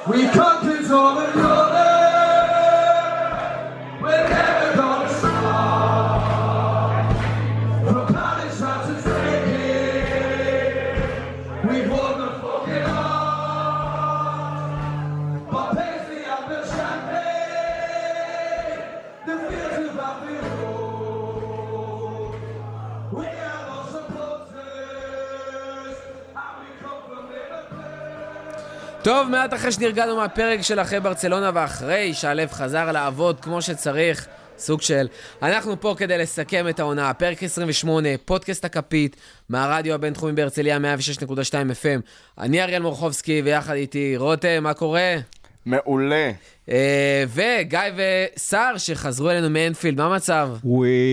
We come to all the we're never gonna stop. From Paris to Turkey, we've won the fucking heart. But Paisley up the champagne, the fields of Abbey Road. We are the supporters, and we come from Liverpool. טוב, מעט אחרי שנרגענו מהפרק של אחרי ברצלונה ואחרי שהלב חזר לעבוד כמו שצריך, סוג של, אנחנו פה כדי לסכם את העונה, פרק 28, פודקאסט הכפית, מהרדיו הבינתחומי בהרצליה 106.2 FM. אני אריאל מורחובסקי ויחד איתי רותם, מה קורה? מעולה. וגיא ושר שחזרו אלינו מאנפילד, מה המצב? We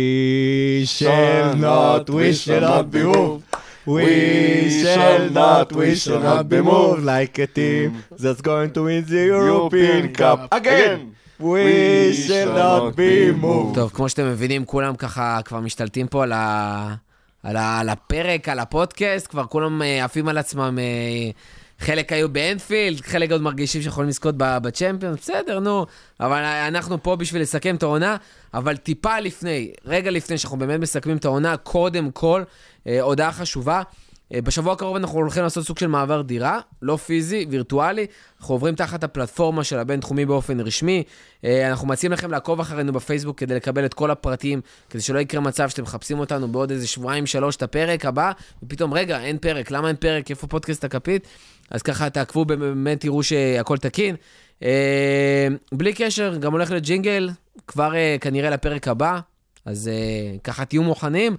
shall not be moved. We shall not be moved like a team that's going to win the European Cup again. We shall not be moved. טוב, כמו שאתם מבינים, כולם ככה כבר משתלטים פה על הפרק, על הפודקאסט, כבר כולם עפים על עצמם, חלק היו באנפילד, חלק עוד מרגישים שיכולים לזכות בצ'מפיון, בסדר, נו, אבל אנחנו פה בשביל לסכם את העונה, אבל טיפה לפני, רגע לפני שאנחנו באמת מסכמים את העונה, קודם כל, הודעה חשובה, בשבוע הקרוב אנחנו הולכים לעשות סוג של מעבר דירה, לא פיזי, וירטואלי, אנחנו עוברים תחת הפלטפורמה של הבינתחומי באופן רשמי, אנחנו מציעים לכם לעקוב אחרינו בפייסבוק כדי לקבל את כל הפרטים, כדי שלא יקרה מצב שאתם מחפשים אותנו בעוד איזה שבועיים, 3 את הפרק הבא, ופתאום רגע, אין פרק, למה אין פרק, איפה פודקאסט הכפית? אז ככה תעקבו, באמת תראו שהכל תקין. בלי קשר, גם הולך לג'ינגל, כבר כנראה לפרק הבא, אז ככה תהיו מוכנים.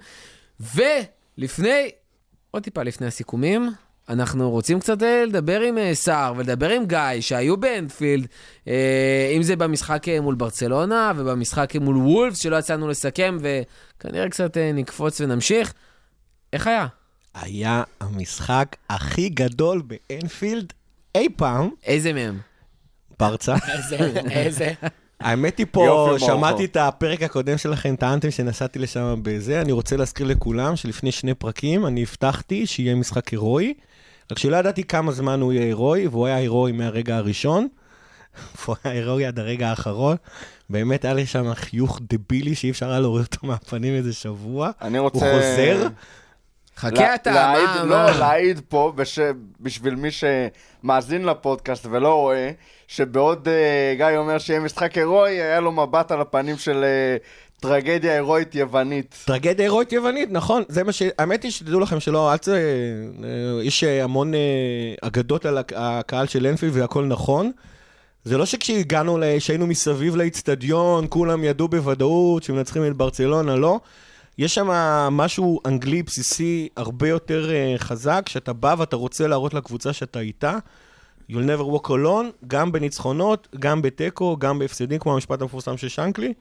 ולפני, עוד טיפה לפני הסיכומים, אנחנו רוצים קצת לדבר עם שר ולדבר עם גיא, שהיו באנפילד, אם זה במשחק מול ברצלונה, ובמשחק מול וולפס, שלא יצאנו לסכם, וכנראה קצת נקפוץ ונמשיך. איך היה? היה המשחק הכי גדול באנפילד אי פעם. איזה מהם? ברצה. איזה? האמת היא פה, שמעתי את הפרק הקודם שלכם, טענתם שנסעתי לשם בזה, אני רוצה להזכיר לכולם שלפני 2 פרקים אני הבטחתי שיהיה משחק הירואי, רק שלא ידעתי כמה זמן הוא יהיה הירואי, והוא היה הירואי מהרגע הראשון, והוא היה הירואי עד הרגע האחרון, באמת היה לי שם חיוך דבילי שאי אפשר היה להוריד אותו מהפנים איזה שבוע, הוא חוזר. חכה אתה, להעיד פה, בשביל מי שמאזין לפודקאסט ולא רואה, שבעוד גיא אומר שיהיה משחק הירואי, היה לו מבט על הפנים של טרגדיה הירואית יוונית. טרגדיה הירואית יוונית, נכון. זה מה האמת היא שתדעו לכם שלא, יש המון אגדות על הקהל של אנפילד והכל נכון. זה לא שכשהגענו, שהיינו מסביב לאצטדיון, כולם ידעו בוודאות שמנצחים את ברצלונה, לא. יש שם משהו אנגלי בסיסי הרבה יותר חזק, שאתה בא ואתה רוצה להראות לקבוצה שאתה איתה, You'll never walk alone, גם בניצחונות, גם בטקו, גם בהפסדים, כמו המשפט המפורסם של שנקלי.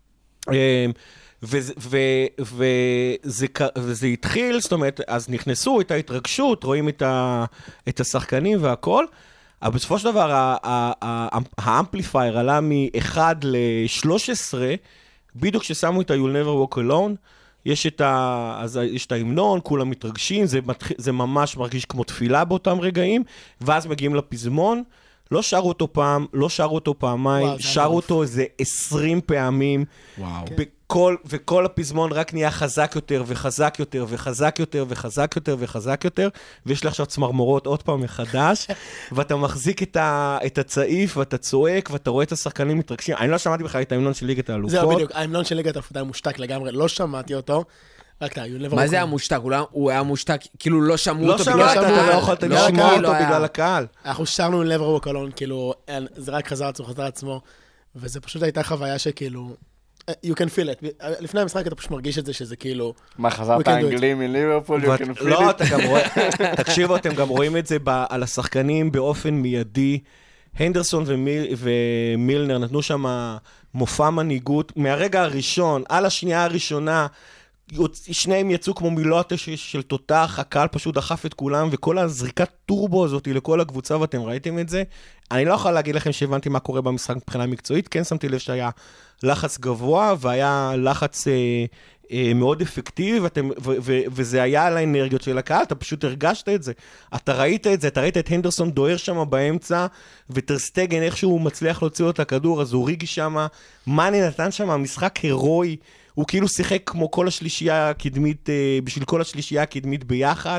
וזה התחיל, זאת אומרת, אז נכנסו את ההתרגשות, רואים את השחקנים והכל, אבל בסופו של דבר, האמפליפייר עלה מ-1 ל-13, בדיוק כששמו את ה-You'll never walk alone, יש את ההמנון, כולם מתרגשים, זה ממש מרגיש כמו תפילה באותם רגעים, ואז מגיעים לפזמון, לא שרו אותו פעם, לא שרו אותו פעמיים, שרו אותו איזה 20 פעמים, וכל הפזמון רק נהיה חזק יותר, וחזק יותר, וחזק יותר, וחזק יותר, וחזק יותר, ויש לי עכשיו צמרמורות עוד פעם מחדש, ואתה מחזיק את הצעיף, ואתה צועק, ואתה רואה את השחקנים מתרגשים. אני לא שמעתי בכלל את ההמנון של ליגת האלופות. זהו בדיוק, ההמנון של ליגת האלופות היה מושתק לגמרי, לא שמעתי אותו. מה זה היה מושתק? הוא היה מושתק, כאילו לא שמעו אותו בגלל הקהל. לא יכולת לשמוע אותו בגלל הקהל. אנחנו שרנו עם never walk alone, כאילו, זה רק חזר עצמו, וזה פשוט הייתה חוויה שכאילו, you can feel it. לפני המשחק אתה פשוט מרגיש את זה שזה כאילו... מה, חזרת האנגלים מליברפול, you can feel it? לא, אתה גם רואה, תקשיבו, אתם גם רואים את זה על השחקנים באופן מיידי. הנדרסון ומילנר נתנו שם מופע מנהיגות מהרגע הראשון, על השנייה הראשונה, שניהם יצאו כמו מילואות של תותח, הקהל פשוט דחף את כולם, וכל הזריקת טורבו הזאת לכל הקבוצה, ואתם ראיתם את זה. אני לא יכול להגיד לכם שהבנתי מה קורה במשחק מבחינה מקצועית, כן שמתי לב שהיה לחץ גבוה, והיה לחץ מאוד אפקטיבי, וזה היה על האנרגיות של הקהל, אתה פשוט הרגשת את זה. אתה ראית את זה, אתה ראית את הנדרסון דוהר שם באמצע, וטרסטגן איכשהו הוא מצליח להוציא לו את הכדור, אז הוא ריגי שם, מאני נתן שם משחק הירואי, הוא כאילו שיחק כמו כל השלישייה הקדמית, בשביל כל השלישייה הקדמית ביחד,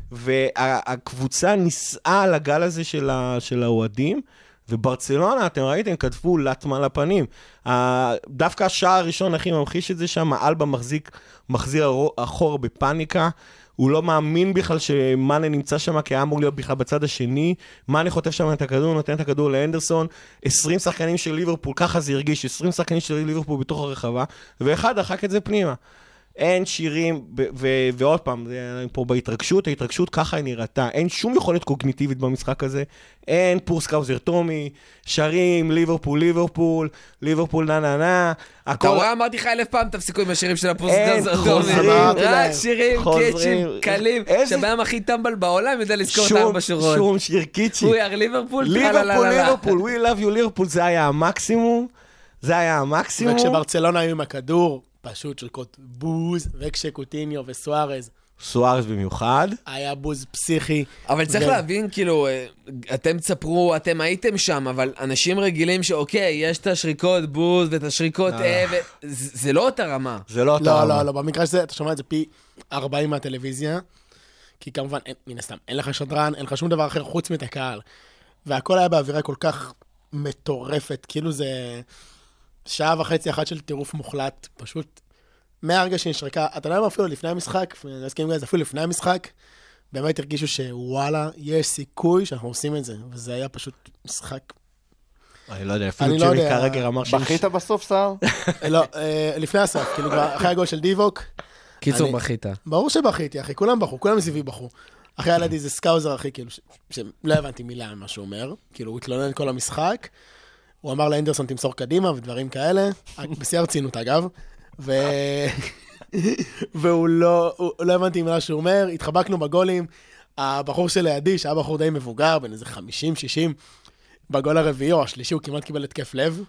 והקבוצה ניסעה על הגל הזה של האוהדים, וברצלונה, אתם ראיתם, כתבו לטמה לפנים. דווקא השער הראשון הכי ממחיש את זה שם, אלבה מחזיר אחור בפאניקה, הוא לא מאמין בכלל שמאנה נמצא שם, כי היה אמור להיות בכלל בצד השני, מאנה חוטף שם את הכדור, נותן את הכדור לאנדרסון, 20 שחקנים של ליברפול, ככה זה הרגיש, 20 שחקנים של ליברפול בתוך הרחבה, ואחד דחק את זה פנימה. אין שירים, ועוד פעם, פה בהתרגשות, ההתרגשות ככה היא נראתה, אין שום יכולת קוגניטיבית במשחק הזה, אין פורסקאוזר טומי, שרים, ליברפול, נה נה נה, אתה רואה, אמרתי לך 1000 פעם, תפסיקו עם השירים של הפורסקאוזר טומי, רק שירים קיצ'ים, קלים, שבהם הכי טמבל בעולם יודע לזכור את 4 שורות. שום שיר קיצ'י. We are ליברפול, we love you ליברפול, זה היה המקסימום, וכשברצלונה היו עם הכדור, פשוט שרקות בוז, וכשקוטיניו וסוארז. סוארז במיוחד. היה בוז פסיכי. אבל צריך להבין, כאילו, אתם תספרו, אתם הייתם שם, אבל אנשים רגילים שאוקיי, יש את השריקות בוז ואת השריקות זה לא אותה רמה. זה לא אותה רמה. לא, במקרה שזה, אתה שומע את זה פי 40 מהטלוויזיה, כי כמובן, מן הסתם, אין לך שדרן, אין לך שום דבר אחר חוץ מת הקהל. והכל היה באווירה כל כך מטורפת, כאילו זה 1.5 שעה אחת של טירוף מוחלט, פשוט מהרגע שנשרקה, אתה לא יודע אפילו לפני המשחק, אפילו לפני המשחק, באמת הרגישו שוואלה, יש סיכוי שאנחנו עושים את זה, וזה היה פשוט משחק. אני לא יודע, אפילו צ'רי קרגר אמר בכית בסוף, סער? לא, לפני הסוף, כאילו אחרי הגול של דיווק. קיצור, בכית. ברור שבכיתי, אחי, כולם בכו, כולם מסביבי בכו. אחרי ילדי זה סקאוזר, אחי, כאילו, שלא הבנתי מילה מה שהוא אומר, כאילו, הוא התלונן כל המשחק, הוא אמר לאנדרסון תמסור קדימה ודברים כאלה, בשיא הרצינות אגב, והוא לא הבנתי מילה שהוא אומר, התחבקנו בגולים, הבחור שלידי, שהיה בחור די מבוגר, בין איזה 50-60, בגול הרביעי או השלישי הוא כמעט קיבל התקף לב.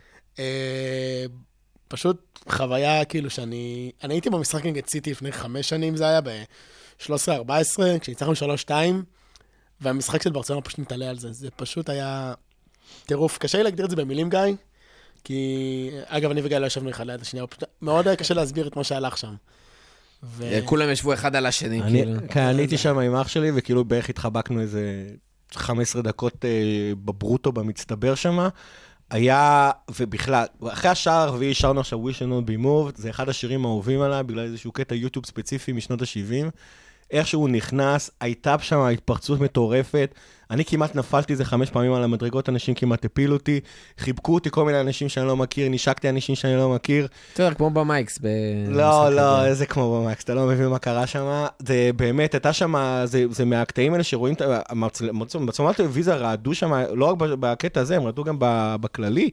פשוט חוויה כאילו שאני הייתי במשחק נגד סיטי לפני 5 שנים, זה היה ב-13-14, כשניצחנו 3-2, והמשחק של ברצלונה פשוט מתעלה על זה. זה פשוט היה טירוף. קשה לי להגדיר את זה במילים, גיא, כי אגב, אני וגיא לא ישבנו אחד ליד השנייה, מאוד היה קשה להסביר את מה שהלך שם. כולם ישבו אחד על השני. אני הייתי שם עם אח שלי, וכאילו בערך התחבקנו איזה 15 דקות בברוטו במצטבר שם. היה, ובכלל, אחרי השער הרביעי שרנו עכשיו We Shall Not Be Moved, זה אחד השירים האהובים עליי, בגלל איזשהו קטע יוטיוב ספציפי משנות ה-70. איך שהוא נכנס, הייתה שם התפרצות מטורפת, אני כמעט נפלתי איזה 5 פעמים על המדרגות, אנשים כמעט הפילו אותי, חיבקו אותי כל מיני אנשים שאני לא מכיר, נשקתי אנשים שאני לא מכיר. יותר כמו במייקס. לא, איזה כמו במייקס, אתה לא מבין מה קרה שם, זה באמת, הייתה שם, זה מהקטעים האלה שרואים, בצומת טלוויזיה רעדו שם, לא רק בקטע הזה, הם רעדו גם בכללי,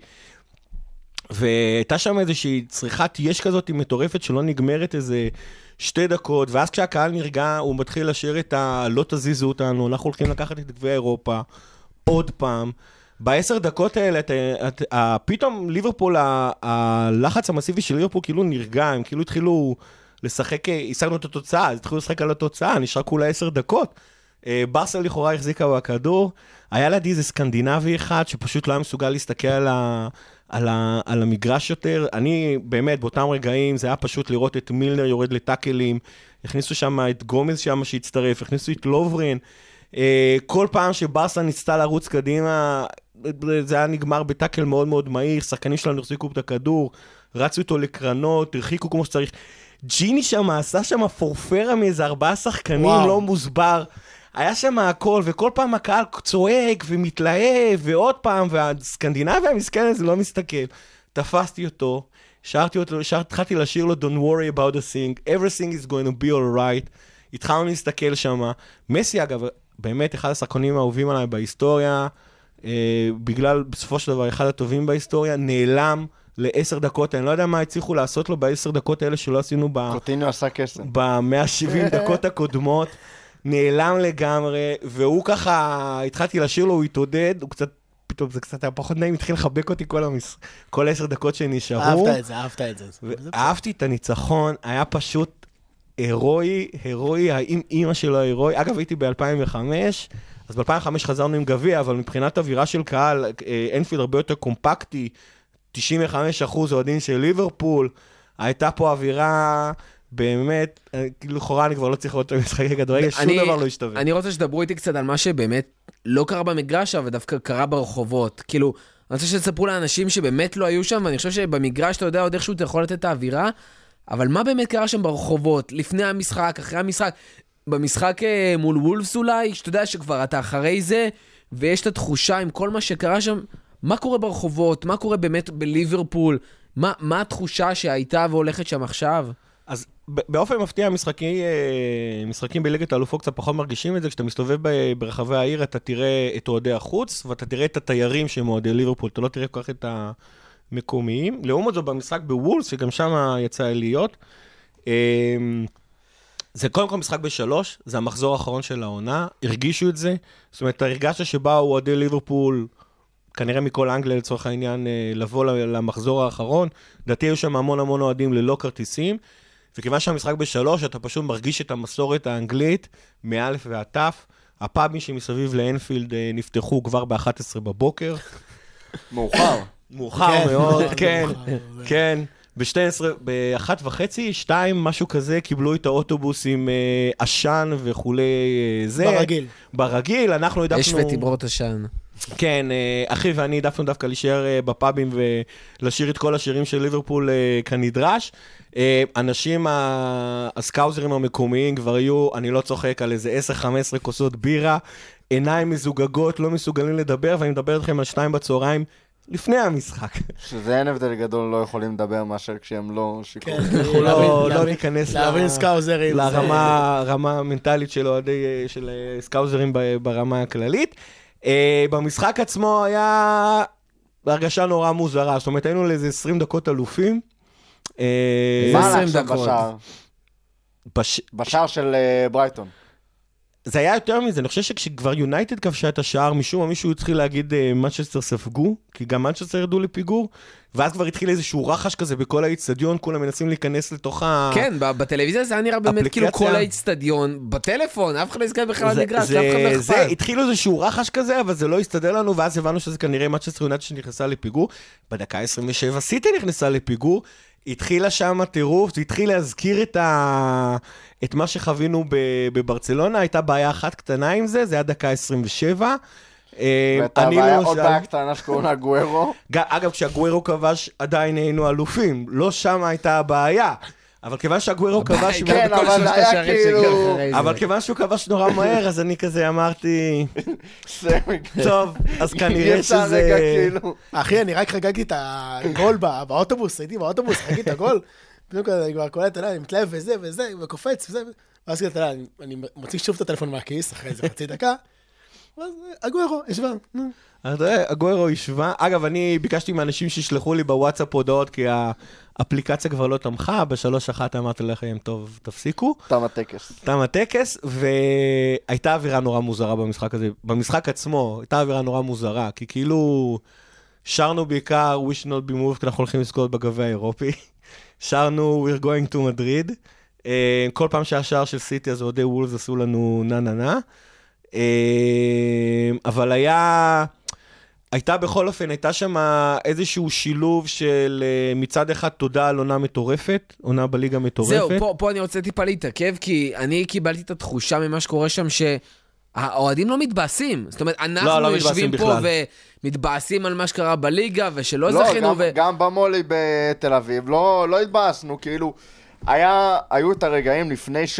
והייתה שם איזושהי צריכת יש כזאת מטורפת שלא נגמרת איזה 2 דקות, ואז כשהקהל נרגע, הוא מתחיל לשיר את לא תזיזו אותנו, אנחנו הולכים לקחת את גביע אירופה, עוד פעם. ב10 דקות האלה, פתאום ליברפול, הלחץ המסיבי של ליברפול כאילו נרגע, הם כאילו התחילו לשחק, השגנו את התוצאה, אז התחילו לשחק על התוצאה, נשאר כולה 10 דקות. ברסה לכאורה החזיקה בכדור, היה לידי איזה סקנדינבי אחד, שפשוט לא היה מסוגל להסתכל על המגרש יותר. אני באמת באותם רגעים זה היה פשוט לראות את מילנר יורד לטאקלים, הכניסו שם את גומז שם שהצטרף, הכניסו את לוברין, כל פעם שברסה ניסתה לרוץ קדימה זה היה נגמר בטאקל מאוד מאוד מהיר, שחקנים שלנו החזיקו את הכדור, רצו איתו לקרנות, הרחיקו כמו שצריך. ג'יני שם עשה שם פורפרה מאיזה 4 שחקנים, לא מוסבר, היה שם הכל, וכל פעם הקהל צועק ומתלהב, ועוד פעם, והסקנדינביה המסכן הזה לא מסתכל. תפסתי אותו, התחלתי לשיר לו, Don't worry about a thing, everything is going to be alright, התחלנו להסתכל שם. מסי אגב, באמת אחד השחקנים האהובים עליי בהיסטוריה, בגלל בסופו של דבר אחד הטובים בהיסטוריה, נעלם ל10 דקות, אני לא יודע מה הצליחו לעשות לו ב10 דקות האלה שלא עשינו קוטיניו עשה קסם. ב-170 דקות הקודמות, נעלם לגמרי, והוא ככה, התחלתי לשיר לו, הוא התעודד, הוא קצת פתאום זה קצת היה פחות נעים, התחיל לחבק אותי כל 10 דקות שנשארו. אהבת את זה. אהבתי את הניצחון, היה פשוט הירואי, האם אימא שלו הירואי. אגב, הייתי ב-2005, אז ב-2005 חזרנו עם גביע, אבל מבחינת אווירה של קהל, אנפילד הרבה יותר קומפקטי, 95% אוהדים של ליברפול, הייתה פה אווירה באמת, כאילו לכאורה אני כבר לא צריך לראות את המשחקי כדורגל, שום דבר לא השתווה. אני רוצה שתדברו איתי קצת על מה שבאמת לא קרה במגרש, אבל דווקא קרה ברחובות. כאילו, אני רוצה שתספרו לאנשים שבאמת לא היו שם, ואני חושב שבמגרש אתה יודע עוד איכשהו אתה יכול לתת את האווירה, אבל מה באמת קרה שם ברחובות, לפני המשחק, אחרי המשחק, במשחק מול וולפס אולי, שאתה יודע שכבר אתה אחרי זה, ויש את התחושה עם כל מה שקרה שם, מה קורה ברחובות, מה קורה באמת בליברפול, מה התחושה שהייתה והולכת שם עכשיו? אז באופן מפתיע, משחקים בליגת האלופות קצת פחות מרגישים את זה, כשאתה מסתובב ברחבי העיר, אתה תראה את אוהדי החוץ, ואתה תראה את התיירים שהם אוהדי ליברפול, אתה לא תראה כל כך את המקומיים. לעומת זאת, במשחק בוולס, שגם שם יצא להיות, זה קודם כל משחק ב3, זה המחזור האחרון של העונה, הרגישו את זה, זאת אומרת, הרגשת שבאו אוהדי ליברפול, כנראה מכל אנגליה לצורך העניין, לבוא למחזור האחרון, דעתי היו שם המון אוהדים ללא כרטיסים, וכיוון שהמשחק ב3, אתה פשוט מרגיש את המסורת האנגלית, מאלף ועד תף, הפאבים שמסביב לאנפילד נפתחו כבר ב-11 בבוקר. מאוחר מאוד, כן. ב-1:30, 2, משהו כזה, קיבלו את האוטובוס עם עשן וכולי זה. ברגיל, אנחנו העדפנו... יש ותיברות עשן. כן, אחי ואני העדפנו דווקא להישאר בפאבים ולשיר את כל השירים של ליברפול כנדרש. אנשים, הסקאוזרים המקומיים כבר היו, אני לא צוחק, על איזה 10-15 כוסות בירה, עיניים מזוגגות, לא מסוגלים לדבר, ואני מדבר איתכם על 2 בצהריים, לפני המשחק. שזה אין הבדל גדול, לא יכולים לדבר מאשר כשהם לא שיקרו. אנחנו לא ניכנס לרמה המנטלית של סקאוזרים ברמה הכללית. במשחק עצמו היה הרגשה נורא מוזרה, זאת אומרת, היינו לאיזה 20 דקות אלופים. מה הלך שם בשער? בשער של ברייטון. זה היה יותר מזה, אני חושב שכשכבר יונייטד כבשה את השער, מישהו התחיל להגיד מנצ'סטר ספגו, כי גם מנצ'סטר ירדו לפיגור, ואז כבר התחיל איזשהו רחש כזה בכל האצטדיון, כולם מנסים להיכנס לתוך כן, בטלוויזיה זה היה נראה באמת כאילו כל האצטדיון, בטלפון, אף אחד לא הזכר בכלל מגרש, אף אחד לא אכפת. התחיל איזשהו רחש כזה, אבל זה לא הסתדר לנו, ואז הבנו שזה כנראה מנצ'סטר יונייטד שנכנסה לפיגור, בדקה 27 סיטי נכנסה לפיגור, התחילה שם הטירוף, זה התחיל להזכיר את מה שחווינו בברצלונה, הייתה בעיה אחת קטנה עם זה, זה היה דקה 27. והייתה עוד בעיה קטנה שקוראים לה גוארו. אגב, כשהגוארו כבש עדיין היינו אלופים, לא שם הייתה הבעיה. אבל כיוון שהגוארו כבש... כן, אבל היה כאילו... אבל כיוון שהוא כבש נורא מהר, אז אני כזה אמרתי... טוב, אז כנראה שזה... אחי, אני רק חגגתי את הגול באוטובוס, הייתי באוטובוס, חגגתי את הגול. בדיוק אני כבר קולט, אני מתלהב וזה, וקופץ וזה. ואז אני מוציא שוב את הטלפון מהכיס, אחרי איזה חצי דקה. ואז הגוארו, ישבה. הגוארו ישבה. אגב, אני ביקשתי מאנשים שישלחו לי בוואטסאפ הודעות, כי האפליקציה כבר לא תמכה, ב3:1 אמרתי לכם, טוב, תפסיקו. תם הטקס, והייתה אווירה נורא מוזרה במשחק הזה. במשחק עצמו, הייתה אווירה נורא מוזרה, כי כאילו שרנו בעיקר We should not be moved, כי אנחנו הולכים לזכות בגביע האירופי. שרנו We're going to Madrid. כל פעם שהשער של סיטי, אז אוהדי וולפס עשו לנו נה. אבל הייתה בכל אופן, הייתה שם איזשהו שילוב של מצד אחד תודה על עונה מטורפת, עונה בליגה מטורפת. זהו, פה אני רוצה טיפה להתעכב, כי אני קיבלתי את התחושה ממה שקורה שם, שהאוהדים לא מתבאסים. זאת אומרת, אנחנו יושבים פה ומתבאסים על מה שקרה בליגה, ושלא זכינו. גם במולי בתל אביב, לא התבאסנו, כאילו, היו את הרגעים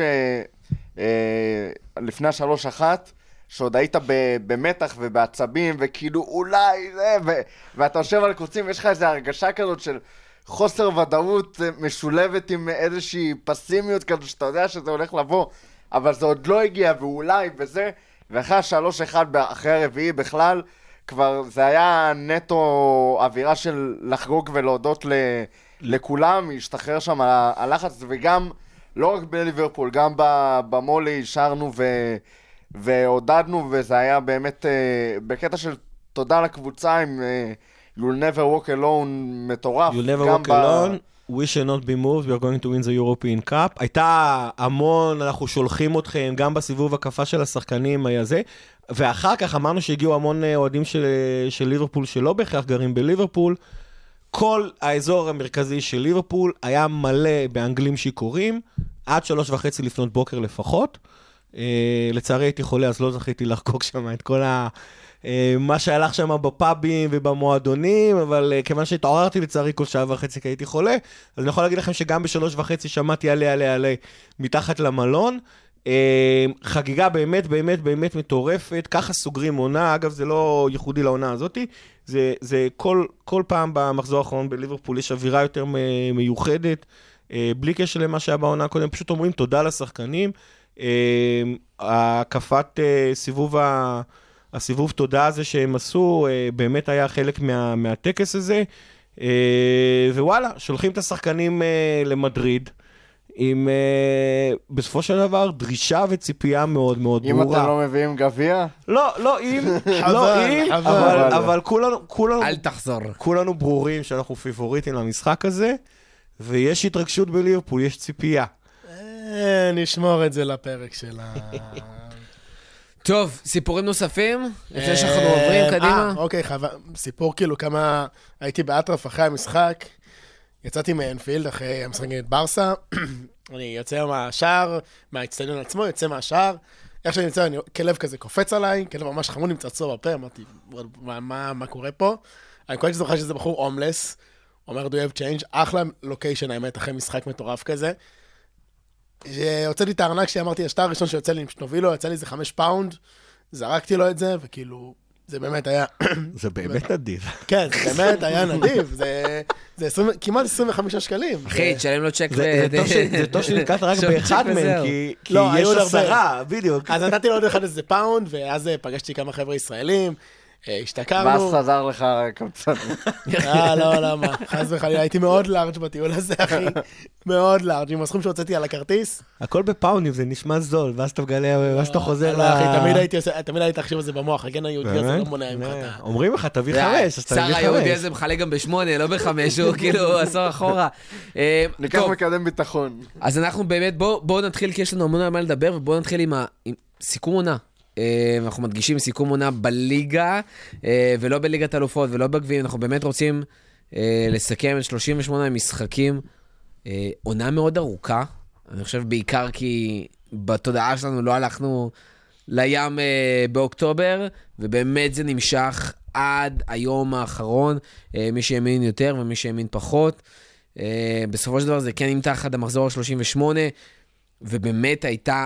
לפני 3:1, שעוד היית במתח ובעצבים, וכאילו אולי זה, ואתה יושב על קוצים, ויש לך איזו הרגשה כזאת של חוסר ודאות משולבת עם איזושהי פסימיות כזאת, שאתה יודע שזה הולך לבוא, אבל זה עוד לא הגיע, ואולי וזה, ואחרי 3:1 אחרי הרביעי בכלל, כבר זה היה נטו אווירה של לחגוג ולהודות לכולם, השתחרר שם הלחץ, וגם לא רק בליברפול, גם במולי שרנו והודדנו, וזה היה באמת בקטע של תודה לקבוצה עם You'll Never Walk Alone מטורף. You'll Never Walk Alone, We shall not be moved, we are going to win the European Cup. הייתה המון, אנחנו שולחים אתכם, גם בסיבוב הקפה של השחקנים היה זה, ואחר כך אמרנו שהגיעו המון אוהדים של ליברפול שלא בהכרח גרים בליברפול, כל האזור המרכזי של ליברפול היה מלא באנגלים שיכורים, עד 3:30 לפנות בוקר לפחות. לצערי הייתי חולה, אז לא זכיתי לחגוג שם את כל מה שהלך שם בפאבים ובמועדונים, אבל כיוון שהתעוררתי לצערי כל 1.5 שעות כי הייתי חולה, אז אני יכול להגיד לכם שגם ב3:30 שמעתי עלה מתחת למלון. חגיגה באמת באמת באמת מטורפת, ככה סוגרים עונה, אגב זה לא ייחודי לעונה הזאת, זה כל פעם במחזור האחרון בליברפול יש אווירה יותר מיוחדת, בלי קשר למה שהיה בעונה הקודם, פשוט אומרים תודה לשחקנים, הקפת הסיבוב תודה הזה שהם עשו, באמת היה חלק מהטקס הזה, ווואלה, שולחים את השחקנים למדריד, עם בסופו של דבר דרישה וציפייה מאוד מאוד ברורה. אם אתם לא מביאים גביע? לא, אבל כולנו... אל תחזור. כולנו ברורים שאנחנו פיבוריטים למשחק הזה, ויש התרגשות בליברפול, יש ציפייה. נשמור את זה לפרק שלה. טוב, סיפורים נוספים? לפני שאנחנו עוברים קדימה? אוקיי, סיפור כאילו כמה... הייתי באטרף אחרי המשחק, יצאתי מאנפילד אחרי המשחק נגד ברסה, אני יוצא מהשער, מהאצטדיון עצמו, יוצא מהשער, איך שאני יוצא, כלב כזה קופץ עליי, כלב ממש חמוד עם צרצור בפה, אמרתי, מה קורה פה? אני קודם זוכר שזה בחור הומלס, אומר, do you have change? אחלה לוקיישן, האמת, אחרי משחק מטורף כזה. הוצאתי את הארנק שאמרתי, השטר הראשון שיוצא לי עם שנובילו, יצא לי איזה 5 פאונד, זרקתי לו את זה, וכאילו, זה באמת היה... זה באמת נדיב. כן, זה באמת היה נדיב, זה כמעט 25 שקלים. אחי, תשלם לו צ'ק זה טוב שנתקעת רק באחד מהם, כי יש 10, בדיוק. אז נתתי לו עוד אחד איזה פאונד, ואז פגשתי כמה חבר'ה ישראלים, השתכרנו. ואז חזר לך קמצן. לא, למה? חס וחלילה, הייתי מאוד לארג' בטיול הזה, אחי. מאוד לארג', עם הסכום שהוצאתי על הכרטיס. הכל בפאונדים, זה נשמע זול, ואז אתה מגלה, ואז אתה חוזר לא, אחי, תמיד הייתי תחשיב את זה במוח, הגן היהודי הזה לא מונע ממך. אומרים לך, תביא 5, אז תביא 5. שר היהודי הזה מחלק גם ב8, לא ב5, הוא כאילו עשור אחורה. ניקח מקדם ביטחון. אז אנחנו באמת, בואו נתחיל, כי יש לנו המון על מה לדבר, ובואו נתחיל עם סיכום עונה. אנחנו מדגישים סיכום עונה בליגה, ולא בליגת אלופות, ולא בגביעים. אנחנו באמת רוצים לסכם את 38 משחקים. עונה מאוד ארוכה. אני חושב בעיקר כי בתודעה שלנו לא הלכנו לים באוקטובר, ובאמת זה נמשך עד היום האחרון, מי שהאמין יותר ומי שהאמין פחות. בסופו של דבר זה כן נמתח עד המחזור ה-38, ובאמת הייתה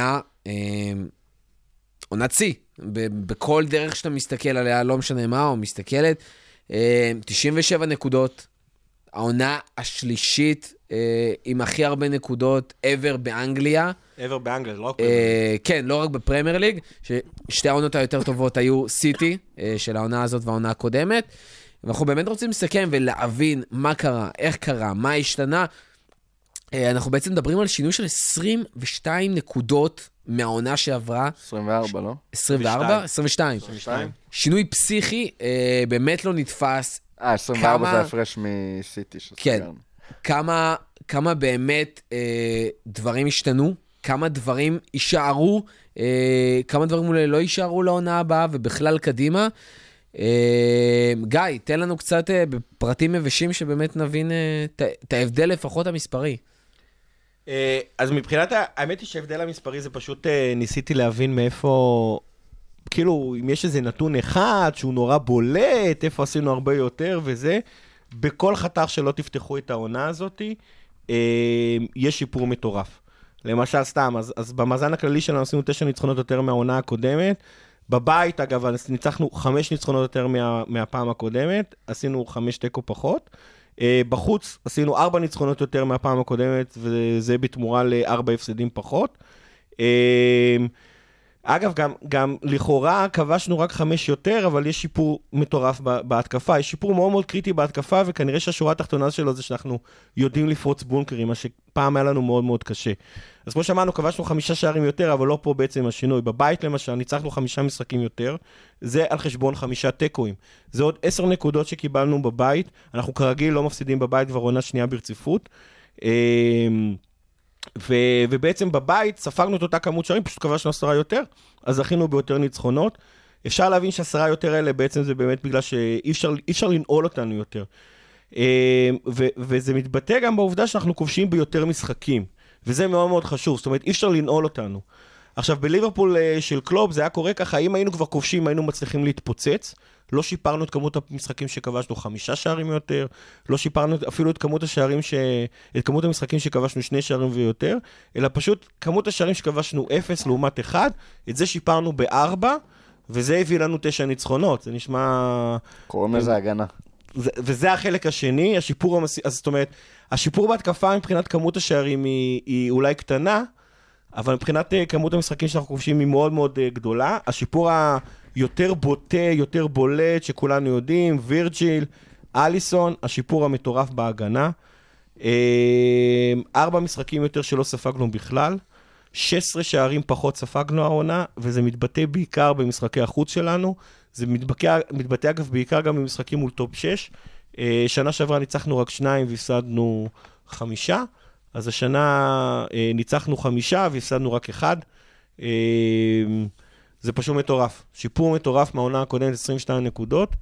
עונת צי, בכל דרך שאתה מסתכל עליה, לא משנה מה, או מסתכלת, 97 נקודות, העונה השלישית עם הכי הרבה נקודות ever באנגליה. ever באנגליה, לא רק בפרמייר ליג. כן, לא רק בפרמייר ליג, ששתי העונות היותר טובות היו סיטי, של העונה הזאת והעונה הקודמת, ואנחנו באמת רוצים לסכם ולהבין מה קרה, איך קרה, מה השתנה. אנחנו בעצם מדברים על שינוי של 22 נקודות מהעונה שעברה. 24, לא? 24? 22. שינוי פסיכי, באמת לא נתפס. 24 זה הפרש מסיטי שסגרנו. כן, כמה באמת דברים השתנו, כמה דברים יישארו, כמה דברים אולי לא יישארו לעונה הבאה ובכלל קדימה. גיא, תן לנו קצת בפרטים מבשים שבאמת נבין את ההבדל לפחות המספרי. אז מבחינת, האמת היא שההבדל המספרי זה פשוט ניסיתי להבין מאיפה, כאילו אם יש איזה נתון אחד שהוא נורא בולט, איפה עשינו הרבה יותר וזה, בכל חתך שלא תפתחו את העונה הזאת, יש שיפור מטורף. למשל סתם, אז במאזן הכללי שלנו עשינו 9 ניצחונות יותר מהעונה הקודמת, בבית אגב ניצחנו 5 ניצחונות יותר מהפעם הקודמת, עשינו 5 תיקו פחות, בחוץ עשינו 4 ניצחונות יותר מהפעם הקודמת, וזה בתמורה ל4 הפסדים פחות. אגב, גם לכאורה כבשנו רק 5 יותר, אבל יש שיפור מטורף בהתקפה. יש שיפור מאוד מאוד קריטי בהתקפה, וכנראה שהשורה התחתונה שלו זה שאנחנו יודעים לפרוץ בונקרים, מה שפעם היה לנו מאוד מאוד קשה. אז כמו שאמרנו, כבשנו 5 שערים יותר, אבל לא פה בעצם השינוי. בבית למשל, ניצחנו 5 משחקים יותר, זה על חשבון 5 טקואים. זה עוד 10 נקודות שקיבלנו בבית, אנחנו כרגיל לא מפסידים בבית כבר עונה שנייה ברציפות. ובעצם בבית ספגנו את אותה כמות שערים, פשוט כבשנו 10 יותר, אז זכינו ביותר ניצחונות. אפשר להבין ש10 יותר האלה בעצם זה באמת בגלל שאי אפשר לנעול אותנו יותר. וזה מתבטא גם בעובדה שאנחנו כובשים ביותר משחקים, וזה מאוד מאוד חשוב, זאת אומרת אי אפשר לנעול אותנו. עכשיו בליברפול של קלופ זה היה קורה ככה, אם היינו כבר כובשים היינו מצליחים להתפוצץ, לא שיפרנו את כמות המשחקים שכבשנו 5 שערים יותר, לא שיפרנו אפילו את כמות המשחקים שכבשנו 2 שערים ויותר, אלא פשוט כמות השערים שכבשנו 0 לעומת 1, את זה שיפרנו ב4, וזה הביא לנו 9 ניצחונות. זה נשמע... קוראים לזה הגנה. וזה החלק השני, אז זאת אומרת, השיפור בהתקפה מבחינת כמות השערים היא אולי קטנה, אבל מבחינת כמות המשחקים שאנחנו כובשים היא מאוד מאוד גדולה. השיפור יותר בוטה, יותר בולט, שכולנו יודעים, וירג'יל, אליסון, השיפור המטורף בהגנה. 4 משחקים יותר שלא ספגנו בכלל, 16 שערים פחות ספגנו העונה, וזה מתבטא בעיקר במשחקי החוץ שלנו, זה מתבטא אגב בעיקר גם במשחקים מול טופ 6, שנה שעברה ניצחנו רק 2 והפסדנו 5, אז השנה ניצחנו 5 והפסדנו רק 1, זה פשוט מטורף. שיפור מטורף מהעונה הקודמת 22 נקודות.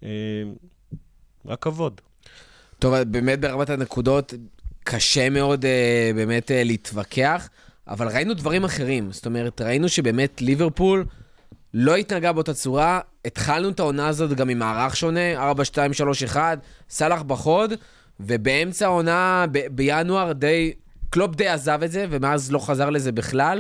רק כבוד. טוב, באמת ברמת הנקודות קשה מאוד באמת להתווכח, אבל ראינו דברים אחרים. זאת אומרת, ראינו שבאמת ליברפול לא התנהגה באותה צורה. התחלנו את העונה הזאת גם עם מערך שונה, 4-2-3-1, סלח בחוד, ובאמצע העונה בינואר קלופ די עזב את זה, ומאז לא חזר לזה בכלל.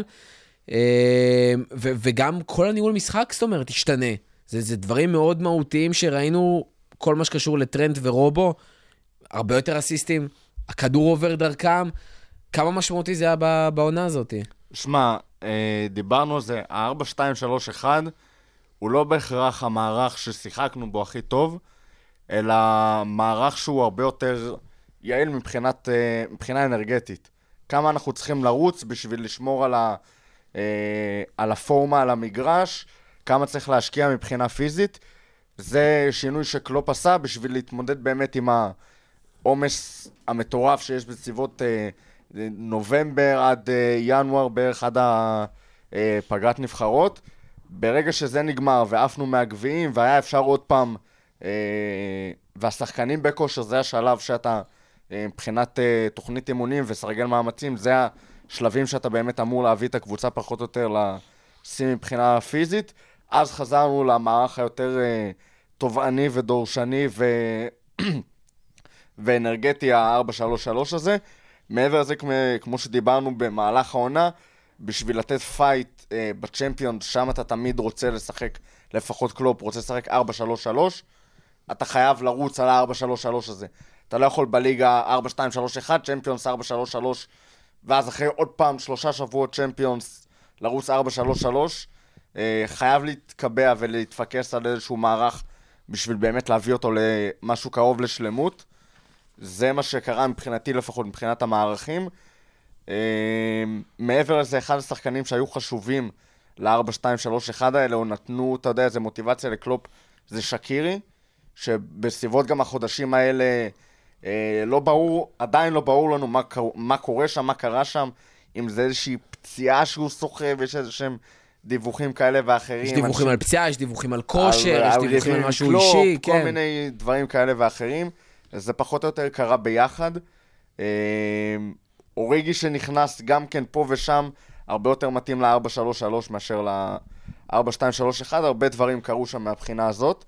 וגם כל הניהול משחק, זאת אומרת, השתנה. זה דברים מאוד מהותיים שראינו, כל מה שקשור לטרנט ורובו, הרבה יותר אסיסטים, הכדור עובר דרכם, כמה משמעותי זה היה בעונה הזאת? שמע, דיברנו על זה, ה-4-2-3-1 הוא לא בהכרח המערך ששיחקנו בו הכי טוב, אלא מערך שהוא הרבה יותר יעיל מבחינה אנרגטית. כמה אנחנו צריכים לרוץ בשביל לשמור על הפורמה, על המגרש, כמה צריך להשקיע מבחינה פיזית. זה שינוי שקלופ עשה בשביל להתמודד באמת עם העומס המטורף שיש בסביבות נובמבר עד ינואר בערך עד פגרת נבחרות. ברגע שזה נגמר ועפנו מהגביעים והיה אפשר עוד פעם, והשחקנים בכושר, זה השלב שאתה מבחינת תוכנית אימונים וסרגל מאמצים, זה השלבים שאתה באמת אמור להביא את הקבוצה פחות או יותר לשים מבחינה פיזית. אז חזרנו למערך היותר תובעני ודורשני ואנרגטי, ה-4-3-3 הזה. מעבר לזה, כמו שדיברנו במהלך העונה, בשביל לתת פייט בצ'מפיון, שם אתה תמיד רוצה לשחק, לפחות קלופ רוצה לשחק 4-3-3, אתה חייב לרוץ על ה-4-3-3 הזה. אתה לא יכול בליגה 4-2-3-1, צ'מפיונס 4-3-3, ואז אחרי עוד פעם 3 שבועות צ'מפיונס לרוץ 4-3-3, חייב להתקבע ולהתפקס על איזשהו מערך בשביל באמת להביא אותו למשהו קרוב לשלמות. זה מה שקרה מבחינתי לפחות, מבחינת המערכים. מעבר לזה, אחד השחקנים שהיו חשובים ל-4-2-3-1 האלה, או נתנו, אתה יודע, איזה מוטיבציה לקלופ, זה שקירי, שבסביבות גם החודשים האלה לא ברור, עדיין לא ברור לנו מה קורה שם, מה קרה שם, אם זה איזושהי פציעה שהוא סוחב, יש איזשהם דיווחים כאלה ואחרים. יש דיווחים על פציעה, יש דיווחים על כושר, יש דיווחים על משהו אישי, כל מיני דברים כאלה ואחרים. זה פחות או יותר קרה ביחד. אוריגי שנכנס גם כן פה ושם, הרבה יותר מתאים ל-4-3-3 מאשר ל-4-2-3-1, הרבה דברים קרו שם מהבחינה הזאת.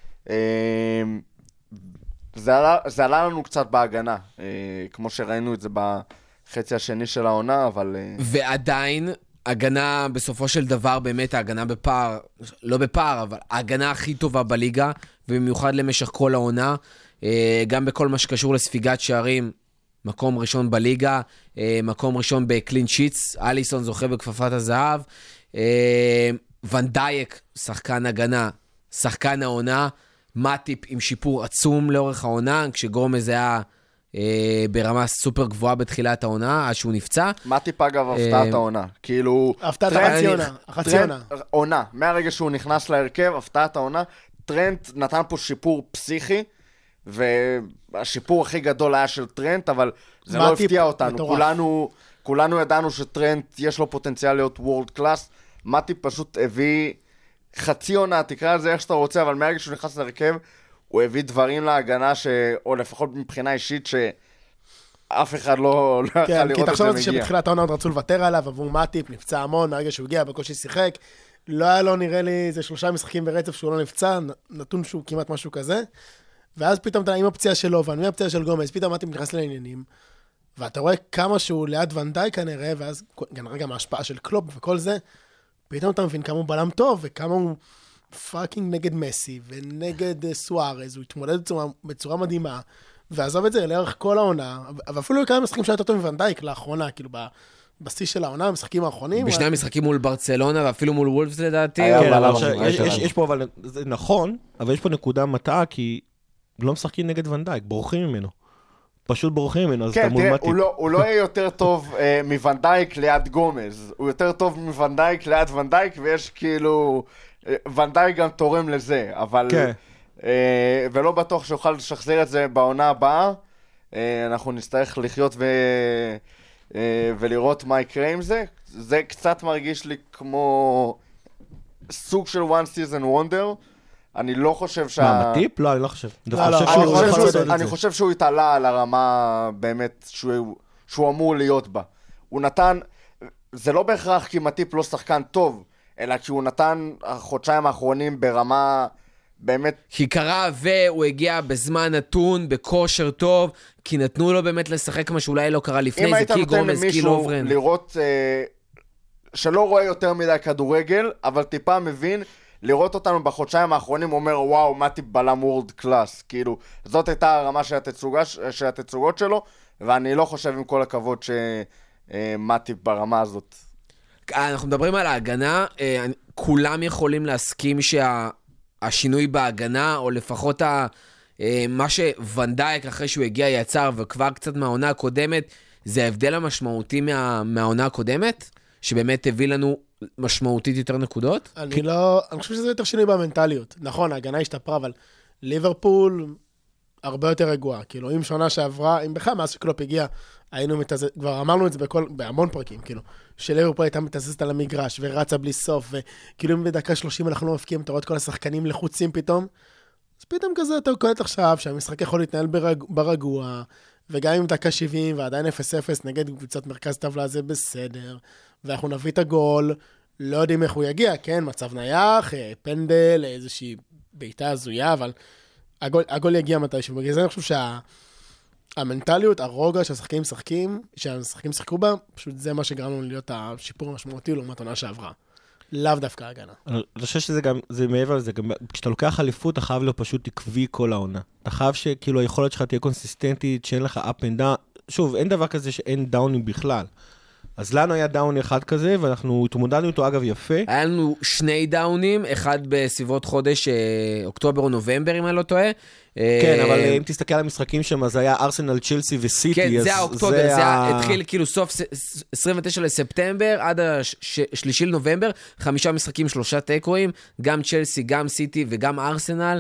זה עלה לנו קצת בהגנה, כמו שראינו את זה בחצי השני של העונה, אבל... ועדיין, הגנה בסופו של דבר, באמת ההגנה בפער, לא בפער, אבל ההגנה הכי טובה בליגה, ובמיוחד למשך כל העונה, גם בכל מה שקשור לספיגת שערים, מקום ראשון בליגה, מקום ראשון בקלין שיטס, אליסון זוכה בכפפת הזהב, ונדייק, שחקן הגנה, שחקן העונה, מאטיפ עם שיפור עצום לאורך העונה, כשגומז היה ברמה סופר גבוהה בתחילת העונה, אז שהוא נפצע. מאטיפ אגב הפתעת העונה, כאילו... הפתעת החצי עונה. עונה, מהרגע שהוא נכנס להרכב, הפתעת העונה, טרנט נתן פה שיפור פסיכי, והשיפור הכי גדול היה של טרנט, אבל זה לא הפתיע אותנו. כולנו ידענו שטרנט יש לו פוטנציאל להיות וורד קלאס, מאטיפ פשוט הביא חצי עונה, תקרא על זה איך שאתה רוצה, אבל מהרגע שהוא נכנס להרכב, הוא הביא דברים להגנה, או לפחות מבחינה אישית, שאף אחד לא יכול לראות את זה מגיע. כי תחשוב על זה שבתחילת העונה עוד רצו לוותר עליו, עבור מאטיפ, נפצע המון, מהרגע שהוא הגיע, בקושי שיחק, לא היה לו נראה לי, זה 3 משחקים ברצף שהוא לא נפצע, נתון שהוא כמעט משהו כזה, ואז פתאום אתה עם הפציעה שלו, ועם הפציעה של גומז, פתאום מאטיפ נכנס לעניינים, ואתה רואה כמה שהוא ליד ונדייק כנראה, ואז גם ההשפעה של קלופ וכל זה, פתאום אתה מבין כמה הוא בלם טוב, וכמה הוא פאקינג נגד מסי, ונגד סוארז, הוא התמודד בצורה מדהימה, ועזב את זה לאורך כל העונה, ואפילו כמה משחקים שהיית טוב מוונדייק לאחרונה, כאילו בשיא של העונה, המשחקים האחרונים. בשני המשחקים מול ברצלונה, ואפילו מול וולפס לדעתי. יש פה, אבל זה נכון, אבל יש פה נקודה מטעה, כי לא משחקים נגד ונדייק, בורחים ממנו. פשוט בורחים ממנו, אז אתה מול מאטיפ. הוא לא יהיה יותר טוב מוונדייק ליד גומז, הוא יותר טוב מוונדייק ליד ונדייק, ויש כאילו, ונדייק גם תורם לזה, אבל, ולא בטוח שיוכל לשחזר את זה בעונה הבאה, אנחנו נצטרך לחיות ולראות מה יקרה עם זה, זה קצת מרגיש לי כמו סוג של one season wonder, אני לא חושב מה, מטיפ? לא, אני לא חושב. אני חושב שהוא התעלה על הרמה באמת שהוא אמור להיות בה. הוא נתן, זה לא בהכרח כי מטיפ לא שחקן טוב, אלא כי הוא נתן החודשיים האחרונים ברמה באמת... כי קרה והוא הגיע בזמן נתון, בכושר טוב, כי נתנו לו באמת לשחק מה שאולי לא קרה לפני, זה כי גומז, כי לוברן. אם היית נותן למישהו לראות שלא רואה יותר מדי כדורגל, אבל טיפה מבין... לראות אותנו בחודשיים האחרונים, הוא אומר, וואו, מאטיפ בלם וורד קלאס. כאילו, זאת הייתה הרמה של התצוגות שלו, ואני לא חושב עם כל הכבוד שמאטיפ ברמה הזאת. אנחנו מדברים על ההגנה, כולם יכולים להסכים שהשינוי בהגנה, או לפחות מה שוונדייק אחרי שהוא הגיע יצר, וכבר קצת מהעונה הקודמת, זה ההבדל המשמעותי מהעונה הקודמת, שבאמת הביא לנו משמעותית יותר נקודות? אני חושב שזה יותר שינוי במנטליות. נכון, ההגנה השתפרה, אבל ליברפול הרבה יותר רגועה. כאילו, אם שונה שעברה, אם בכלל מאז שקלופ הגיע, היינו כבר אמרנו את זה בהמון פרקים, כאילו, שליברפול הייתה מתזזת על המגרש, ורצה בלי סוף, וכאילו אם בדקה 30 אנחנו לא מפקיעים, אתה רואה את כל השחקנים לחוצים פתאום, אז פתאום כזה אתה קולט עכשיו, שהמשחק יכול להתנהל ברגוע, וגם אם דקה 70 ועדיין 0-0 נגד קבוצת מרכז טבלה זה בסדר, ואנחנו נביא את הגול, לא יודעים איך הוא יגיע, כן, מצב נייח, פנדל, איזושהי בעיטה הזויה, אבל הגול יגיע מתישהו. בגלל זה אני חושב שהמנטליות, הרוגע שהשחקנים שיחקו בה, פשוט זה מה שגרם לנו להיות השיפור המשמעותי לעומת עונה שעברה. לאו דווקא הגנה. אני חושב שזה גם, זה מעבר לזה, גם כשאתה לוקח אליפות, אתה חייב להיות פשוט עקבי כל העונה. אתה חייב שכאילו היכולת שלך תהיה קונסיסטנטית, שאין לך up and down. שוב, אין דבר כזה שאין דאונים בכלל. אז לנו היה דאון אחד כזה, ואנחנו התמודדנו איתו אגב יפה. היה לנו 2 דאונים, אחד בסביבות חודש אוקטובר או נובמבר, אם אני לא טועה. כן, אבל אם תסתכל על המשחקים שם, אז היה ארסנל, צ'לסי וסיטי. כן, זה האוקטובר, זה התחיל כאילו סוף 29 לספטמבר, עד 3 לנובמבר, 5 משחקים, 3 טקואים, גם צ'לסי, גם סיטי וגם ארסנל,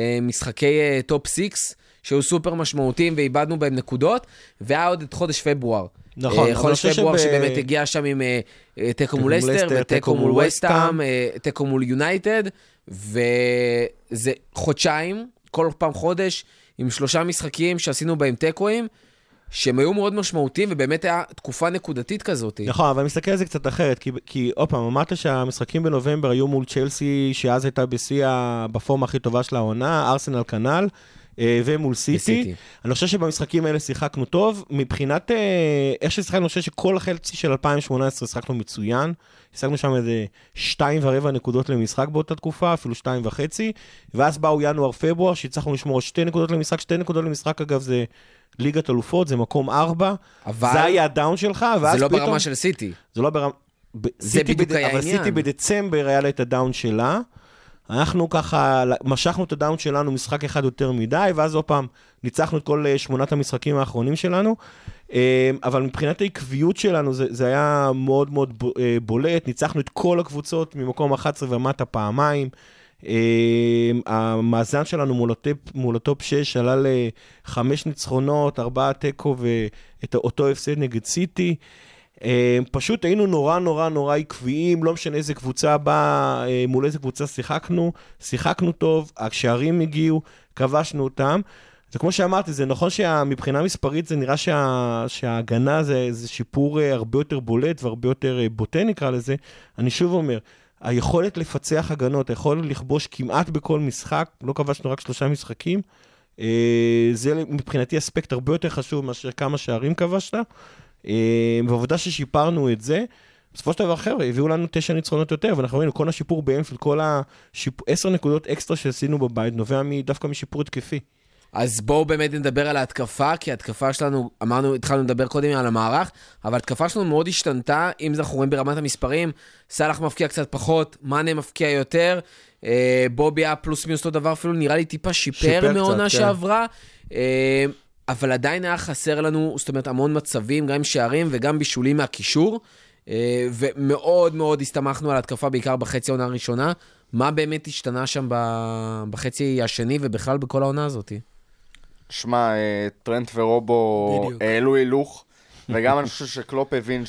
משחקי טופ 6, שהיו סופר משמעותיים, ואיבדנו בהם נקודות, והיה עוד את חודש פברואר. נכון, חודש פברואר שבאמת הגיע שם עם טקו מול לסטר, וטקו מול וסטהאם, טקו מול יונייטד, וזה חודשיים, כל פעם חודש, עם 3 משחקים שעשינו בהם טקואים, שהם היו מאוד משמעותיים, ובאמת היה תקופה נקודתית כזאת. נכון, אבל אני מסתכל על זה קצת אחרת, כי עוד פעם, אמרת שהמשחקים בנובמבר היו מול צ'לסי, שאז הייתה בפורמה הכי טובה של העונה, ארסנל כנ"ל, ומול סיטי. אני חושב שבמשחקים האלה שיחקנו טוב, מבחינת איך ששיחקנו, אני חושב שכל החצי של 2018 שיחקנו מצוין, שיחקנו שם איזה 2.25 נקודות למשחק באותה תקופה, אפילו 2.5, ואז באו ינואר-פברואר, שהצלחנו לשמור 2 נקודות למשחק, 2 נקודות למשחק אגב זה ליגת אלופות, זה מקום 4, זה היה הדאון שלך, זה לא ברמה של סיטי. זה לא ברמה... זה בדיוק היה אבל העניין. סיטי בדצמבר היה לה את הדאון שלה, אנחנו ככה משכנו את הדאון שלנו משחק אחד יותר מדי, ואז עוד פעם ניצחנו את כל 8 המשחקים האחרונים שלנו, אבל מבחינת העקביות שלנו זה היה מאוד מאוד בולט, ניצחנו את כל הקבוצות ממקום 11 ומטה פעמיים, המאזן שלנו מול הטופ 6 עלה ל5 ניצחונות, 4 טקו ואת אותו הפסד נגד סיטי, פשוט היינו נורא נורא נורא עקביים, לא משנה איזה קבוצה באה, מול איזה קבוצה שיחקנו טוב, השערים הגיעו, כבשנו אותם, זה כמו שאמרתי, זה נכון שמבחינה מספרית זה נראה שההגנה זה שיפור הרבה יותר בולט והרבה יותר בוטה נקרא לזה, אני שוב אומר, היכולת לפצח הגנות, היכולת לכבוש כמעט בכל משחק, לא כבשנו רק 3 משחקים, זה מבחינתי אספקט הרבה יותר חשוב מאשר כמה שערים כבשת, בעבודה ששיפרנו את זה, בסופו של דבר חבר'ה, הביאו לנו 9 ניצחונות יותר, ואנחנו ראינו כל השיפור באנפילד, כל 10 נקודות אקסטרה שעשינו בבית, נובע דווקא משיפור התקפי. אז בואו באמת נדבר על ההתקפה, כי ההתקפה שלנו, התחלנו לדבר קודם על המערך, אבל ההתקפה שלנו מאוד השתנתה, אם אנחנו רואים ברמת המספרים, סלח מפקיע קצת פחות, מאנה מפקיע יותר, בובי היה פלוס מיוס אותו דבר, אפילו נראה לי טיפה שיפר מעונה שעברה, אבל עדיין היה חסר לנו, זאת אומרת, המון מצבים, גם עם שערים וגם בישולים מהקישור, ומאוד מאוד הסתמכנו על ההתקפה, בעיקר בחצי העונה הראשונה, מה באמת השתנה שם בחצי השני ובכלל בכל העונה הזאת? שמע, טרנט ורובו העלו הילוך, וגם אני חושב שקלופ הבין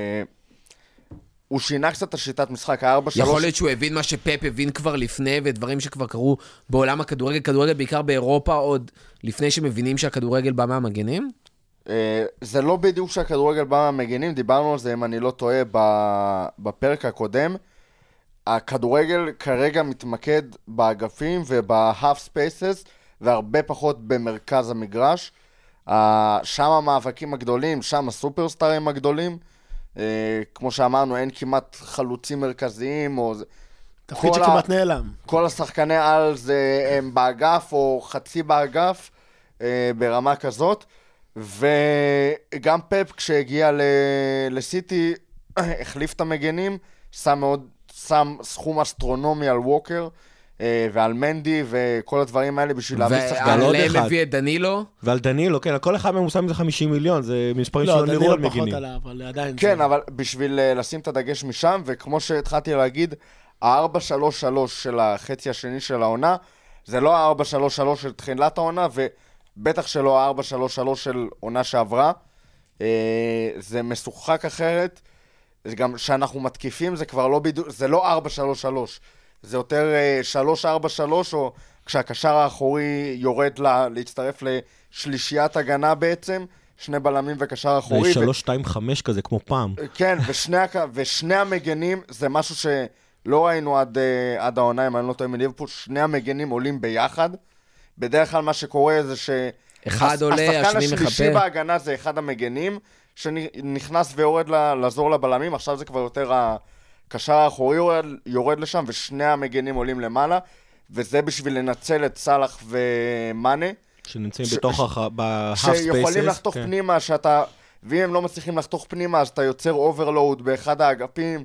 הוא שינה קצת את השיטת משחק, ה-4-3... יכול להיות שהוא הבין מה שפפ הבין כבר לפני, ודברים שכבר קרו בעולם הכדורגל, כדורגל בעיקר באירופה, עוד לפני שמבינים שהכדורגל בא מהמגנים? זה לא בדיוק שהכדורגל בא מהמגנים, דיברנו על זה, אם אני לא טועה, בפרק הקודם. הכדורגל כרגע מתמקד באגפים וב-half spaces, והרבה פחות במרכז המגרש. שם המאבקים הגדולים, שם הסופרסטארים הגדולים. כמו שאמרנו, אין כמעט חלוצים מרכזיים, או... תפקיד שכמעט נעלם. כל השחקני על זה הם באגף, או חצי באגף, ברמה כזאת. וגם פפ, כשהגיע לסיטי, החליף את המגנים, שם סכום אסטרונומי על ווקר, ועל מנדי, וכל הדברים האלה בשביל להביא שחקן. ועליהם הביא את דנילו? ועל דנילו, כן, כל אחד מהם שם מזה 50 מיליון, זה מספרים שלא נראו על מגינים. לא, דנילו פחות עליו, אבל עדיין... כן, אבל בשביל לשים את הדגש משם, וכמו שהתחלתי להגיד, ה-4-3-3 של החצי השני של העונה, זה לא ה-4-3-3 של תחילת העונה, ובטח שלא ה-4-3-3 של עונה שעברה. זה משוחק אחרת, גם שאנחנו מתקיפים, זה כבר לא בדיוק, זה לא 4-3-3, זה יותר 3-4-3, או כשהקשר האחורי יורד להצטרף לשלישיית הגנה בעצם, 2 בלמים וקשר אחורי. זה 3-2-5 כזה, כמו פעם. כן, ושני המגנים, זה משהו שלא ראינו עד העונה, אם אני לא טועה מליברפול, 2 המגנים עולים ביחד. בדרך כלל מה שקורה זה אחד עולה, השני מחפה. השחקן השלישי בהגנה זה אחד המגנים, שנכנס ויורד לעזור לבלמים, עכשיו זה כבר יותר הקשר האחורי יורד לשם, ושני המגנים עולים למעלה, וזה בשביל לנצל את סלח ומאנה. שנמצאים בתוך ב-half spaces. שיכולים לחתוך פנימה, ואם הם לא מצליחים לחתוך פנימה, אז אתה יוצר אוברלואוד באחד האגפים.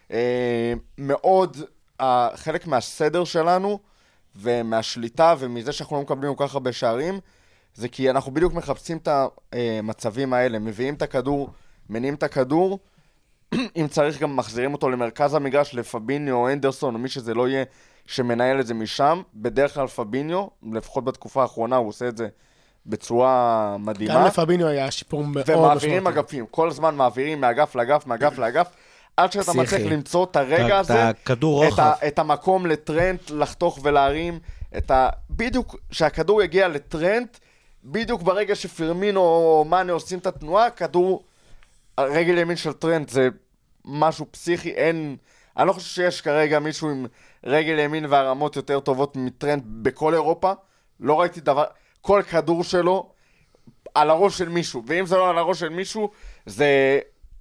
מאוד, חלק מהסדר שלנו, ומהשליטה, ומזה שאנחנו לא מקבלים כל כך הרבה שערים, זה כי אנחנו בדיוק מחפשים את המצבים האלה, מביאים את הכדור, מניעים את הכדור, אם צריך גם מחזירים אותו למרכז המגרש, לפביניו או אנדרסון, או מי שזה לא יהיה, שמנהל את זה משם, בדרך כלל פביניו, לפחות בתקופה האחרונה, הוא עושה את זה בצורה מדהימה. גם לפביניו היה שיפור מאוד משמעותי. ומעבירים אגפים, כל הזמן מעבירים מאגף לאגף, מאגף לאגף, עד שאתה מצליח למצוא את הרגע הזה, את המקום לטרנט, לחתוך ולהרים, בדיוק שהכדור יגיע לטרנט, בדיוק ברגע שפירמינו או מאנה עושים את התנועה, כדור, רגל ימין של טרנט זה משהו פסיכי, אני לא חושב שיש כרגע מישהו עם רגל ימין והרמות יותר טובות מטרנט בכל אירופה, לא ראיתי דבר, כל כדור שלו על הראש של מישהו, ואם זה לא על הראש של מישהו, זה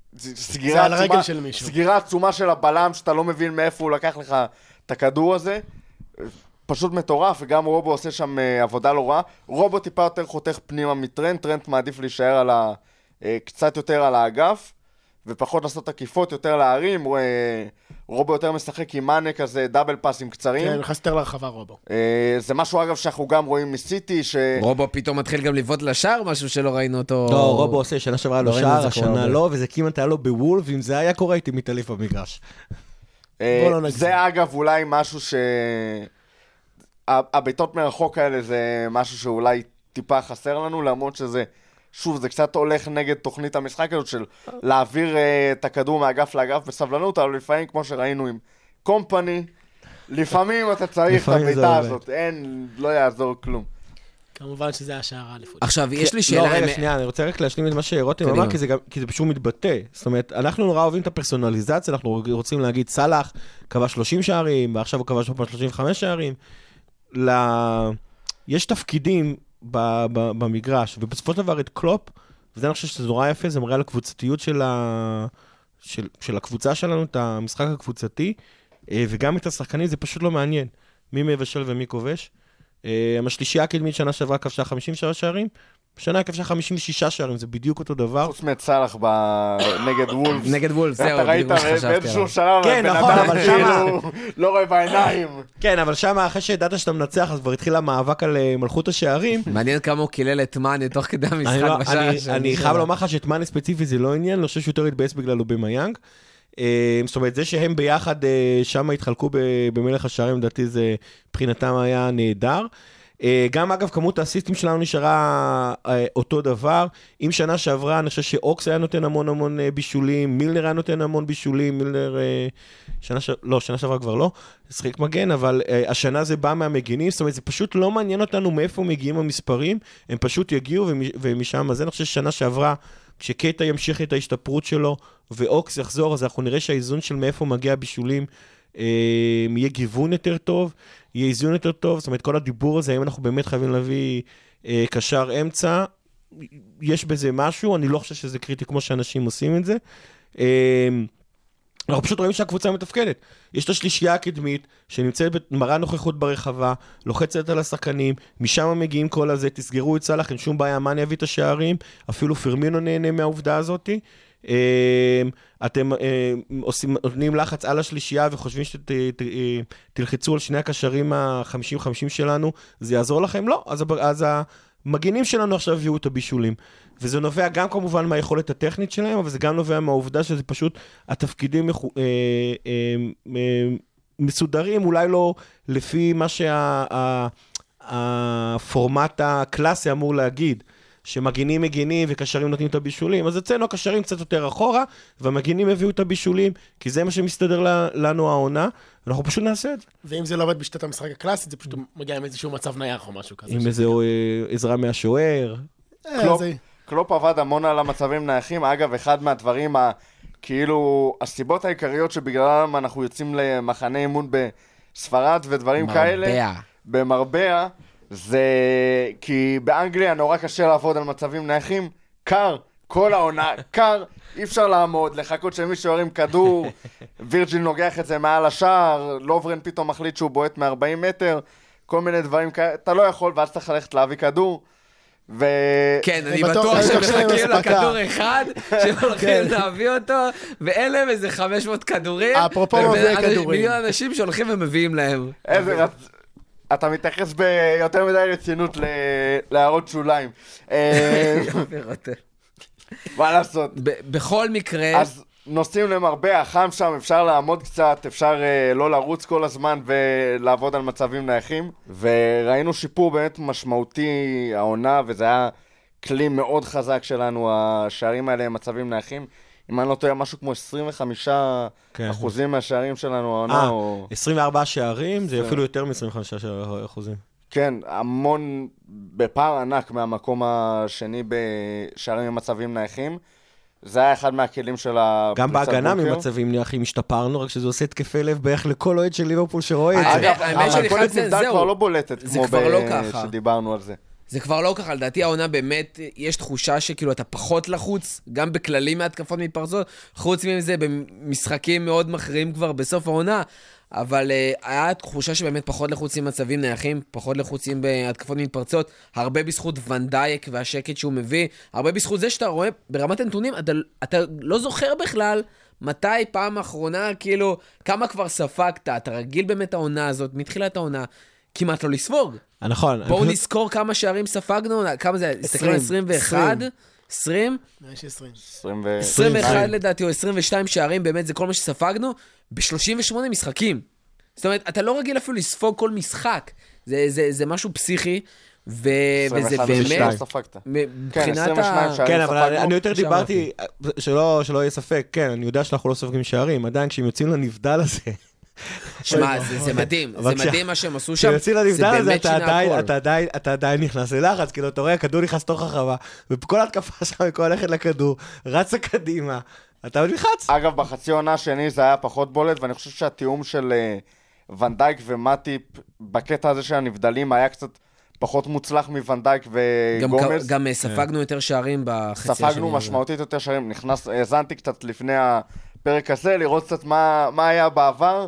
סגירה עצומה של הבלם, שאתה לא מבין מאיפה הוא לקח לך את הכדור הזה, פשוט מטורף, וגם רובו עושה שם עבודה לא רעה. רובו טיפה יותר חותך פנימה מטרנט, טרנט מעדיף להישאר קצת יותר על האגף, ופחות לעשות עקיפות, יותר להרים, רובו יותר משחק עם מאנה כזה, דאבל פאסים קצרים. כן, נכנס יותר להרחבה רובו. זה משהו אגב שאנחנו גם רואים מסיטי, רובו פתאום מתחיל גם לבעוט לשער, משהו שלא ראינו אותו. לא, רובו עושה, שנה שעברה לו ראינו את שער, זה השנה קורה. לא, וזה כמעט היה לו בוולף, אם זה היה קורה, הייתי מתעלף במגרש. לא נגזים. זה אגב אולי משהו הביתות מרחוק האלה זה משהו שאולי טיפה חסר לנו, למרות שזה, שוב, זה קצת הולך נגד תוכנית המשחק הזאת של להעביר את הכדור מאגף לאגף בסבלנות, אבל לפעמים, כמו שראינו עם קומפני, לפעמים אתה צריך את לפעמים זה הביתה עובד. הזאת, לא יעזור כלום. כמובן שזה השער האליפות. עכשיו, יש לי לא, שאלה... רגע, שנייה, אני רוצה רק להשלים את מה שרותם קדימה. אמר, כי זה פשוט מתבטא. זאת אומרת, אנחנו נורא אוהבים את הפרסונליזציה, אנחנו רוצים להגיד, סלאח קבע 30 שערים, ועכשיו הוא קבע 35 שערים. יש תפקידים במגרש, ובסופו של דבר את קלופ, וזה אני חושב שזה נורא יפה, זה מראה על הקבוצתיות של הקבוצה שלנו, את המשחק הקבוצתי, וגם את השחקנים, זה פשוט לא מעניין. מי מבשל ומי כובש. השלישייה הקדמית שנה שעברה כבשה 53 שערים, בשנה כבשה 56 שערים, זה בדיוק אותו דבר. חוץ מצלח נגד וולף. נגד וולף, זהו, אתה ראית בדיוק מה שחשבתי באיזשהו עליו. שלב, כן, בן נכון, אדם אבל כאילו לא רואה בעיניים. כן, אבל שם אחרי שידעת שאתה מנצח, אז כבר התחיל המאבק על מלכות השערים. מעניין כמה הוא קילל את מאנה תוך כדי אני המשחק לא- בשער אני- השני אני שלו. חייב לומר לך שאת מאנה ספציפי זה לא עניין, אני חושב שיותר התבאס בגלל אובמיאנג. זאת אומרת, זה שהם ביחד שם התחלקו במלך השערים, לדעתי זה מבחינתם היה נהדר. גם אגב, כמות האסיסטים שלנו נשארה אותו דבר. אם שנה שעברה, אני חושב שאוקס היה נותן המון בישולים, מילנר היה נותן המון בישולים, מילנר, שנה שעברה כבר לא, שחק מגן, אבל השנה זה בא מהמגינים, זאת אומרת, זה פשוט לא מעניין אותנו מאיפה מגיעים המספרים, הם פשוט יגיעו ומשם, אז אני חושב ששנה שעברה, כשקייטה ימשיך את ההשתפרות שלו, ואוקס יחזור, אז אנחנו נראה שהאיזון של מאיפה מגיע הבישולים, יהיה גיוון יותר טוב, יהיה איזון יותר טוב, זאת אומרת, כל הדיבור הזה, אם אנחנו באמת חייבים להביא קשר אמצע, יש בזה משהו, אני לא חושב שזה קריטי כמו שאנשים עושים את זה. אנחנו פשוט רואים שהקבוצה מתפקדת. יש את השלישייה הקדמית, שנמצאת במראה נוכחות ברחבה, לוחצת על השחקנים, משם מגיעים כל הזה, תסגרו את סלאח, אין שום בעיה, מאנה יביא את השערים, אפילו פרמינו נהנה מהעובדה הזאת. אתם נותנים לחץ על השלישייה וחושבים שתלחצו על שני הקשרים ה-50-50 שלנו, זה יעזור לכם? לא, אז המגינים שלנו עכשיו הביאו את הבישולים, וזה נובע גם כמובן מהיכולת הטכנית שלהם, אבל זה גם נובע מהעובדה שזה פשוט התפקידים מסודרים, אולי לא לפי מה שהפורמט הקלאסי אמור להגיד, שמגינים מגינים וקשרים נותנים את הבישולים, אז אצלנו הקשרים קצת יותר אחורה, והמגינים הביאו את הבישולים, כי זה מה שמסתדר לנו העונה, ואנחנו פשוט נעשה את זה. ואם זה לא עובד בשיטת המשחק הקלאסית, זה פשוט מגיע עם איזשהו מצב נייח או משהו כזה. עם איזה עזרה מהשוער. קלופ עבד המון על המצבים נייחים, אגב, אחד מהדברים, כאילו, הסיבות העיקריות שבגללם אנחנו יוצאים למחנה אימון בספרד ודברים כאלה, במרבע, זה כי באנגליה נורא קשה לעבוד על מצבים נייחים, קר, כל העונה, קר, אי אפשר לעמוד, לחכות שמישהו ירים כדור, וירג'יל נוגח את זה מעל השער, לוברן פתאום מחליט שהוא בועט מ-40 מטר, כל מיני דברים כאלה, אתה לא יכול, ואז צריך ללכת להביא כדור, כן, אני בטוח שמחכים לכדור אחד, שהולכים להביא אותו, ואלה איזה 500 כדורים, אפרופו מביא כדורים. מיליון אנשים שהולכים ומביאים להם. איזה אתה מתייחס ביותר מדי רצינות להערות שוליים. מה לעשות? בכל מקרה... אז נוסעים למרבה, החם שם, אפשר לעמוד קצת, אפשר לא לרוץ כל הזמן ולעבוד על מצבים נייחים. וראינו שיפור באמת משמעותי העונה, וזה היה כלי מאוד חזק שלנו, השערים האלה הם מצבים נייחים. אם אני לא טועה, משהו כמו 25% מהשערים שלנו העונה. 24 שערים, זה אפילו יותר מ-25%. כן, המון, בפער ענק מהמקום השני בשערים עם נייחים. זה היה אחד מהכלים של הקבוצה. גם בהגנה ממצבים נייחים השתפרנו, רק שזה עושה התקפי לב בערך לכל אוהד של ליברפול שרואה את זה. אגב, המתכונת נבדל כבר לא בולטת, כמו שדיברנו על זה. זה כבר לא ככה, לדעתי העונה באמת, יש תחושה שכאילו אתה פחות לחוץ, גם בכללים מהתקפות מתפרצות, חוץ מזה במשחקים מאוד מכריעים כבר בסוף העונה, אבל היה תחושה שבאמת פחות לחוצים מצבים נייחים, פחות לחוצים בהתקפות מתפרצות, הרבה בזכות ונדייק והשקט שהוא מביא, הרבה בזכות זה שאתה רואה ברמת הנתונים, אתה לא זוכר בכלל מתי פעם האחרונה, כאילו, כמה כבר ספגת, אתה רגיל באמת העונה הזאת, מתחילת העונה, כמעט לא לספוג. נכון. בואו נזכור כמה שערים ספגנו, כמה זה, 21? 20? 21 לדעתי, או 22 שערים, באמת זה כל מה שספגנו, ב-38 משחקים. זאת אומרת, אתה לא רגיל אפילו לספוג כל משחק. זה משהו פסיכי, וזה באמת... מבחינת ה... כן, אבל אני יותר דיברתי, שלא יהיה ספק, כן, אני יודע שאנחנו לא סופגים שערים, עדיין כשהם יוצאים לנבדל הזה... שמע, זה מדהים, זה מדהים מה שהם עשו שם, זה באמת שינה הכל. אתה עדיין נכנס ללחץ, כאילו אתה רואה, הכדור נכנס תוך הרחבה, וכל התקפה שם, כל הלכת לכדור, רצה קדימה, אתה עוד נלחץ. אגב, בחצי עונה השני זה היה פחות בולט, ואני חושב שהתיאום של ונדייק ומטיפ, בקטע הזה של הנבדלים, היה קצת פחות מוצלח מוונדייק וגומז. גם ספגנו יותר שערים בחצי השני. ספגנו משמעותית יותר שערים, האזנתי קצת לפני הפרק הזה, לראות קצת מה היה בעבר.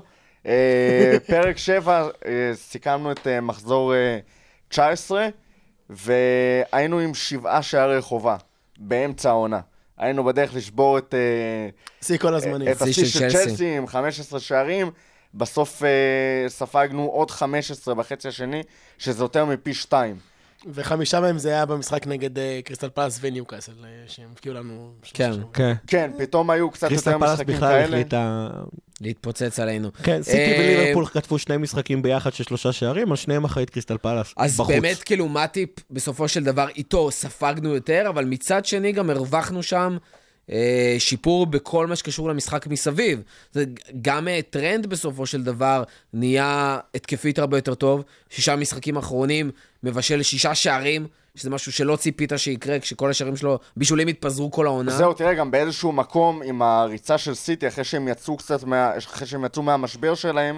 פרק 7, סיכמנו את מחזור 19, והיינו עם 7 שערי חובה באמצע העונה. היינו בדרך לשבור את כל הזמנים. את השיא של צ'לסי עם 15 שערים, בסוף ספגנו עוד 15 בחצי השני, שזה יותר מפי 2. ו5 מהם זה היה במשחק נגד קריסטל פלאס וניוקאסל, שהם הפקיעו לנו... כן, פתאום היו קצת יותר משחקים כאלה. קריסטל פלאס בכלל החליטה... להתפוצץ עלינו. כן, סיטי וליברפול כתבו 2 משחקים ביחד של 3 שערים, על שניהם אחראית קריסטל פלאס, בחוץ. אז באמת כאילו מטיפ בסופו של דבר איתו ספגנו יותר, אבל מצד שני גם הרווחנו שם שיפור בכל מה שקשור למשחק מסביב. גם טרנד בסופו של דבר נהיה התקפית הרבה יותר טוב, 6 משחקים אחרונים מבשל 6 שערים, שזה משהו שלא ציפית שיקרה, כשכל השערים שלו בישולים התפזרו כל העונה. זהו, תראה, גם באיזשהו מקום עם הריצה של סיטי, אחרי שהם יצאו קצת, אחרי שהם יצאו מהמשבר שלהם,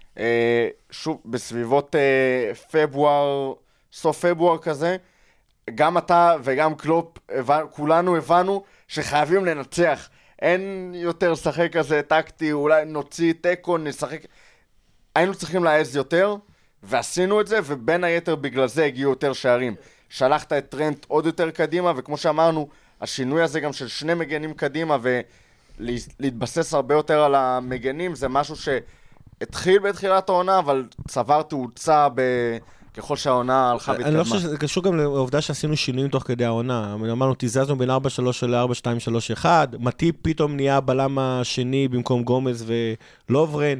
שוב, בסביבות פברואר, סוף פברואר כזה, גם אתה וגם קלופ, כולנו הבנו שחייבים לנצח. אין יותר לשחק כזה טקטי, אולי נוציא טקו, נשחק... היינו צריכים להעז יותר, ועשינו את זה, ובין היתר בגלל זה הגיעו יותר שערים. שלחת את טרנט עוד יותר קדימה, וכמו שאמרנו, השינוי הזה גם של 2 מגנים קדימה, ולהתבסס הרבה יותר על המגנים, זה משהו שהתחיל בתחילת העונה, אבל צבר תאוצה ככל שהעונה הלכה והתקדמה. אני לא חושב שזה קשור גם לעובדה שעשינו שינויים תוך כדי העונה. אמרנו, תיזזנו בין 4-3 ל-4-2-3-1, מטיפ פתאום נהיה בלם השני במקום גומז ולוברן.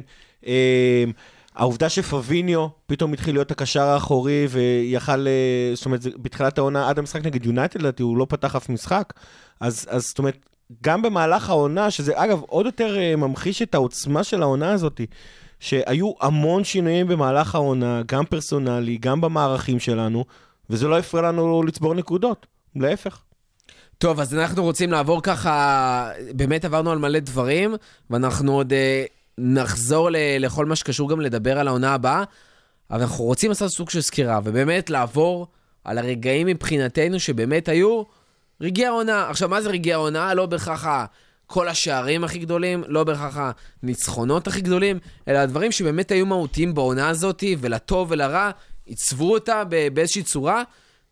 העובדה שפביניו פתאום התחיל להיות הקשר האחורי ויכל, זאת אומרת, בתחילת העונה, עד המשחק נגד יונייטד, לדעתי, הוא לא פתח אף משחק. אז זאת אומרת, גם במהלך העונה, שזה אגב עוד יותר ממחיש את העוצמה של העונה הזאת, שהיו המון שינויים במהלך העונה, גם פרסונלי, גם במערכים שלנו, וזה לא הפריע לנו לצבור נקודות, להפך. טוב, אז אנחנו רוצים לעבור ככה, באמת עברנו על מלא דברים, ואנחנו עוד נחזור לכל מה שקשור גם לדבר על העונה הבאה, אבל אנחנו רוצים לעשות סוג של סקירה, ובאמת לעבור על הרגעים מבחינתנו שבאמת היו רגעי העונה. עכשיו, מה זה רגעי העונה? לא בהכרח כל השערים הכי גדולים, לא בהכרח הניצחונות הכי גדולים, אלא הדברים שבאמת היו מהותיים בעונה הזאת, ולטוב ולרע, עיצבו אותה באיזושהי צורה,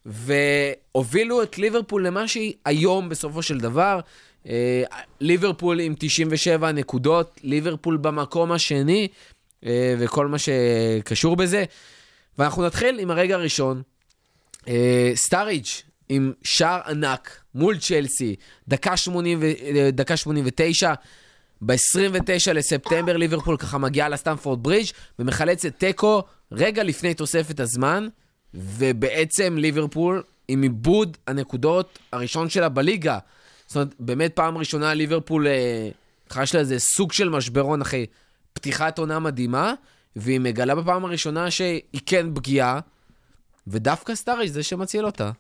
והובילו את ליברפול למה שהיא היום בסופו של דבר. ליברפול עם 97 נקודות, ליברפול במקום השני, וכל מה שקשור בזה. ואנחנו נתחיל עם הרגע הראשון. סטאריג' עם שער ענק מול צ'לסי, דקה 89, ב-29 לספטמבר ליברפול ככה מגיעה לסטמפורד ברידג' ומחלצת טקו רגע לפני תוספת הזמן, ובעצם ליברפול עם איבוד הנקודות הראשון שלה בליגה. זאת אומרת, באמת פעם ראשונה ליברפול חש לה איזה סוג של משברון אחרי פתיחת עונה מדהימה, והיא מגלה בפעם הראשונה שהיא כן פגיעה, ודווקא סטאריג' זה שמציל אותה.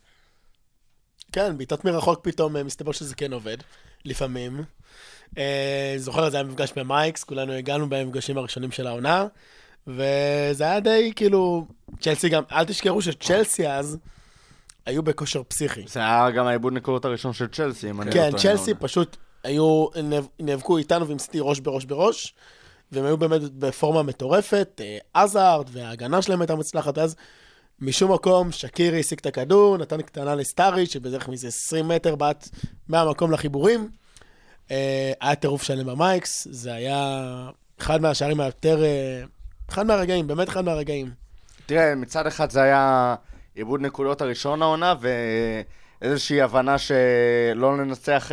כן, בעיטות מרחוק פתאום מסתבר שזה כן עובד, לפעמים. זוכר, זה היה מפגש במייקס, כולנו הגענו במפגשים הראשונים של העונה, וזה היה די כאילו, צ'לסי גם, אל תשכחו שצ'לסי אז היו בכושר פסיכי. זה היה גם העיבוד נקודות הראשון של צ'לסי. כן, צ'לסי פשוט היו, נאבקו איתנו ועם סיטי ראש בראש בראש, והם היו באמת בפורמה מטורפת, עזארד, וההגנה שלהם הייתה מצלחת, אז משום מקום, שקירי השיג את הכדור, נתן קטנה לסטארי, שבדרך מזה 20 מטר בעט מהמקום לחיבורים. היה טירוף שלם במייקס, זה היה אחד מהשערים היותר... אחד מהרגעים, באמת אחד מהרגעים. תראה, מצד אחד זה היה עיבוד נקודות הראשון העונה, ואיזושהי הבנה שלא ננצח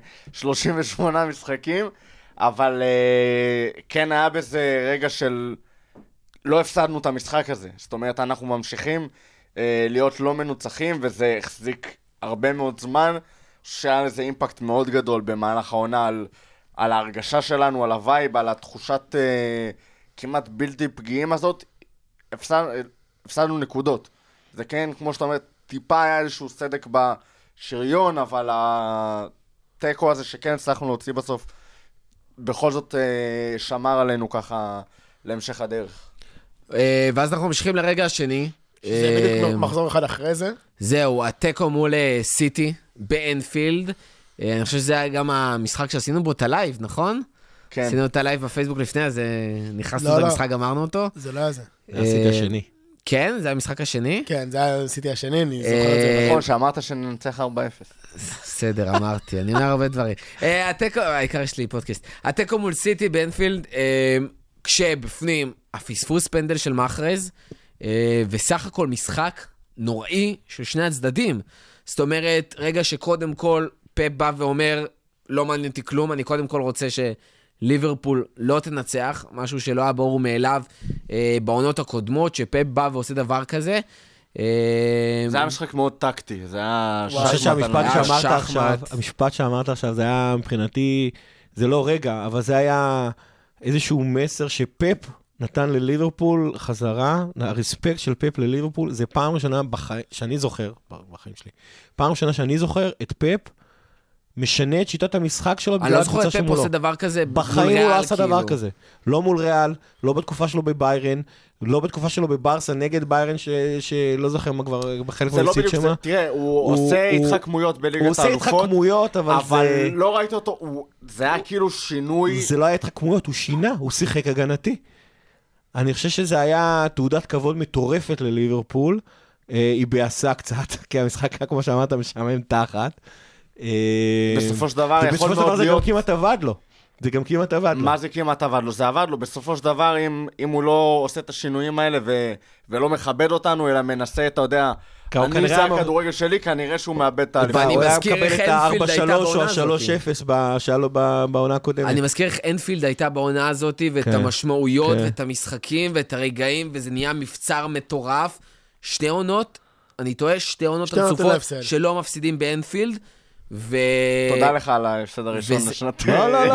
38 משחקים, אבל כן היה בזה רגע של לא הפסדנו את המשחק הזה. זאת אומרת, אנחנו ממשיכים להיות לא מנוצחים, וזה החזיק הרבה מאוד זמן, שהיה לזה אימפקט מאוד גדול במהלך העונה על ההרגשה שלנו, על הווייב, על התחושת כמעט בלתי פגיעים הזאת. הפסדנו נקודות. זה כן, כמו שאתה אומר, טיפה היה איזשהו סדק בשריון, אבל הטקו הזה שכן הצלחנו להוציא בסוף, בכל זאת שמר עלינו ככה להמשך הדרך. ואז אנחנו ממשיכים לרגע השני. זה בדיוק מחזור אחד אחרי זה. זהו, הטקו מול סיטי באנפילד. אני חושב שזה היה גם המשחק שעשינו בו את הלייב, נכון? כן. עשינו את הלייב בפייסבוק לפני, אז נכנסנו למשחק, גמרנו אותו. זה לא היה זה. עשית השני. כן? זה היה המשחק השני? כן, זה היה סיטי השני, אני זוכר את זה. נכון, שאמרת שננצח 4-0. בסדר, אמרתי, אני אומר הרבה דברים. הטקו, העיקר יש לי פודקאסט. הטקו מול סיטי באנפילד, כשבפנים הפספוס פנדל של מחרז, וסך הכל משחק נוראי של שני הצדדים. זאת אומרת, רגע שקודם כל פפ בא ואומר, לא מעניין אותי כלום, אני קודם כל רוצה שליברפול לא תנצח, משהו שלא היה ברור מאליו בעונות הקודמות, שפפ בא ועושה דבר כזה. זה היה משחק מאוד טקטי, זה היה... אני חושב שהמשפט שאמרת עכשיו, זה היה מבחינתי, זה לא רגע, אבל זה היה איזשהו מסר שפפ נתן לליברפול חזרה, הרספקט של פפ לליברפול, זה פעם ראשונה שאני זוכר, בחיים שלי, פעם ראשונה שאני זוכר את פפ, משנה את שיטת המשחק שלו אני לא זוכר את פפ עושה דבר כזה מול ריאל. בחיים הוא לא עשה דבר כזה. לא מול ריאל, לא בתקופה שלו בביירן, לא בתקופה שלו בברסה, נגד ביירן שלא זוכר מה כבר בחלק מהפסיד שמה. זה לא בדיוק, תראה, הוא עושה התחכמויות בליגת האלופות. הוא עושה התחכמויות, אבל לא ראיתי אותו, זה היה כאילו שינוי... זה לא היה התחכמויות, הוא שינה, הוא שיחק הגנתי. אני חושב שזה היה תעודת כבוד מטורפת לליברפול, היא בעשה קצת, כי המשחק היה, כמו שאמרת, משעמם תחת. בסופו של דבר יכול מאוד להיות... זה להיות... גם כמעט עבד לו. זה גם כמעט עבד לו. מה זה כמעט עבד לו? זה עבד לו. בסופו של דבר, אם הוא לא עושה את השינויים האלה ולא מכבד אותנו, אלא מנסה, אתה יודע, אני זה הכדורגל שלי, כנראה שהוא מאבד את האליפות. ואני הוא היה מזכיר מקבל איך את אנפילד הייתה ה-4-3 או בעונה הזאת. ה-3-0 שהיה לו בעונה הקודמת. אני מזכיר איך אנפילד הייתה בעונה הזאת, ואת המשמעויות, ואת המשחקים, ואת הרגעים, וזה נהיה מבצר מטורף. שתי עונות, אני טועה, שתי עונות רצופות שלא מפסידים באנפילד, תודה לך על ההפסד הראשון לשנת...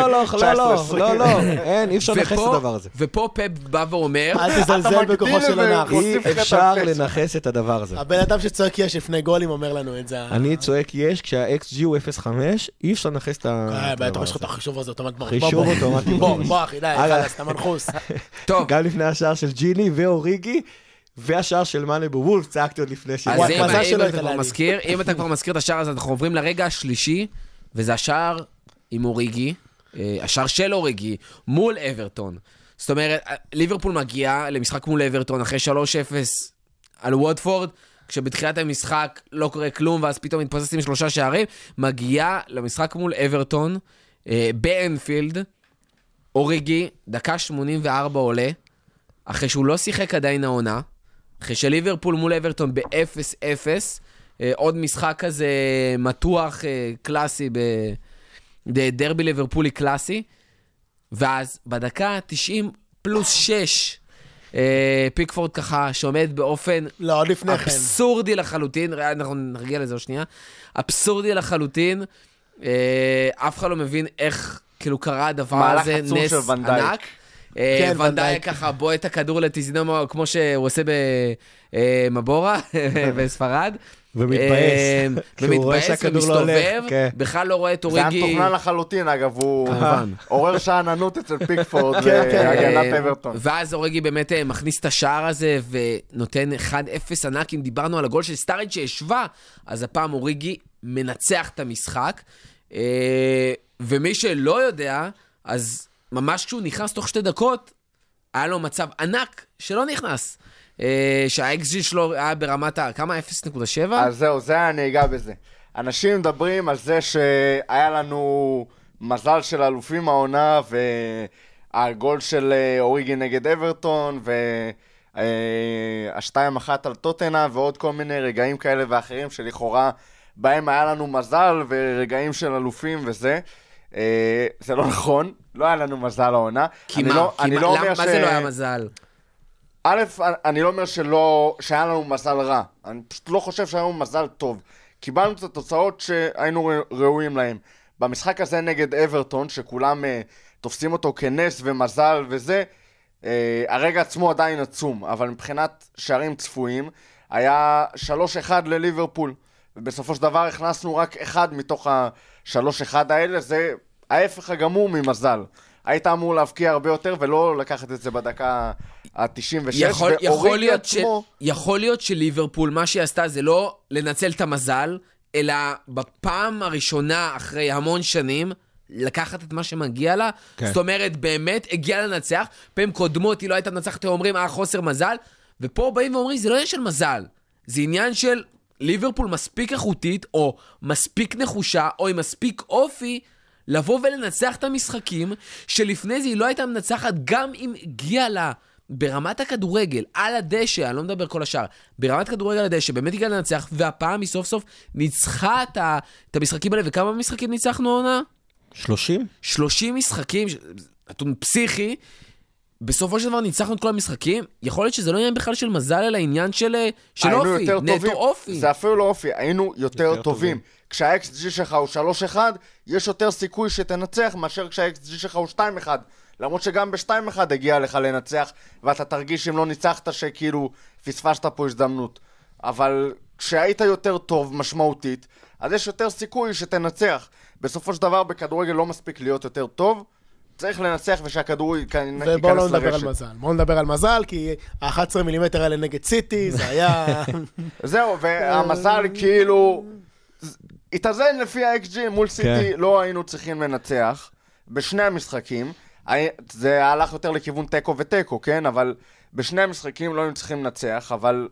לא, אין, אי אפשר לנחס את הדבר הזה. ופה פפ בא ואומר... אל תזלזל בכוחו של הנח. אי אפשר לנחס את הדבר הזה. הבן אדם שצועק יש לפני גולים אומר לנו את זה. אני צועק יש, כשה-XG הוא 0.5, אי אפשר לנחס את הדבר הזה. יש לך את החישוב הזה אוטומט. חישוב אוטומט. בוא אחי, די, חלס, אתה מנחוס. גם לפני השער של ג'יני ואוריגי, והשער של מאנה בוולף, צעקתי עוד לפני ש... אז אם אתה כבר מזכיר את השער הזה, אנחנו עוברים לרגע השלישי, וזה השער עם אוריגי, השער של אוריגי, מול אברטון. זאת אומרת, ליברפול מגיע למשחק מול אברטון, אחרי 3-0 על וודפורד, כשבתחילת המשחק לא קורה כלום, ואז פתאום מתפססים 3 שערים, מגיע למשחק מול אברטון, באנפילד, אוריגי, דקה 84 עולה, אחרי שהוא לא שיחק עדיין העונה, אחרי שליברפול מול אברטון ב-0-0, עוד משחק כזה מתוח, קלאסי, דרבי ליברפולי קלאסי, ואז בדקה 90 פלוס 6, פיקפורד ככה שעומד באופן לא, לפני אבסורדי לחלוטין, אנחנו נרגיע לזה עוד שנייה, אבסורדי לחלוטין, אף אחד לא מבין איך כאילו קרה הדבר הזה, נס ענק. ונדאי ככה בוא את הכדור לטיזינו כמו שהוא עושה במבורה בספרד ומתבאס ומסתובב, בכלל לא רואה את אוריגי. זה היה תוכנן לחלוטין, אגב, הוא עורר שעננות אצל פיקפורד להגנת אברטון. ואז אוריגי באמת מכניס את השער הזה ונותן 1-0 ענק. אם דיברנו על הגול של סטאריץ' שישבה, אז הפעם אוריגי מנצח את המשחק, ומי שלא יודע, אז ממש כשהוא נכנס תוך 2 דקות, היה לו מצב ענק שלא נכנס. שה-XG שלו היה ברמת כמה? 0.7? אז זהו, זה אני אגע בזה. אנשים מדברים על זה שהיה לנו מזל של אלופים העונה, והגול של אוריגי נגד אברטון, ה2-1 על טוטנה, ועוד כל מיני רגעים כאלה ואחרים שלכאורה בהם היה לנו מזל, ורגעים של אלופים וזה. זה לא נכון, לא היה לנו מזל העונה. כי מה? מה זה לא היה מזל? א', אני לא אומר שהיה לנו מזל רע. אני פשוט לא חושב שהיה לנו מזל טוב. קיבלנו את התוצאות שהיינו ראויים להם. במשחק הזה נגד אברטון, שכולם תופסים אותו כנס ומזל וזה, הרגע עצמו עדיין עצום, אבל מבחינת שערים צפויים, היה 3-1 לליברפול. ובסופו של דבר הכנסנו רק אחד מתוך ה-3-1 האלה, זה ההפך הגמור ממזל. היית אמור להבקיע הרבה יותר ולא לקחת את זה בדקה ה-96. יכול להיות שליברפול, מה שהיא עשתה זה לא לנצל את המזל, אלא בפעם הראשונה אחרי המון שנים, לקחת את מה שמגיע לה. כן. זאת אומרת, באמת הגיעה לנצח. פעם קודמות היא לא הייתה מנצחת, אומרים, חוסר מזל. ופה באים ואומרים, זה לא עניין של מזל. זה עניין של ליברפול מספיק איכותית, או מספיק נחושה, או עם מספיק אופי, לבוא ולנצח את המשחקים, שלפני זה היא לא הייתה מנצחת, גם אם הגיעה לה ברמת הכדורגל, על הדשא, אני לא מדבר כל השאר, ברמת כדורגל על הדשא, באמת הגיעה לנצח, והפעם היא סוף סוף ניצחה את המשחקים האלה, וכמה משחקים ניצחנו עונה? 30? 30 משחקים, נתון פסיכי, בסופו של דבר ניצחנו את כל המשחקים, יכול להיות שזה לא עניין בכלל של מזל, אלא עניין של אופי, נטו אופי. זה אפילו לא אופי, היינו יותר טובים. כשה-XG שלך הוא 3-1, יש יותר סיכוי שתנצח מאשר כשה-XG שלך הוא 2-1. למרות שגם ב-2-1 הגיע לך לנצח, ואתה תרגיש אם לא ניצחת שכאילו פספשת פה הזדמנות. אבל כשהיית יותר טוב משמעותית, אז יש יותר סיכוי שתנצח. בסופו של דבר בכדורגל לא מספיק להיות יותר טוב, צריך לנצח ושהכדור ייכנס לרשת. ובואו לא נדבר על מזל. בואו נדבר על מזל, כי ה-11 מילימטר האלה נגד סיטי, זה היה... זהו, והמזל כאילו... התאזן לפי ה-XG מול סיטי, לא היינו צריכים לנצח בשני המשחקים. זה הלך יותר לכיוון טקו וטקו, כן? אבל בשני המשחקים לא היינו צריכים לנצח, אבל...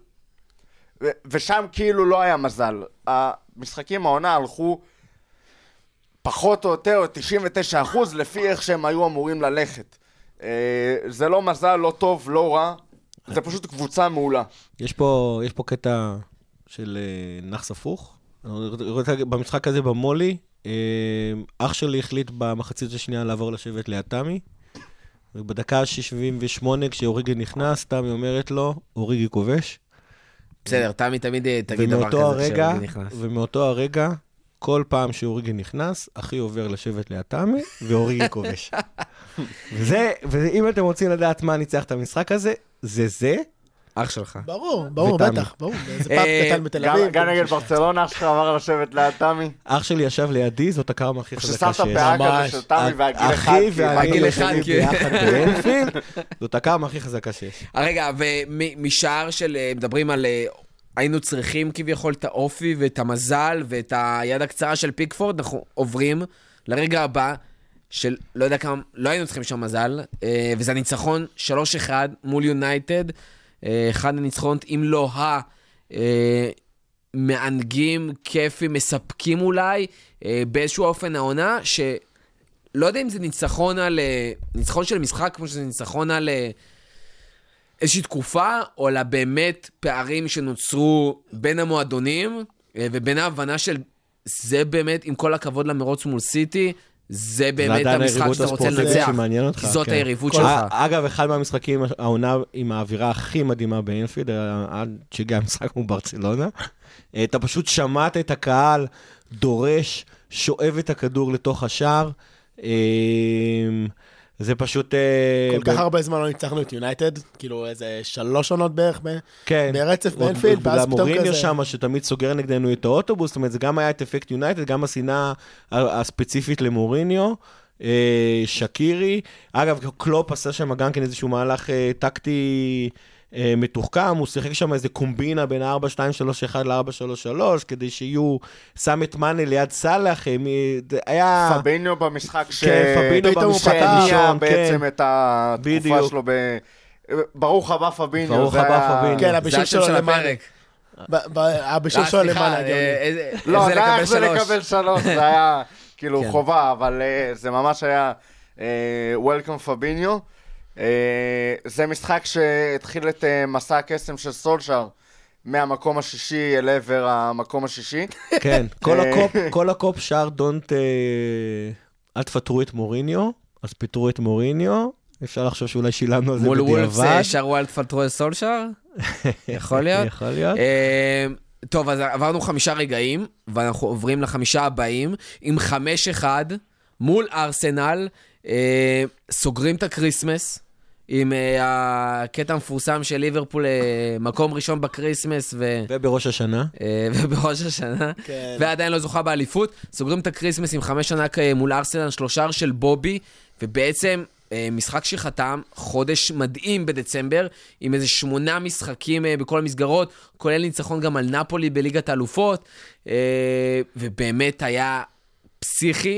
ושם כאילו לא היה מזל. המשחקים העונה הלכו פחות או יותר 99% לפי איך שהם היו אמורים ללכת. זה לא מזל, לא טוב, לא רע. זה פשוט קבוצה מעולה. יש פה קטע של נחס הפוך. במשחק הזה במולי, אח שלי החליט במחצית השנייה לעבור לשבת ליד תמי, ובדקה 78 כשאוריגי נכנס, תמי אומרת לו, אוריגי כובש. בסדר, תמי תמיד תגיד דבר כזה כשאוריגי נכנס. ומאותו הרגע, כל פעם שאוריגי נכנס, אחי עובר לשבת ליד תמי, ואוריגי כובש. ואם אתם רוצים לדעת מה ניצח את המשחק הזה, זה אח שלך. ברור, בטח, ברור. זה פעם קטן בתל אביב. גם נגד ברצלונה, אח שלך עבר לשבת ליד תמי. אח שלי ישב לידי, זאת הקרמה הכי חזקה שיש. ששמת פאה כזה של תמי והגיל אחד. אחי והגיל אחד, ביחד באנפילד, זאת הקרמה הכי חזקה שיש. רגע, ומשאר של, מדברים על, היינו צריכים כביכול את האופי ואת המזל ואת היד הקצרה של פיקפורד, אנחנו עוברים לרגע הבא, של לא יודע כמה, לא היינו צריכים שם מזל, וזה הניצחון 3-1 מול יונייטד, אחד הניצחונות, אם לא מענגים, כיפים, מספקים אולי, באיזשהו אופן העונה, שלא יודע אם זה ניצחון של המשחק, כמו שזה ניצחון על איזושהי תקופה, או על באמת פערים שנוצרו בין המועדונים, ובין ההבנה של זה באמת, עם כל הכבוד למרוץ מול סיטי, זה באמת המשחק שאתה רוצה לנצח, כי זאת היריבות שלך. אגב, אחד מהמשחקים, העונה עם האווירה הכי מדהימה באנפילד, עד שהגיע המשחק מול ברצלונה, אתה פשוט שמעת את הקהל דורש, שואב את הכדור לתוך השער, זה פשוט... כל כך הרבה זמן לא ניצחנו את יונייטד, כאילו איזה 3 עונות בערך ברצף באנפילד, ואז פתאום כזה... מוריניו שם שתמיד סוגר נגדנו את האוטובוס, זאת אומרת, זה גם היה את אפקט יונייטד, גם השנאה הספציפית למוריניו, שקירי, אגב, קלופ עשה שם גם כן איזשהו מהלך טקטי מתוחכם, הוא שיחק שם איזה קומבינה בין 4-2-3-1 ל-4-3-3, כדי שיהיו, שם את מאנה ליד סלאח, היה... פביניו במשחק פביניו במשחק הראשון, בעצם את התקופה שלו ברוך הבא פביניו. ברוך הבא פביניו. כן, הבישול שלו למאנה. הבישול שלו למאנה. לא, זה לקבל 3, זה היה כאילו חובה, אבל זה ממש היה וולקאם פביניו. זה משחק שהתחיל את מסע הקסם של סולשר מהמקום השישי אל עבר המקום השישי. כן, כל הקופ שר אל תפטרו את מוריניו, אז פיטרו את מוריניו, אפשר לחשוב שאולי שילמנו על זה בדיעבד. מול וולפס שרו אל תפטרו את סולשר? יכול להיות? יכול להיות. טוב, אז עברנו 5 רגעים, ואנחנו עוברים ל5 הבאים, עם 5-1 מול ארסנל, סוגרים את הקריסמס, עם הקטע המפורסם של ליברפול, מקום ראשון בקריסמס. ובראש השנה. ובראש השנה. כן. ועדיין לא זוכה באליפות. סוגרים את הקריסמס עם 5 ענק מול ארסנל, 3 של בובי, ובעצם משחק שחתם, חודש מדהים בדצמבר, עם איזה 8 משחקים בכל המסגרות, כולל ניצחון גם על נפולי בליגת האלופות, ובאמת היה פסיכי,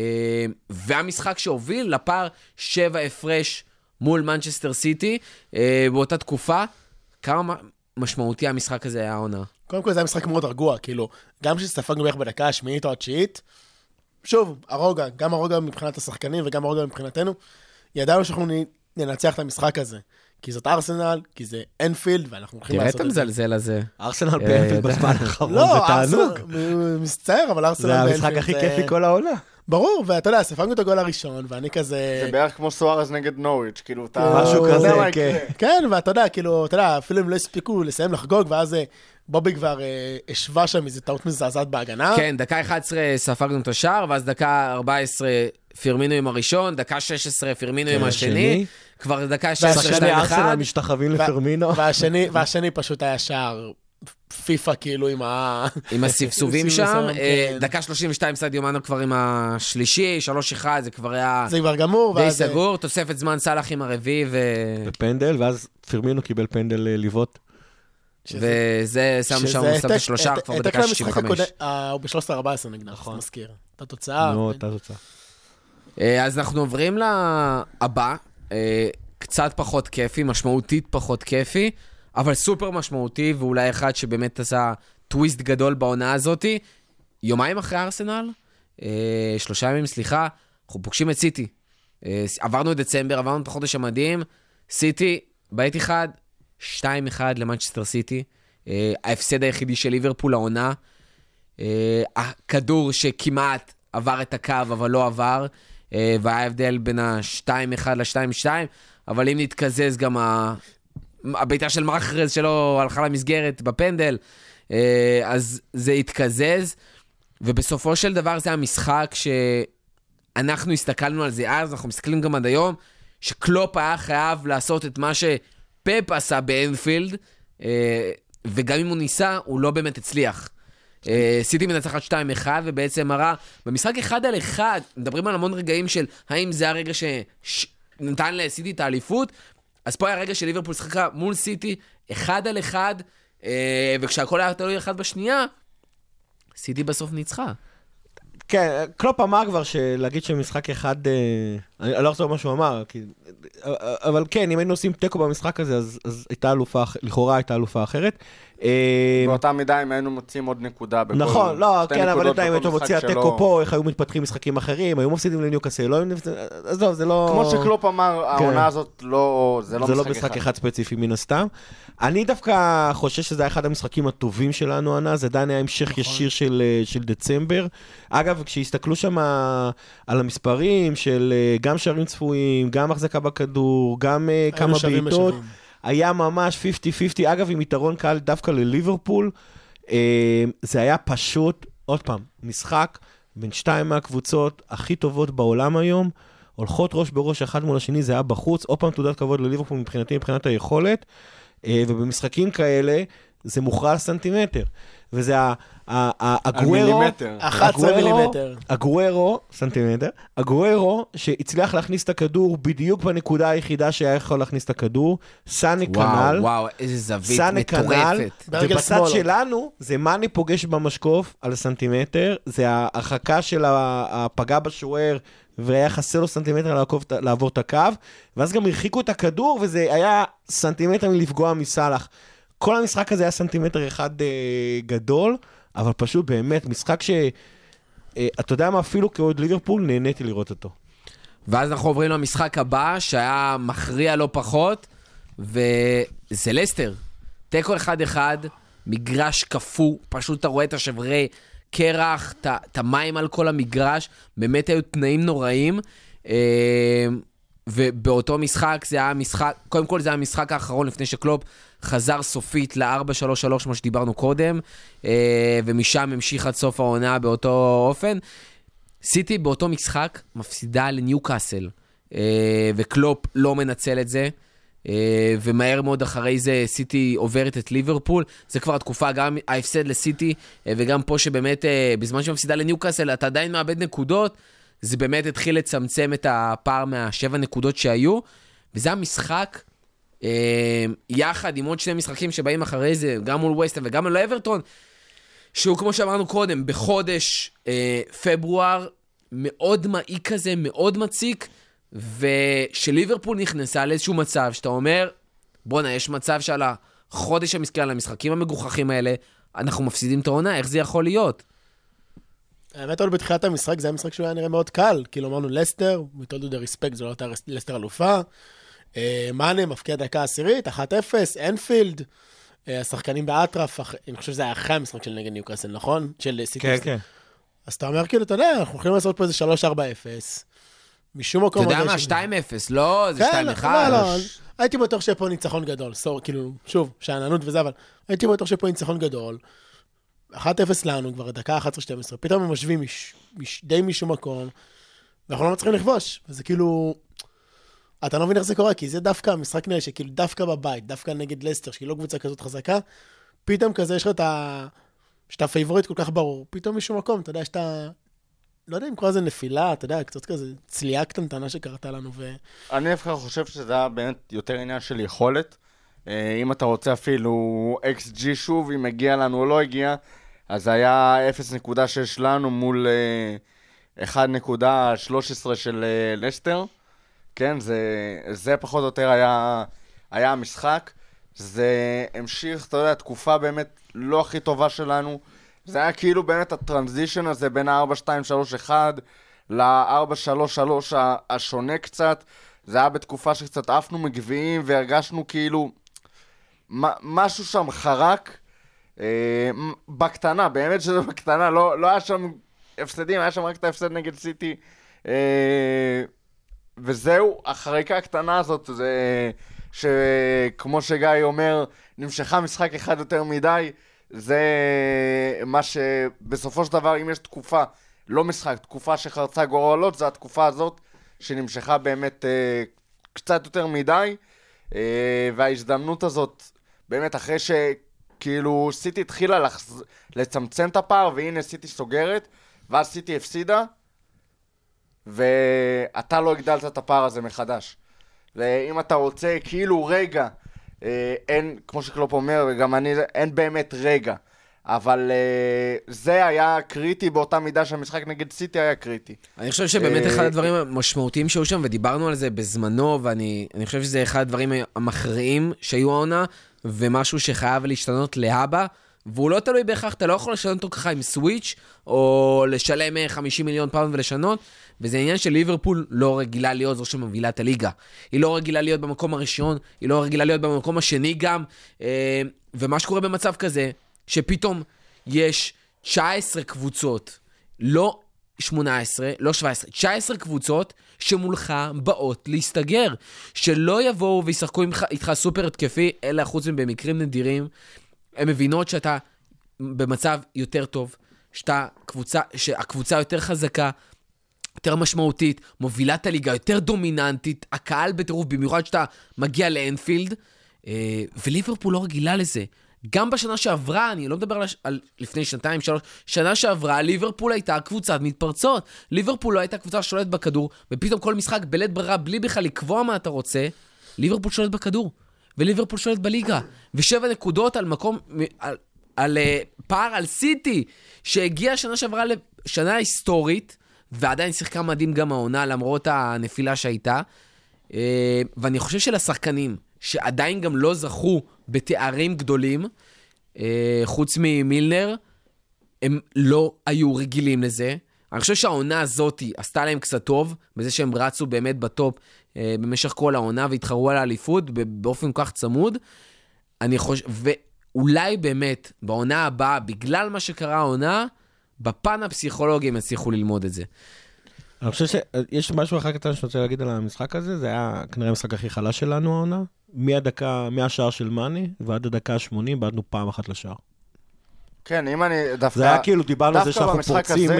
והמשחק שהוביל לפער 7 הפרש מול מנצ'סטר סיטי, באותה תקופה. כמה משמעותי המשחק הזה היה העונה? קודם כל זה היה משחק מאוד רגוע, כאילו, גם שספגנו בערך בדקה השמינית או התשיעית, שוב, הרוגע, גם הרוגע מבחינת השחקנים וגם הרוגע מבחינתנו, ידענו שאנחנו ננצח את המשחק הזה. כי זאת ארסנל, כי זה אנפילד, ואנחנו הולכים לעשות את זה. תראה את המזלזל הזה. ארסנל באנפילד בזמן האחרון, זה לא, תענוג. מצטער, אבל ארסנל זה באנפילד. המשחק הכי כיפי כל העונה. ברור, ואתה יודע, ספגנו את הגול הראשון, ואני כזה... זה בערך כמו סוארז נגד נוריץ', כאילו, משהו כזה, כן. כן, ואתה יודע, כאילו, אתה יודע, אפילו הם לא הספיקו לסיים לחגוג, ואז בובי כבר השווה שם איזו טעות מזעזעת בהגנה. כן, דקה 11 ספגנו את השער, ואז דקה 14 פירמינו עם הראשון, דקה 16 פירמינו עם השני, כבר דקה 16 2-1. ארסנל משתחווים לפרמינו. והשני פשוט היה שער פיפה, כאילו, עם הספסובים שם. דקה 32 סדיו מאנו כבר עם השלישי, 3-1, זה כבר היה... זה כבר גמור. די סגור, תוספת זמן סלאח עם הרביעי ופנדל, ואז פירמינו קיבל פנדל ליוות. וזה שם את השלושה כבר בדקה 65. הוא ב-13-14 נגנר, מזכיר. את התוצאה. נו, את התוצאה. אז אנחנו עוברים לבא, קצת פחות כיפי, משמעותית פחות כיפי, אבל סופר משמעותי, ואולי אחד שבאמת עשה טוויסט גדול בעונה הזאת. יומיים אחרי ארסנל, 3 ימים, סליחה, אנחנו פוגשים את סיטי. עברנו את דצמבר, עברנו את החודש המדהים, סיטי, בית אחד, 2-1 למנצ'סטר סיטי, ההפסד היחידי של ליברפול העונה, הכדור שכמעט עבר את הקו, אבל לא עבר, והיה הבדל בין ה-2-1 ל-2-2, אבל אם נתקזז גם הביתה של מחרז שלו הלכה למסגרת בפנדל, אז זה התקזז, ובסופו של דבר זה המשחק שאנחנו הסתכלנו על זה אז, אנחנו מסתכלים גם עד היום, שקלופ היה חייב לעשות את מה שפפ עשה באנפילד, וגם אם הוא ניסה, הוא לא באמת הצליח. סיטי מנצחת 2-1, ובעצם מראה, במשחק 1-1, מדברים על המון רגעים של האם זה הרגע שנתן לסיטי את האליפות, אז פה היה רגע של ליברפול שחקה מול סיטי 1-1, וכשהכל היה תלוי אחד בשנייה, סיטי בסוף ניצחה. כן, קלופ אמר כבר להגיד שמשחק אחד, אני לא אחזור מה שהוא אמר, אבל כן, אם היינו עושים טקו במשחק הזה, אז הייתה אלופה, לכאורה הייתה אלופה אחרת. באותה מידה, אם היינו מוצאים עוד נקודה בכל... נכון, לא, כן, אבל אם היינו מוציא הטקו פה, איך היו מתפתחים משחקים אחרים, היו מפסידים לניוקאסל, אז לא, זה לא... כמו שקלופ אמר, העונה הזאת לא... זה לא משחק אחד ספציפי מן הסתם. אני דווקא חושב שזה היה אחד המשחקים הטובים שלנו, ענה, זה עדיין היה המשך ישיר של דצמבר. אגב, כשהסתכלו שם על המספרים של גם שערים צפויים, גם החזקה בכדור, גם כמה בעיטות, היה ממש 50-50, אגב, עם יתרון קל דווקא לליברפול, זה היה פשוט, עוד פעם, משחק בין 2 מהקבוצות הכי טובות בעולם היום, הולכות ראש בראש אחד מול השני, זה היה בחוץ, עוד פעם תעודת כבוד לליברפול מבחינתי, מבחינת היכולת, ובמשחקים כאלה, זה מוכרע סנטימטר. וזה הגוארו, מילימטר. 11 מילימטר. הגוארו, סנטימטר, הגוארו שהצליח להכניס את הכדור בדיוק בנקודה היחידה שהיה יכול להכניס את הכדור, סאנה כנל, וואו, איזה זווית סאנה כנל, מטורפת. ברגל ובצד שמאל. שלנו, זה מאני פוגש במשקוף על הסנטימטר, זה ההרחקה של הפגע בשוער, והיה חסר לו סנטימטר לעבור את הקו, ואז גם הרחיקו את הכדור, וזה היה סנטימטר מלפגוע מסלח. כל המשחק הזה היה סנטימטר אחד גדול, אבל פשוט באמת משחק אתה יודע מה, אפילו כאוהד ליברפול נהניתי לראות אותו. ואז אנחנו עוברים למשחק הבא, שהיה מכריע לא פחות, וזה לסטר. תיקו 1-1, מגרש קפוא, פשוט אתה רואה את השברי קרח, את המים על כל המגרש, באמת היו תנאים נוראים, ובאותו משחק זה היה משחק, קודם כל זה היה המשחק האחרון לפני שקלופ חזר סופית ל-4-3-3, כמו שדיברנו קודם, ומשם המשיך עד סוף העונה באותו אופן. סיטי באותו משחק מפסידה לניוקאסל, וקלופ לא מנצל את זה, ומהר מאוד אחרי זה סיטי עוברת את ליברפול. זה כבר התקופה, גם ההפסד לסיטי, וגם פה שבאמת בזמן שמפסידה לניוקאסל אתה עדיין מאבד נקודות, זה באמת התחיל לצמצם את הפער מה7 נקודות שהיו, וזה המשחק יחד עם עוד שני משחקים שבאים אחרי זה, גם מול ווסטהאם וגם מול אברטון, שהוא כמו שאמרנו קודם, בחודש פברואר, מאוד מעיק כזה, מאוד מציק, ושליברפול נכנסה לאיזשהו מצב, שאתה אומר, בונה, יש מצב שעל החודש המסכן, על המשחקים המגוחכים האלה, אנחנו מפסידים את העונה, איך זה יכול להיות? האמת, עוד בתחילת המשחק, זה היה משחק שהוא היה נראה מאוד קל, כאילו אמרנו לסטר, we told you the respect, זו לא הייתה לסטר אלופה, מאנה, מפקיע דקה עשירית, 1-0, אנפילד, השחקנים באטרף, אני חושב שזה היה אחרי המשחק של נגד ניוקאסל, נכון? של סיטי. כן, כן. אז אתה אומר, כאילו, אתה יודע, אנחנו יכולים לעשות פה איזה 3-4-0, משום מקום... אתה יודע מה, 2-0, לא? זה 2-1. לא, הייתי בטוח שיהיה פה ניצחון גדול, כאילו, שוב, שעננות וזה, אבל הייתי בטוח שיהיה פה ניצחון גדול, 1-0 לנו כבר, דקה 11-12, פתאום הם משווים די משום מקום, ואנחנו לא מצליחים לכבוש, וזה כאילו... אתה לא מבין איך זה קורה, כי זה דווקא המשחק נראה שכאילו דווקא בבית, דווקא נגד לסטר, שהיא לא קבוצה כזאת חזקה, פתאום כזה יש לך שאתה פייבוריט כל כך ברור, פתאום משום מקום, אתה יודע, שאתה, לא יודע אם קורא לזה נפילה, אתה יודע, קצת כזה צליעה קטנטנה שקרתה לנו. אני דווקא חושב שזה היה באמת יותר עניין של יכולת. אם אתה רוצה אפילו XG שוב, אם הגיע לנו או לא הגיע, אז היה 0.6 לנו מול 1.13 של לסטר. כן, זה פחות או יותר היה המשחק. זה המשיך, אתה יודע, תקופה באמת לא הכי טובה שלנו. זה היה כאילו באמת הטרנזישן הזה בין ה-4-2-3-1 ל-4-3-3 השונה קצת. זה היה בתקופה שקצת עפנו מגביעים והרגשנו כאילו משהו שם חרק. בקטנה, באמת שזה בקטנה, לא היה שם הפסדים, היה שם רק את ההפסד נגד סיטי. וזהו, החריקה הקטנה הזאת, זה שכמו שגיא אומר, נמשכה משחק אחד יותר מדי, זה מה שבסופו של דבר, אם יש תקופה, לא משחק, תקופה שחרצה גורלות, זה התקופה הזאת שנמשכה באמת קצת יותר מדי, וההזדמנות הזאת, באמת אחרי שכאילו סיטי התחילה לצמצם את הפער, והנה סיטי סוגרת, ואז סיטי הפסידה, ואתה לא הגדלת את הפער הזה מחדש. ואם אתה רוצה, כאילו רגע, אין, כמו שקלופ אומר, וגם אני, אין באמת רגע, אבל זה היה קריטי באותה מידה שהמשחק נגד סיטי היה קריטי. אני חושב שבאמת אחד הדברים המשמעותיים שהיו שם, ודיברנו על זה בזמנו, ואני חושב שזה אחד הדברים המכריעים שהיו העונה, ומשהו שחייב להשתנות להבא, והוא לא תלוי בהכרח, אתה לא יכול לשנות אותו ככה עם סוויץ', או לשלם 50 מיליון פאונד ולשנות, וזה עניין של ליברפול לא רגילה להיות זו שמובילה את הליגה. היא לא רגילה להיות במקום הראשון, היא לא רגילה להיות במקום השני גם, ומה שקורה במצב כזה, שפתאום יש 19 קבוצות, לא 18, לא 17, 19 קבוצות שמולך באות להסתגר, שלא יבואו וישחקו איתך סופר התקפי, אלא חוץ במקרים נדירים, הן מבינות שאתה במצב יותר טוב, שהקבוצה יותר חזקה, יותר משמעותית, מובילת הליגה יותר דומיננטית, הקהל בטירוף, במיוחד שאתה מגיע לאנפילד, וליברפול לא רגילה לזה. גם בשנה שעברה, אני לא מדבר על לפני שנתיים, 3, שנה שעברה, ליברפול הייתה קבוצת מתפרצות. ליברפול לא הייתה קבוצה שולטת בכדור, ופתאום כל משחק בלית ברירה, בלי בכלל לקבוע מה אתה רוצה, ליברפול שולט בכדור, וליברפול שולט בליגה. ו7 נקודות על מקום, על פער על סיטי, שהגיעה שנה שעברה לשנה היסטורית, ועדיין שיחקה מדהים גם העונה, למרות הנפילה שהייתה. ואני חושב שלשחקנים, שעדיין גם לא זכו בתארים גדולים, חוץ ממילנר, הם לא היו רגילים לזה. אני חושב שהעונה הזאת עשתה להם קצת טוב, בזה שהם רצו באמת בטופ במשך כל העונה, והתחרו על האליפות באופן כך צמוד. אני חושב, ואולי באמת בעונה הבאה, בגלל מה שקרה העונה, בפן הפסיכולוגי הם הצליחו ללמוד את זה. אני חושב שיש משהו אחר קטן שאני רוצה להגיד על המשחק הזה, זה היה כנראה המשחק הכי חלש שלנו העונה, מהשער של מאני ועד הדקה ה-80, בעדנו פעם אחת לשער. כן, אם אני דווקא... זה היה כאילו, דיברנו על זה שאנחנו פורצים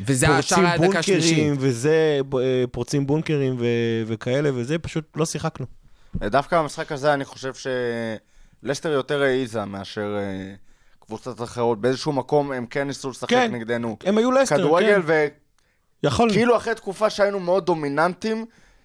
בונקרים, וזה פורצים בונקרים וכאלה, וזה פשוט לא שיחקנו. דווקא במשחק הזה אני חושב שלסטר יותר העיזה מאשר קבוצות אחרות. באיזשהו מקום הם כן ניסו לשחק נגדנו. הם היו לסטר, כדורגל, יכולנו. וכאילו אחרי תקופה שהיינו מאוד דומיננטים,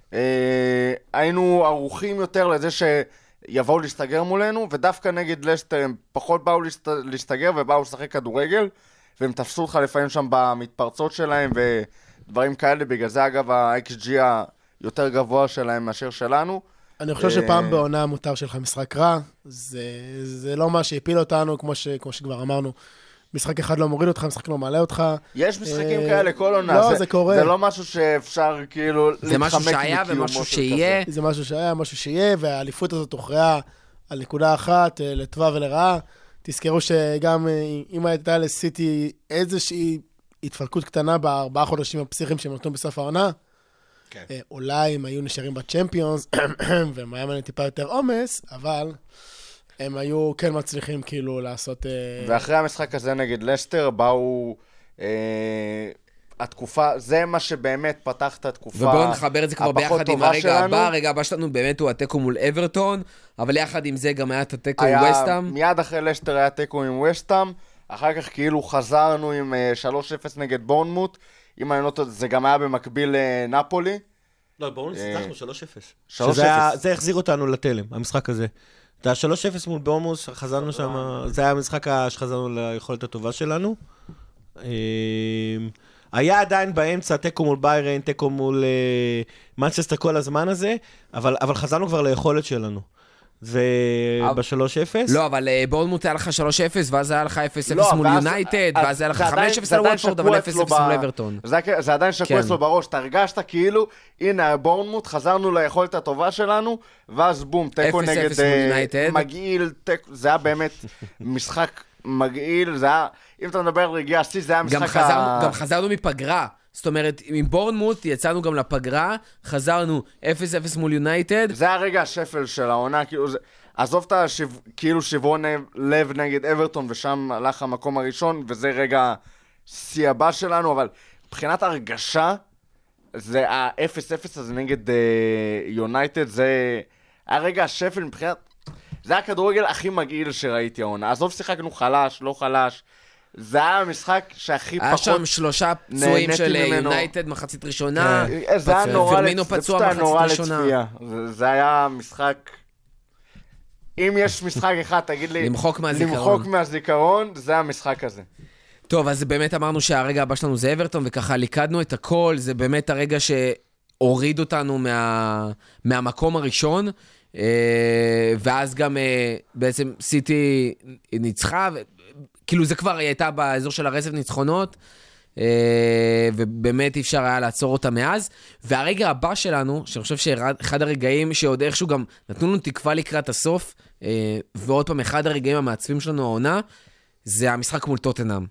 היינו ערוכים יותר לזה שיבואו להסתגר מולנו, ודווקא נגד לסטר הם פחות באו להסתגר ובאו לשחק כדורגל, והם תפסו אותך לפעמים שם במתפרצות שלהם ודברים כאלה. בגלל זה אגב ה-XG היותר גבוה שלהם מאשר שלנו. אני חושב שפעם בעונה מותר שלך משחק רע, זה לא מה שהפיל אותנו, כמו שכבר אמרנו. משחק אחד לא מוריד אותך, משחק לא מעלה אותך. יש משחקים כאלה, כל עונה. לא, זה קורה. זה לא משהו שאפשר כאילו להתחמק זה משהו שהיה ומשהו שיהיה. זה משהו שהיה, משהו שיהיה, והאליפות הזאת הוכרעה על נקודה אחת, לטובה ולרעה. תזכרו שגם אם הייתה לסיטי איזושהי התפלקות קטנה ב4 חודשים הפסיכיים שהם נתנו בסוף העונה, אולי הם היו נשארים בצ'מפיונס, והם היה מנה טיפה יותר עומס, אבל הם היו כן מצליחים כאילו לעשות... ואחרי המשחק הזה נגד לסטר באו התקופה, זה מה שבאמת פתח את התקופה הפחות טובה שלנו. ובואו נחבר את זה כבר ביחד עם הרגע הבא. הרגע הבא שלנו באמת הוא הטקו מול אברטון, אבל יחד עם זה גם היה את הטקו עם וסטאם. מיד אחרי לסטר היה טקו עם וסטאם, אחר כך כאילו חזרנו עם 3-0 נגד בורנמוט, אם אני לא טועה, זה גם היה במקביל לנפולי. לא, בורנמוט ניצחנו 3-0. זה החזיר אותנו לתלם, המשחק הזה. זה היה 3-0 מול בורנמוט, חזרנו שם, זה היה המשחק שחזרנו ליכולת הטובה שלנו. היה עדיין באמצע טקו מול ביירן, טקו מול מנצ'סטר כל הזמן הזה, אבל חזרנו כבר ליכולת שלנו. וב-3-0? לא, אבל בורנמוט היה לך 3-0, ואז היה לך 0-0 מול יונייטד, ואז היה לך 5-0 על וואטפורד, אבל 0-0 מול אברטון. זה עדיין שקוע אצלו בראש, אתה הרגשת כאילו, הנה בורנמוט, חזרנו ליכולת הטובה שלנו, ואז בום, טקו נגד מגעיל, זה היה באמת משחק מגעיל, זה היה, אם אתה מדבר על רגיעה שיא, זה היה משחק גם חזרנו מפגרה. זאת אומרת, עם בורנמוט יצאנו גם לפגרה, חזרנו 0-0 מול יונייטד. זה הרגע השפל של העונה, כאילו זה... עזוב את כאילו שברון לב נגד אברטון, ושם הלך המקום הראשון, וזה רגע שיא הבא שלנו, אבל מבחינת הרגשה, זה ה-0-0 הזה נגד יונייטד, זה הרגע השפל מבחינת... זה הכדורגל הכי מגעיל שראיתי העונה. עזוב שיחקנו חלש, לא חלש, זה היה המשחק שהכי פחות... היה שם 3 פצועים של יונייטד, מחצית ראשונה. זה היה נורא לצפייה. זה היה משחק... אם יש משחק אחד, תגיד לי... למחוק מהזיכרון, זה המשחק הזה. טוב, אז באמת אמרנו שהרגע הבא שלנו זה אברטון, וככה ליקדנו את הכל, זה באמת הרגע שהוריד אותנו מהמקום הראשון, ואז גם בעצם סיטי ניצחה, כאילו זה כבר הייתה באזור של הרצף ניצחונות, ובאמת אי אפשר היה לעצור אותה מאז. והרגע הבא שלנו, שאני חושב שאחד הרגעים שעוד איכשהו גם נתנו לנו תקווה לקראת הסוף, ועוד פעם אחד הרגעים המעצבים שלנו העונה, זה המשחק מול טוטנהאם.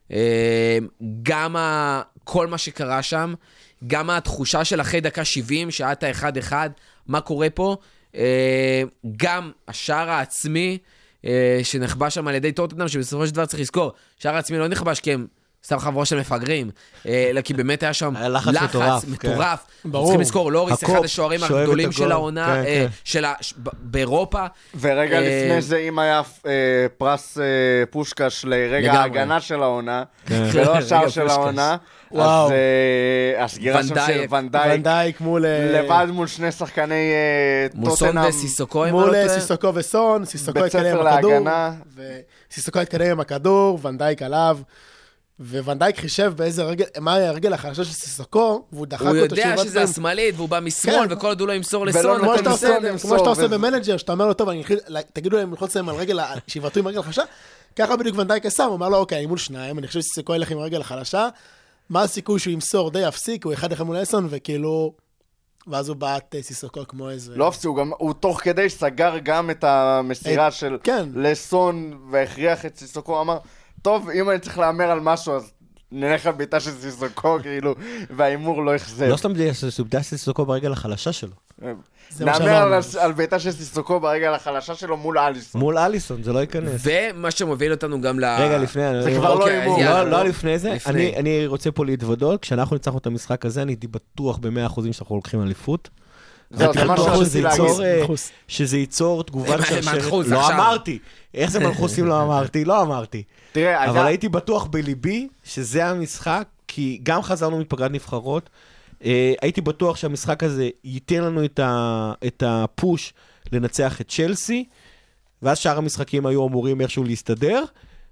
גם כל מה שקרה שם, גם התחושה של אחרי דקה 70, שעת ה-1-1, מה קורה פה, גם השער העצמי, שנחבש שם על ידי טוטנהאם, שבסופו של דבר צריך לזכור, שער העצמי לא נכבש כי הם סתם חבורה של מפגרים, אלא כי באמת היה שם היה לחץ מטורף, מטורף. ברור. צריכים לזכור, לוריס, הקופ אחד השוערים שואב את הגדולים של הגול. העונה, כן, באירופה. ורגע לפני זה, אם היה פרס פושקש לרגע לגמרי. ההגנה של העונה, כן. ולא השער רגע של פושקש. העונה, וואו. אז הסגירה שם של ונדייק, ונדייק מול... לבד מול שני שחקני מול סון טוטנהאם, וסיסוקו, אם אני לא מול טועה. סיסוקו וסון, סיסוקו בית התקדם ספר עם הכדור, להגנה. וסיסוקו התקדם עם הכדור, ונדייק עליו, וונדייק חישב באיזה רגל, מה היה הרגל החלשה של סיסוקו, והוא דחק הוא אותו יודע שיבט שזה בהם. השמאלית, והוא בא משמאל, כן. וכל עוד הוא לא ימסור ולא לסון, נותן הכל לסון. בסדר. כמו שאתה עושה במנג'ר, שאתה אומר לו, טוב, תגידו להם ללחוץ להם על רגל, שיבטו עם רגל חלשה, ככה בדיוק ונדייק עשה, הוא אמר לו, אוקיי, מול שניים, אני חושב שסיסוקו ילך עם הרגל החלשה, מה הסיכוי שהוא ימסור די אפסיק, הוא אחד מול אסון, וכאילו, ואז הוא בעט סיסוקו כמו איזה... לא אפסי, הוא תוך כדי סגר גם את המסירה של כן. לסון, והכריח את סיסוקו, אמר, טוב, אם אני צריך להמר על משהו, אז נלך על ביתה של סיסוקו, כאילו, והאימור לא יחזר. לא סתם ביתה של סיסוקו ברגל החלשה שלו. זה מה נאמר שאמרנו. על ביתה של סיסוקו ברגע החלשה שלו מול אליסון. מול אליסון, זה לא ייכנס. ומה שמוביל אותנו גם ל... רגע, לפני... זה כבר לא אוקיי, אז אימור. יאללה, לא לפני זה, לפני. אני רוצה פה להתוודות, כשאנחנו ניצחנו את המשחק הזה, אני הייתי בטוח ב100% שאנחנו לוקחים אליפות. זהו, זה מה בטוח שרציתי שזה להגיד. ייצור, מנחוס. שזה ייצור תגובת מה, שרשרת. מנחוס, לא עכשיו. אמרתי. איך זה מנחוסים לא אמרתי? לא אמרתי. תראה, אבל הייתי בטוח בליבי שזה המשחק, כי גם חזרנו מפגרת נבחרות, הייתי בטוח שהמשחק הזה ייתן לנו את הפוש לנצח את צ'לסי, ואז שאר המשחקים היו אמורים איכשהו להסתדר,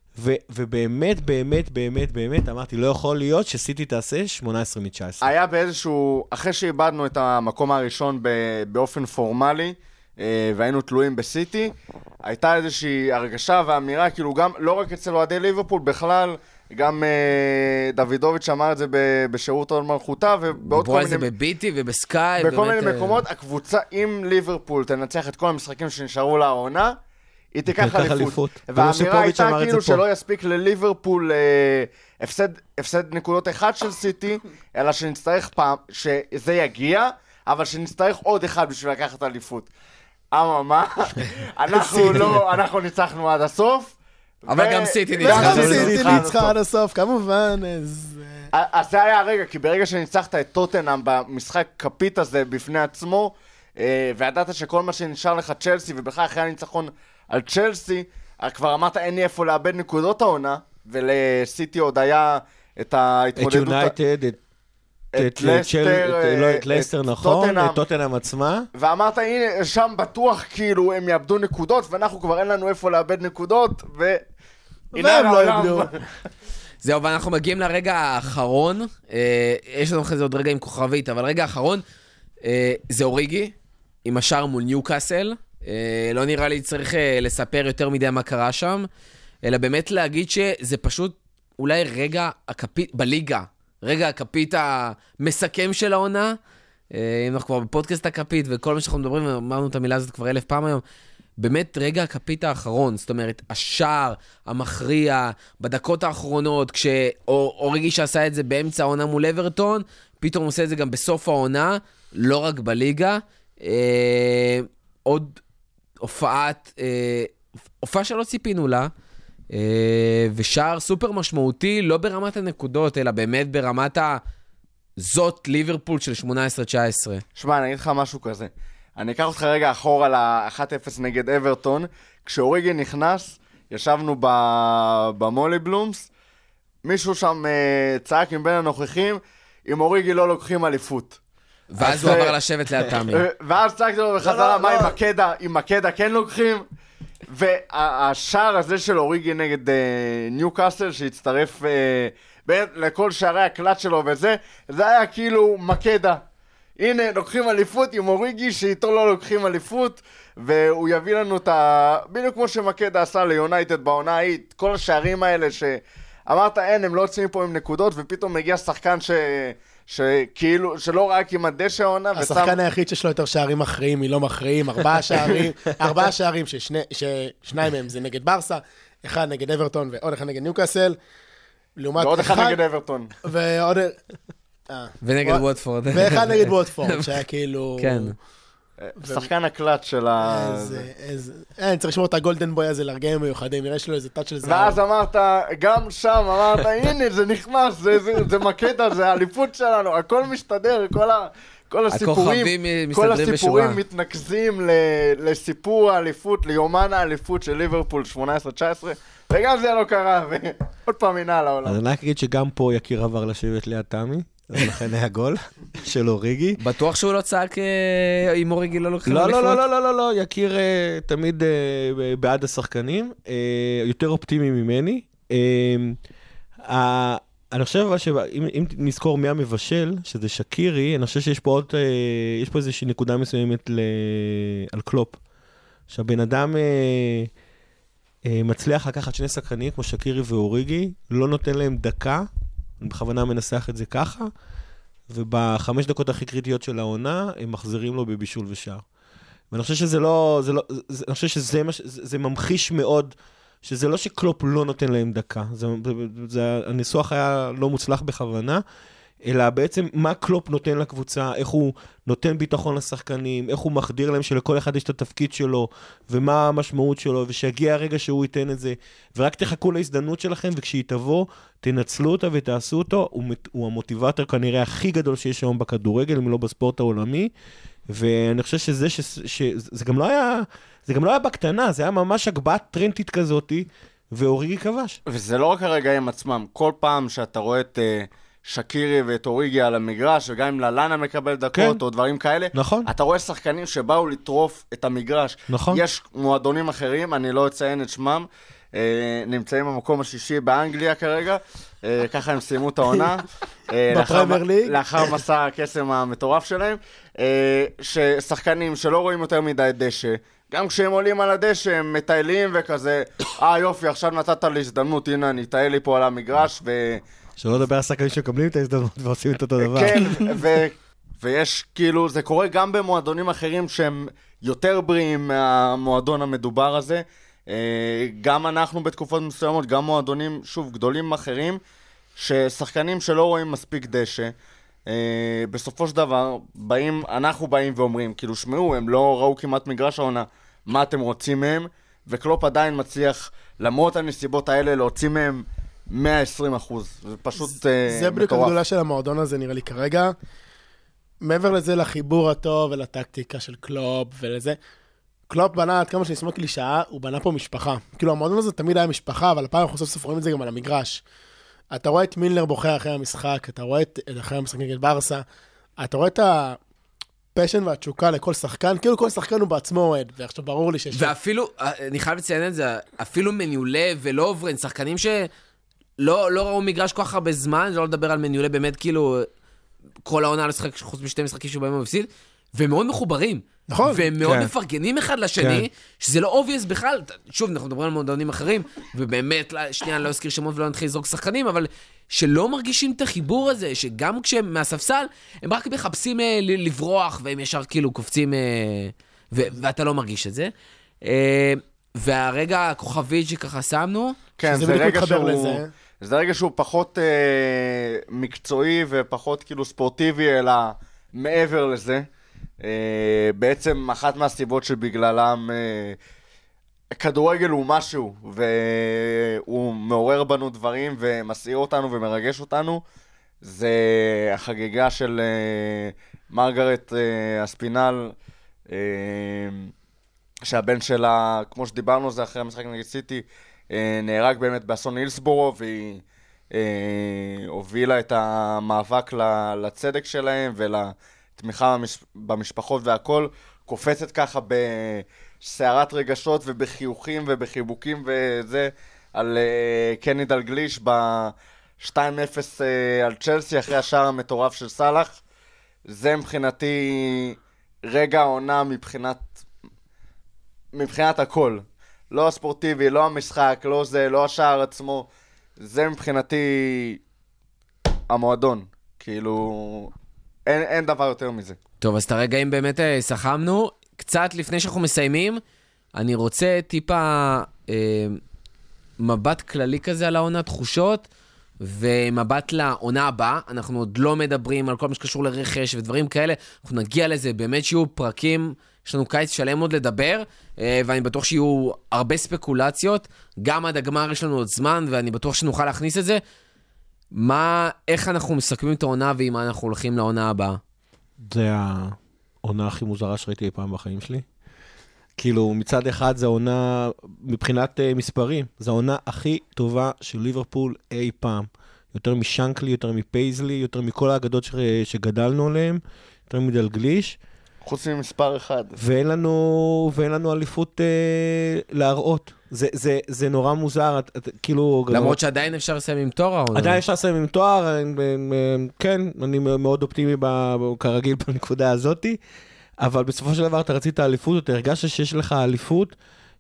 ובאמת, באמת, באמת, באמת, אמרתי, לא יכול להיות שסיטי תעשה 18 מ-19. היה באיזשהו, אחרי שאיבדנו את המקום הראשון באופן פורמלי, והיינו תלויים בסיטי, הייתה איזושהי הרגשה ואמירה, כאילו גם, לא רק אצל אוהדי ליברפול, בכלל, גם דוידוביץ' אמר את זה בשירות הוד מלכותה, ובעוד דיברו על זה בביטי ובסקאי. בכל באמת, מיני מקומות, הקבוצה, אם ליברפול תנצח את כל המשחקים שנשארו לעונה, היא תיקח אליפות. והאמירה הייתה כאילו שלא יספיק לליברפול הפסד נקודות אחד של סיטי, אלא שנצטרך פעם, שזה יגיע, אבל שנצטרך עוד אחד בשביל לקחת אליפות. אממה, אנחנו ניצחנו עד הסוף. אבל גם סיטי וגם ניצחה. סיטי ניצחה עד הסוף, כמובן. אז זה היה הרגע, כי ברגע שניצחת את טוטנהאם במשחק כפית הזה בפני עצמו, וידעת שכל מה שנשאר לך צ'לסי, ובכלל אחרי הניצחון על צ'לסי, כבר אמרת אין לי איפה לאבד נקודות העונה, ולסיטי עוד היה את ההתמודדות... את יונייטד, את לסטר, נכון, את טוטנהאם עצמה. ואמרת, הנה, שם בטוח כאילו הם יאבדו נקודות, ואנחנו כבר אין לנו איפה לאבד נקודות, והם לא יאבדו. זהו, ואנחנו מגיעים לרגע האחרון, יש לנו אחרי זה עוד רגע עם כוכבית, אבל רגע האחרון, זה אוריגי, עם השער מול ניוקאסל, לא נראה לי צריך לספר יותר מדי מה קרה שם, אלא באמת להגיד שזה פשוט אולי רגע הקפית, בליגה, רגע הקפית המסכם של העונה, אם אנחנו כבר בפודקאסט הקפית, וכל מה שאנחנו מדברים, אמרנו את המילה הזאת כבר 1000 פעם היום, באמת רגע הקפית האחרון, זאת אומרת, השער, המכריע, בדקות האחרונות, כשאוריגי שעשה את זה באמצע העונה מול אברטון, פתאום עושה את זה גם בסוף העונה, לא רק בליגה, עוד הופעה שלא ציפינו לה, ושער סופר משמעותי, לא ברמת הנקודות, אלא באמת ברמת זאת ליברפול של 18-19. שמע, אני אגיד לך משהו כזה. אני אקח אותך רגע אחורה ל-1-0 נגד אברטון. כשאוריגי נכנס, ישבנו במולי בלומס, מישהו שם צעק עם בין הנוכחים, עם אוריגי לא לוקחים אליפות. ואז הוא עבר לשבת ליד תמי. ואז צעקתי לו בחזרה, מה עם מקדה כן לוקחים? והשער הזה של אוריגי נגד ניוקאסל, שהצטרף לכל שערי הקלט שלו וזה, זה היה כאילו מקדה. הנה, לוקחים אליפות עם אוריגי, שאיתו לא לוקחים אליפות, והוא יביא לנו את בדיוק כמו שמקדה עשה ליונייטד בעונה ההיא, כל השערים האלה שאמרת, אין, הם לא יוצאים פה עם נקודות, ופתאום מגיע שחקן שכאילו, שלא רק עם הדשא העונה, השחקן היחיד שיש לו יותר שערים מכריעים, מלא מכריעים, 4 שערים, ששניים מהם זה נגד ברסה, אחד נגד אברטון ועוד אחד נגד ניוקאסל, ועוד אחד נגד אברטון. ונגד ווטפורד. ואחד נגד ווטפורד, שהיה כאילו... כן. שחקן הקלאץ' של ה... צריך לשמור את הגולדן בוי הזה לרגעים מיוחדים, נראה שלו איזה טאץ' של זהב. ואז אמרת, גם שם אמרת, הנה, זה נכנס, זה מקטע, זה האליפות שלנו, הכל משתדר, כל הסיפורים מתנקזים לסיפור האליפות, ליומן האליפות של ליברפול 18-19, וגם זה לא קרה, ועוד פעם מינה לעולם. אז אני אגיד שגם פה יקיר עבר לשבת ליד תמי, ולכן היה גול של אוריגי. בטוח שהוא לא צעק אם אוריגי לא לוקחים אליפות? לא, יקיר תמיד בעד השחקנים, יותר אופטימי ממני. אני חושב שאם נזכור מי המבשל, שזה שקירי, אני חושב שיש פה איזושהי נקודה מסוימת על קלופ. שהבן אדם מצליח לקחת שני שחקנים, כמו שקירי ואוריגי, לא נותן להם דקה, אני בכוונה מנסח את זה ככה, ובחמש דקות הכי קריטיות של העונה, הם מחזירים לו בבישול ושער. ואני חושב אני חושב שזה ממחיש מאוד, שזה לא שקלופ לא נותן להם דקה, הניסוח היה לא מוצלח בכוונה, אלא בעצם מה קלופ נותן לקבוצה, איך הוא נותן ביטחון לשחקנים, איך הוא מחדיר להם שלכל אחד יש את התפקיד שלו, ומה המשמעות שלו, ושיגיע הרגע שהוא ייתן את זה, ורק תחכו להזדמנות שלכם, וכשהיא תבוא, תנצלו אותה ותעשו אותו, הוא המוטיבטור כנראה הכי גדול שיש היום בכדורגל, אם לא בספורט העולמי, ואני חושב שזה גם לא היה בקטנה, זה היה ממש הגבהת טרנטית כזאת, ואוריגי כבש. וזה לא רק הרגעים עצמם, כל פעם שאתה רואה את שקירי ואת אוריגי על המגרש, וגם אם ללנה מקבל דקות, כן. או דברים כאלה, נכון. אתה רואה שחקנים שבאו לטרוף את המגרש. נכון. יש מועדונים אחרים, אני לא אציין את שמם, נמצאים במקום השישי באנגליה כרגע, ככה הם סיימו את העונה, בפרמייר ליג, לאחר מסע הקסם המטורף שלהם, ששחקנים שלא רואים יותר מדי דשא, גם כשהם עולים על הדשא הם מטיילים וכזה, יופי, עכשיו נתת לי הזדמנות, הנה אני אטייל לי פה על המגרש, שלא לדבר על שחקנים שמקבלים את ההזדמנות ועושים את אותו דבר. כן, ויש כאילו, זה קורה גם במועדונים אחרים שהם יותר בריאים מהמועדון המדובר הזה, גם אנחנו בתקופות מסוימות, גם מועדונים, שוב, גדולים אחרים, ששחקנים שלא רואים מספיק דשא, בסופו של דבר, אנחנו באים ואומרים, כאילו, שמעו, הם לא ראו כמעט מגרש העונה, מה אתם רוצים מהם, וקלופ עדיין מצליח, למרות הנסיבות האלה, להוציא מהם 120%. זה פשוט מטורף. זה בדיוק הגדולה של המועדון הזה, נראה לי כרגע. מעבר לזה, לחיבור הטוב ולטקטיקה של קלופ ולזה, קלופ בנה, עד כמה שנשמע קלישאה, הוא בנה פה משפחה. כאילו, המועדון הזה תמיד היה משפחה, אבל הפעם אנחנו סוף רואים את זה גם על המגרש. אתה רואה את מילנר בוכה אחרי המשחק, אתה רואה את אחרי המשחק נגד ברסה, אתה רואה את הפשן והתשוקה לכל שחקן, כאילו כל שחקן הוא בעצמו אוהד, ועכשיו ברור לי שיש... ואפילו, אני חייב לציין את זה, אפילו מניולה ולא עוברן, שחקנים שלא ראו מגרש כל כך הרבה זמן, זה לא לדבר על מניולה באמת כאילו, כל העונה על השחק, חוץ משתי משחקים שבהם הוא מפסיד, והם מאוד מחוברים. נכון. והם מאוד מפרגנים אחד לשני, שזה לא obvious בכלל. שוב, אנחנו מדברים על מועדונים אחרים, ובאמת, שנייה, אני לא אזכיר שמות ולא נתחיל לזרוק שחקנים, אבל שלא מרגישים את החיבור הזה, שגם כשהם מהספסל, הם רק מחפשים לברוח, והם ישר כאילו קופצים, ואתה לא מרגיש את זה. והרגע הכוכבית שככה שמנו, כן, זה רגע שהוא פחות מקצועי ופחות כאילו ספורטיבי, אלא מעבר לזה. בעצם אחת מהסיבות שבגללם כדורגל הוא משהו והוא מעורר בנו דברים ומסעיר אותנו ומרגש אותנו, זה החגיגה של מרגרט אספינל, שהבן שלה, כמו שדיברנו, זה אחרי המשחק נגד סיטי, נהרג באמת באסון הילסבורו, והיא הובילה את המאבק לצדק שלהם תמיכה במשפחות והכל, קופצת ככה בסערת רגשות ובחיוכים ובחיבוקים וזה, על קני דלגליש ב-2-0 על צ'לסי אחרי השער המטורף של סלאח. זה מבחינתי רגע העונה מבחינת הכל. לא הספורטיבי, לא המשחק, לא זה, לא השער עצמו. זה מבחינתי המועדון. כאילו... אין דבר יותר מזה. טוב, אז את הרגעים באמת שחמנו. קצת לפני שאנחנו מסיימים, אני רוצה טיפה מבט כללי כזה על העונה, תחושות, ומבט לעונה הבאה, אנחנו עוד לא מדברים על כל מה שקשור לרכש ודברים כאלה, אנחנו נגיע לזה, באמת שיהיו פרקים, יש לנו קיץ שלם עוד לדבר, ואני בטוח שיהיו הרבה ספקולציות, גם עד הגמר יש לנו עוד זמן, ואני בטוח שנוכל להכניס את זה. איך אנחנו מסכמים את העונה, ועם מה אנחנו הולכים לעונה הבאה? זה העונה הכי מוזרה שראיתי אי פעם בחיים שלי. כאילו, מצד אחד זה העונה, מבחינת מספרים, זה העונה הכי טובה של ליברפול אי פעם. יותר משנקלי, יותר מפייזלי, יותר מכל האגדות שגדלנו עליהם, יותר מדלגליש. חוץ ממספר אחד. ואין לנו אליפות להראות. זה נורא מוזר, כאילו... למרות שעדיין אפשר לסיים עם תואר העונה. עדיין אפשר לסיים עם תואר, כן, אני מאוד אופטימי כרגיל בנקודה הזאת, אבל בסופו של דבר אתה רצית אליפות, אתה הרגשת שיש לך אליפות.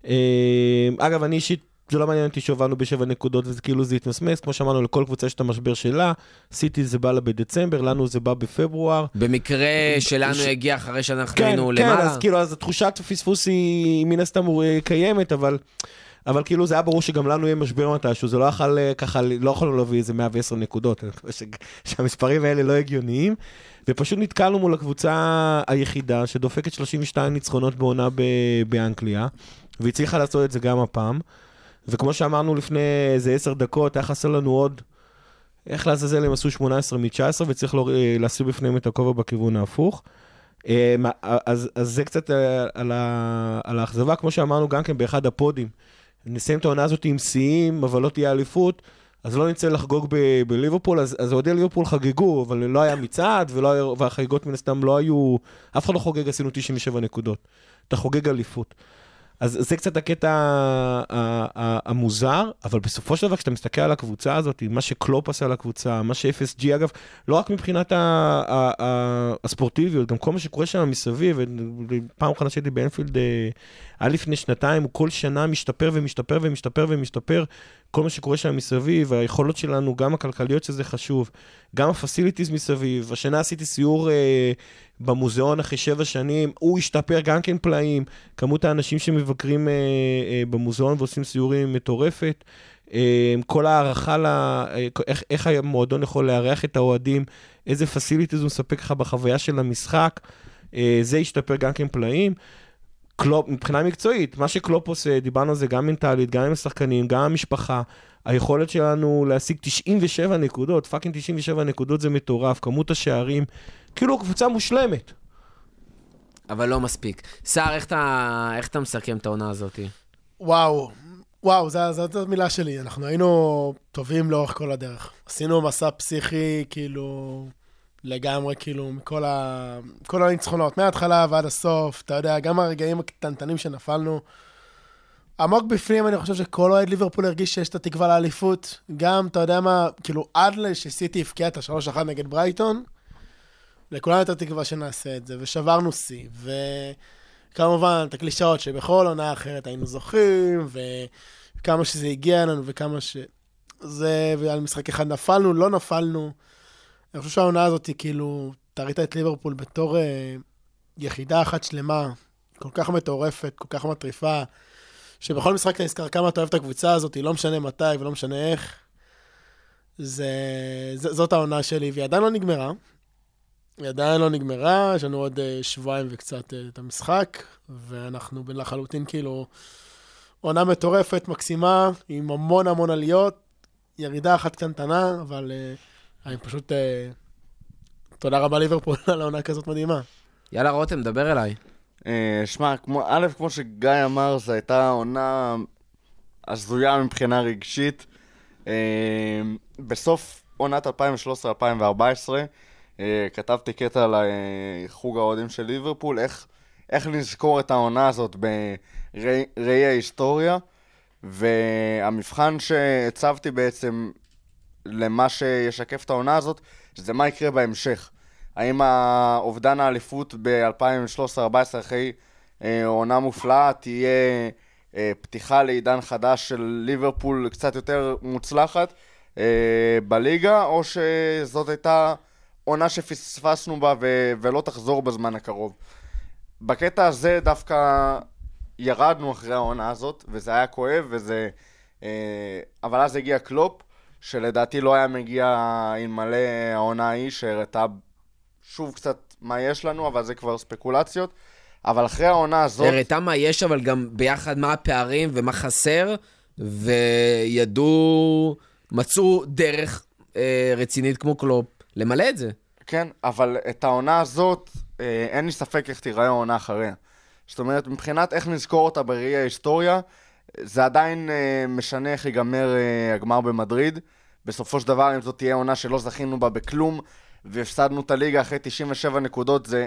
אגב, אני אישית, זה לא מעניין אותי שהובלנו ב7 נקודות, וזה כאילו זה התמסמס, כמו שאמרנו, לכל קבוצה יש את המשבר שלה, סיטי זה בא לה בדצמבר, לנו זה בא בפברואר. במקרה שלנו הגיע אחרי שאנחנו היינו למעלה. כן, אז כאילו, אז התחושת הפספוס היא מן הסתם קיימת, אבל כאילו זה היה ברור שגם לנו יהיה משבר מתישהו, זה לא יכול ככה, לא יכולנו להביא איזה 110 נקודות, שהמספרים האלה לא הגיוניים, ופשוט נתקלנו מול הקבוצה היחידה, שדופקת 32 ניצחונות בעונה באנגליה, והצליחה לעשות את זה גם הפעם, וכמו שאמרנו לפני איזה 10 דקות, היה חסר לנו עוד, איך לעזאזל הם עשו 18 מ-19, וצריך להסיר בפניהם את הכובע בכיוון ההפוך, אז זה קצת על האכזבה, כמו שאמרנו גם כן באחד הפודים, נסיים את העונה הזאת עם שיאים, אבל לא תהיה אליפות, אז לא נצא לחגוג בליברפול, אז אוהדי ליברפול חגגו, אבל לא היה מצעד, והחגיגות מן הסתם לא היו, אף אחד לא חוגג, עשינו 97 נקודות. אתה חוגג אליפות. אז זה קצת הקטע המוזר, אבל בסופו של דבר, כשאתה מסתכל על הקבוצה הזאת, מה שקלופ עשה על הקבוצה, מה ש-FSG, אגב, לא רק מבחינת הספורטיביות, גם כל מה שקורה שם מסביב, פעם אחת שהייתי באנפילד, היה לפני שנתיים, הוא כל שנה משתפר ומשתפר ומשתפר ומשתפר, כל מה שקורה שם מסביב, והיכולות שלנו, גם הכלכליות שזה חשוב, גם הפסיליטיז מסביב, השנה עשיתי סיור במוזיאון אחרי 7 שנים, הוא השתפר גם כן פלאים, כמות האנשים שמבקרים במוזיאון ועושים סיורים מטורפת, כל הערכה, איך המועדון יכול לארח את האוהדים, איזה פסיליטיז הוא מספק לך בחוויה של המשחק, זה השתפר גם כן פלאים, מבחינה מקצועית, מה שקלופ עושה, דיברנו על זה גם מנטלית, גם עם השחקנים, גם המשפחה, היכולת שלנו להשיג 97 נקודות, פאקינג 97 נקודות זה מטורף, כמות השערים, כאילו קבוצה מושלמת. אבל לא מספיק. סער, איך אתה מסכם את העונה הזאת? וואו, זאת המילה שלי, אנחנו היינו טובים לאורך כל הדרך. עשינו מסע פסיכי, כאילו... לגמרי, כאילו, כל הניצחונות, מההתחלה ועד הסוף, אתה יודע, גם הרגעים הקטנטנים שנפלנו, עמוק בפנים, אני חושב שכל אוהד ליברפול הרגיש שיש את התקווה לאליפות, גם, אתה יודע מה, כאילו, עד שסיטי הפקיע את ה-3-1 נגד ברייטון, לכולנו את התקווה שנעשה את זה, ושברנו שיא, וכמובן, את הקלישאות שבכל עונה אחרת היינו זוכים, וכמה שזה הגיע לנו, וכמה שזה, ועל משחק אחד נפלנו, לא נפלנו, אני חושב שהעונה הזאת היא כאילו, תראית את ליברפול בתור יחידה אחת שלמה, כל כך מטורפת, כל כך מטריפה, שבכל משחק אתה נזכר כמה אתה אוהב את הקבוצה הזאת, לא משנה מתי ולא משנה איך. זאת העונה שלי, והיא עדיין לא נגמרה. יש לנו עוד שבועיים וקצת את המשחק, ואנחנו לחלוטין כאילו עונה מטורפת, מקסימה, עם המון עליות, ירידה אחת קטנטנה, אבל... אני פשוט, תודה רבה ליברפול על העונה כזאת מדהימה. יאללה רותם, דבר אליי. שמע, כמו שגיא אמר, זו הייתה עונה הזויה מבחינה רגשית. בסוף עונת 2013-2014, כתבתי קטע על חוג האוהדים של ליברפול, איך נזכור את העונה הזאת בראי ההיסטוריה, והמבחן שהצבתי בעצם... למה שישקף את העונה הזאת, שזה מה יקרה בהמשך. האם האובדן האליפות ב-2013-2014 אחרי עונה מופלאה תהיה פתיחה לעידן חדש של ליברפול קצת יותר מוצלחת בליגה, או שזאת הייתה עונה שפספסנו בה ולא תחזור בזמן הקרוב. בקטע הזה דווקא ירדנו אחרי העונה הזאת, וזה היה כואב, אבל אז הגיע קלופ, שלדעתי לא היה מגיע אלמלא העונה ההיא, שהראתה שוב קצת מה יש לנו, אבל זה כבר ספקולציות. אבל אחרי העונה הזאת... הראתה מה יש, אבל גם ביחד מה הפערים ומה חסר, וידעו, מצאו דרך רצינית כמו קלופ, למלא את זה. כן, אבל את העונה הזאת, אין לי ספק איך תיראה העונה אחריה. זאת אומרת, מבחינת איך נזכור אותה בראי ההיסטוריה, זה עדיין משנה איך ייגמר הגמר במדריד. בסופו של דבר, אם זאת תהיה עונה שלא זכינו בה בכלום, והפסדנו את הליגה אחרי 97 נקודות, זה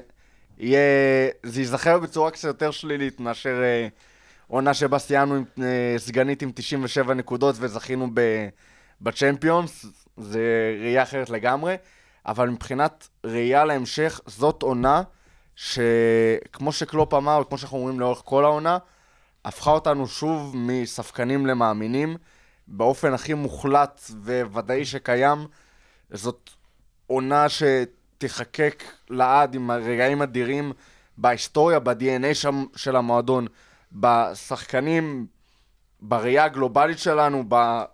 ייזכר בצורה קצת יותר שלילית, מאשר עונה שבה סיימנו עם סגנית עם 97 נקודות וזכינו בצ'מפיונס, זה ראייה אחרת לגמרי. אבל מבחינת ראייה להמשך, זאת עונה שכמו שקלופ אמר, וכמו שאנחנו אומרים לאורך כל העונה, הפכה אותנו שוב מספקנים למאמינים, באופן הכי מוחלט וודאי שקיים. זאת עונה שתחקק לעד עם רגעים אדירים בהיסטוריה, ב-DNA של המועדון, בשחקנים, בראייה הגלובלית שלנו,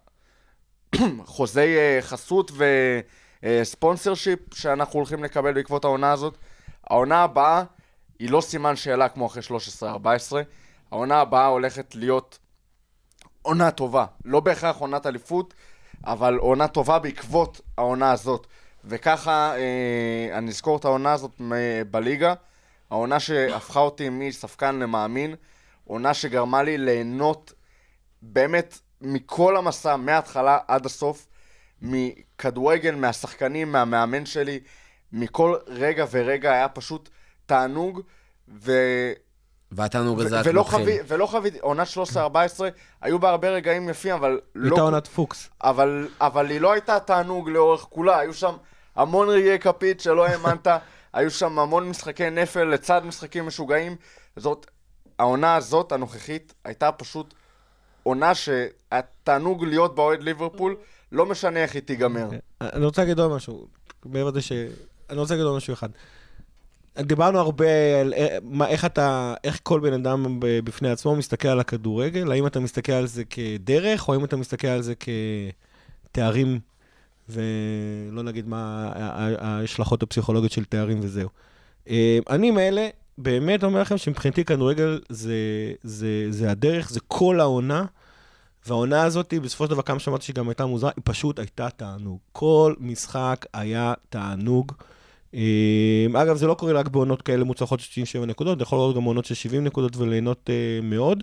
בחוזי חסות וספונסרשיפ שאנחנו הולכים לקבל בעקבות העונה הזאת. העונה הבאה היא לא סימן שאלה כמו אחרי 13-14, העונה הבאה הולכת להיות עונה טובה, לא בהכרח עונת אליפות, אבל עונה טובה בעקבות העונה הזאת. וככה אני אזכור את העונה הזאת בליגה, העונה שהפכה אותי מספקן למאמין, עונה שגרמה לי ליהנות באמת מכל המסע, מההתחלה עד הסוף, מכדורגל, מהשחקנים, מהמאמן שלי, מכל רגע ורגע היה פשוט תענוג, והתענוג הזה את מתחיל. ולא חוויתי, עונת 13-14, היו בה הרבה רגעים יפים, אבל לא... הייתה עונת פוקס. אבל היא לא הייתה תענוג לאורך כולה, היו שם המון רגעי כפית שלא האמנת, היו שם המון משחקי נפל לצד משחקים משוגעים. העונה הזאת, הנוכחית, הייתה פשוט עונה שהתענוג להיות באוהד ליברפול, לא משנה איך היא תיגמר. אני רוצה להגיד עוד משהו, אני רוצה להגיד עוד משהו אחד. דיברנו הרבה על איך כל בן אדם בפני עצמו מסתכל על הכדורגל, האם אתה מסתכל על זה כדרך, או האם אתה מסתכל על זה כתארים, ולא נגיד מה ההשלכות הפסיכולוגיות של תארים וזהו. אני מאלה, באמת אומר לכם שמבחינתי כדורגל זה הדרך, זה כל העונה, והעונה הזאת, בסופו של דבר, כמה שמעתי שגם הייתה מוזרה, היא פשוט הייתה תענוג. כל משחק היה תענוג. אגב, זה לא קורה רק בעונות כאלה מוצלחות של 97 נקודות, זה יכול להיות גם בעונות של 70 נקודות וליהנות מאוד.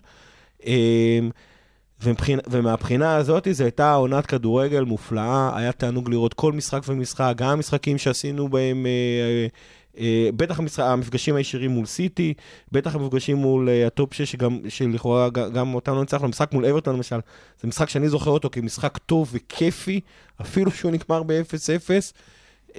ומהבחינה הזאת, זו הייתה עונת כדורגל מופלאה, היה תענוג לראות כל משחק ומשחק, גם המשחקים שעשינו בהם, בטח המפגשים הישירים מול סיטי, בטח המפגשים מול הטופ 6, שלכאורה גם אותנו נצטרך, המשחק מול אברטון למשל, זה משחק שאני זוכר אותו כמשחק טוב וכיפי, אפילו שהוא נגמר ב-0-0,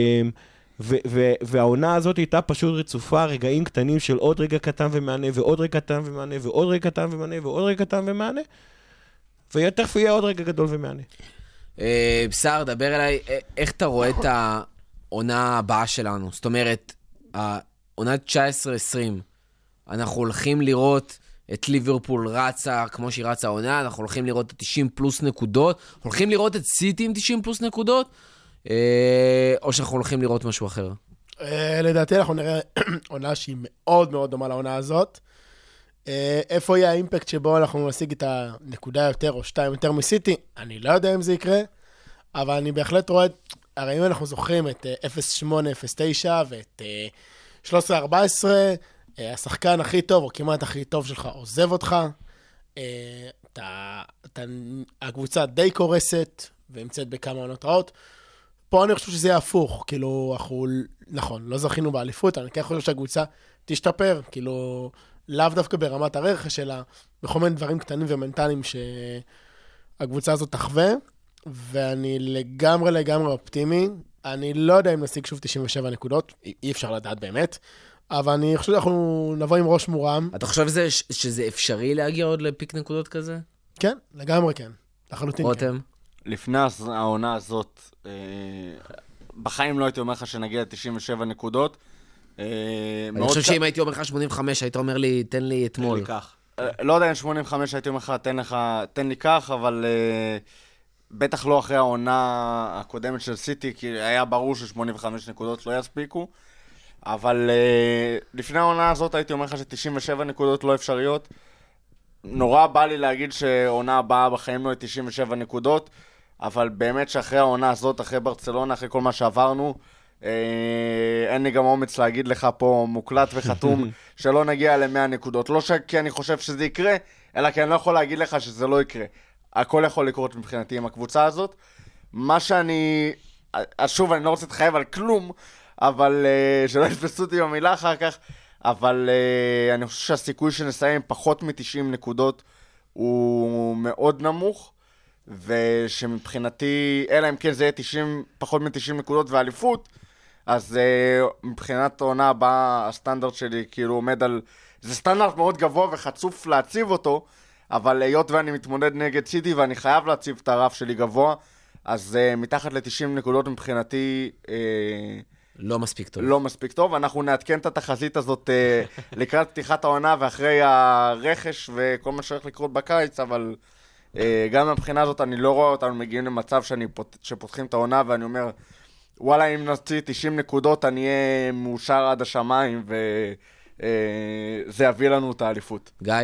והעונה הזאת הייתה פשוט רצופה, רגעים קטנים של עוד רגע קטן ומענה, ועוד רגע קטן ומענה, ועוד רגע קטן ומענה, ועוד רגע קטן ומענה, ותכף יהיה עוד רגע גדול ומענה. בשר, דבר אליי, איך אתה רואה את העונה הבאה שלנו? זאת אומרת, העונת 19-20, אנחנו הולכים לראות את ליברפול רצה כמו שהיא רצה העונה, אנחנו הולכים לראות את 90 פלוס נקודות, הולכים לראות את סיטי עם 90 פלוס נקודות, או שאנחנו הולכים לראות משהו אחר? לדעתי אנחנו נראה עונה שהיא מאוד מאוד דומה לעונה הזאת. איפה יהיה האימפקט שבו אנחנו נשיג את הנקודה יותר או 2 יותר מסיטי? אני לא יודע אם זה יקרה, אבל אני בהחלט רואה, הרי אם אנחנו זוכרים את 08-09 ואת 13-14, השחקן הכי טוב או כמעט הכי טוב שלך עוזב אותך, הקבוצה די קורסת והמצאת בכמה עונות רעות. פה אני חושב שזה יהיה הפוך, כאילו, אנחנו, נכון, לא זכינו באליפות, אני כן חושב שהקבוצה תשתפר, כאילו, לאו דווקא ברמת הרכש, אלא בכל מיני דברים קטנים ומנטליים שהקבוצה הזאת תחווה, ואני לגמרי אופטימי, אני לא יודע אם נשיג שוב 97 נקודות, אי אפשר לדעת באמת, אבל אני חושב שאנחנו נבוא עם ראש מורם. אתה חושב שזה אפשרי להגיע עוד לפיק נקודות כזה? כן, לגמרי כן, לחלוטין רותם? לפני העונה הזאת, בחיים לא הייתי אומר לך שנגיע ל-97 נקודות. אני חושב שאם הייתי אומר לך 85, היית אומר לי, תן לי אתמול. לא יודע אם 85 הייתי אומר לך, תן לי כך, אבל בטח לא אחרי העונה הקודמת של סיטי, כי היה ברור ש85 נקודות לא יספיקו, אבל לפני העונה הזאת הייתי אומר לך ש97 נקודות לא אפשריות. נורא בא לי להגיד שעונה הבאה בחיים לא היא 97 נקודות, אבל באמת שאחרי העונה הזאת, אחרי ברצלונה, אחרי כל מה שעברנו, אין לי גם אומץ להגיד לך פה מוקלט וחתום שלא נגיע ל100 נקודות. לא כי אני חושב שזה יקרה, אלא כי אני לא יכול להגיד לך שזה לא יקרה. הכל יכול לקרות מבחינתי עם הקבוצה הזאת. מה שאני... אז שוב, אני לא רוצה להתחייב על כלום, אבל שלא יתפסו אותי במילה אחר כך, אבל אני חושב שהסיכוי שנסיים פחות מ-90 נקודות הוא מאוד נמוך, ושמבחינתי, אלא אם כן זה יהיה פחות מ-90 נקודות ואליפות, אז מבחינת העונה הבאה, הסטנדרט שלי כאילו עומד על... זה סטנדרט מאוד גבוה וחצוף להציב אותו, אבל היות ואני מתמודד נגד סיטי ואני חייב להציב את הרף שלי גבוה, אז מתחת ל-90 נקודות מבחינתי... לא מספיק טוב. לא מספיק טוב. אנחנו נעדכן את התחזית הזאת לקראת פתיחת העונה ואחרי הרכש וכל מה שהולך לקרות בקיץ, אבל גם מבחינה הזאת אני לא רואה אותנו מגיעים למצב שפותחים את העונה ואני אומר, וואלה, אם נוציא 90 נקודות אני אהיה מאושר עד השמיים וזה יביא לנו את האליפות. גיא?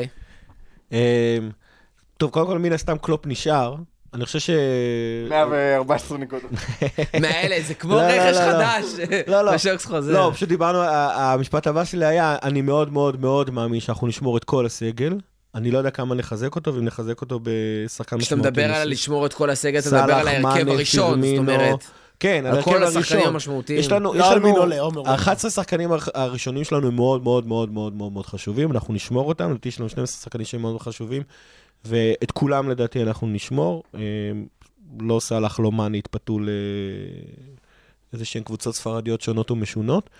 טוב, קודם כל מן הסתם קלופ נשאר. אני חושב ש... 114 נקודות. מאלה, זה כמו רכש חדש. בשוקס חוזר. לא, פשוט דיברנו, המשפט הבא שלי היה, אני מאוד מאוד מאוד מאמין שאנחנו נשמור את כל הסגל. אני לא יודע כמה נחזק אותו, ואם נחזק אותו בשחקן משמעותי. כשאתה מדבר על לשמור את כל הסגל, אתה מדבר על ההרכב הראשון, זאת אומרת. כן, על כל השחקנים המשמעותיים. יש לנו, 11 שחקנים הראשונים שלנו הם מאוד מאוד מאוד מאוד מאוד חשובים, אנחנו נשמור אותם, לדעתי יש לנו 12 שחקנים שהם מאוד חשובים, ואת כולם לדעתי אנחנו נשמור. לא סלח, לא מאני, התפתו לאיזה שהן קבוצות ספרדיות שונות ומשונות.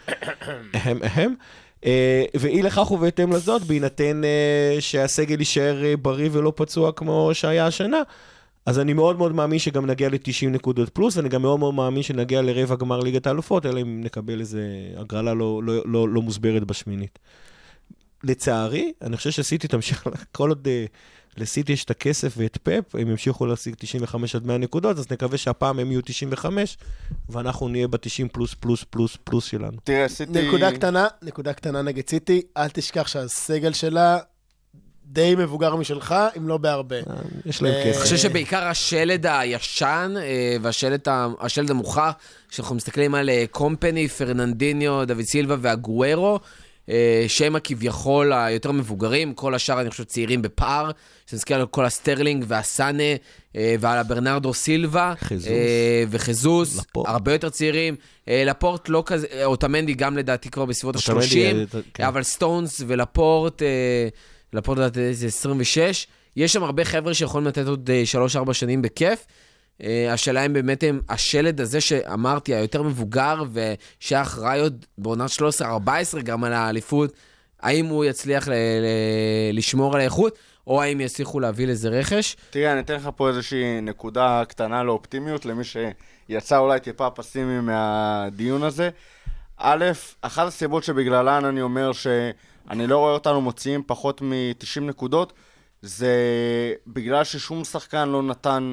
ואי לכך ובהתאם לזאת, בהינתן שהסגל יישאר בריא ולא פצוע כמו שהיה השנה, אז אני מאוד מאוד מאמין שגם נגיע ל-90 נקודות פלוס, ואני גם מאוד מאוד מאמין שנגיע לרבע גמר ליגת האלופות, אלא אם נקבל איזו הגרלה לא מוסברת בשמינית. לצערי, אני חושב שסיטי תמשיך, כל עוד לסיטי יש את הכסף ואת פאפ, הם ימשיכו להשיג 95 עד 100 נקודות, אז נקווה שהפעם הם יהיו 95, ואנחנו נהיה ב-90 פלוס פלוס פלוס פלוס שלנו. תראה, סיטי... נקודה קטנה נגד סיטי, אל תשכח שהסגל שלה די מבוגר משלך, אם לא בהרבה. יש להם כסף. אני חושב שבעיקר השלד הישן, והשלד המוכח, שאנחנו מסתכלים על קומפני, פרננדיניו, דוד סילבה והגוארו, שהם הכביכול היותר מבוגרים, כל השאר אני חושב צעירים בפער, שנסתכל על כל הסטרלינג והסאנה, ועל הברנרדו סילבה, וחזוס, הרבה יותר צעירים, לפורט לא כזה, אוטמנדי גם לדעתי כבר בסביבות ה-30, אבל סטונס ולפורט, לפורט לדעתי זה 26, יש שם הרבה חבר'ה שיכולים לתת עוד 3-4 שנים בכיף, השאלה אם באמת הם, השלד הזה שאמרתי, היותר מבוגר, ושאחראי עוד בעונת 13-14 גם על האליפות, האם הוא יצליח לשמור על האיכות, או האם יצליחו להביא לזה רכש? תראה, אני אתן לך פה איזושהי נקודה קטנה לאופטימיות, למי שיצא אולי טיפה פסימי מהדיון הזה. א', אחת הסיבות שבגללן אני אומר שאני לא רואה אותנו מוציאים פחות מ-90 נקודות, זה בגלל ששום שחקן לא נתן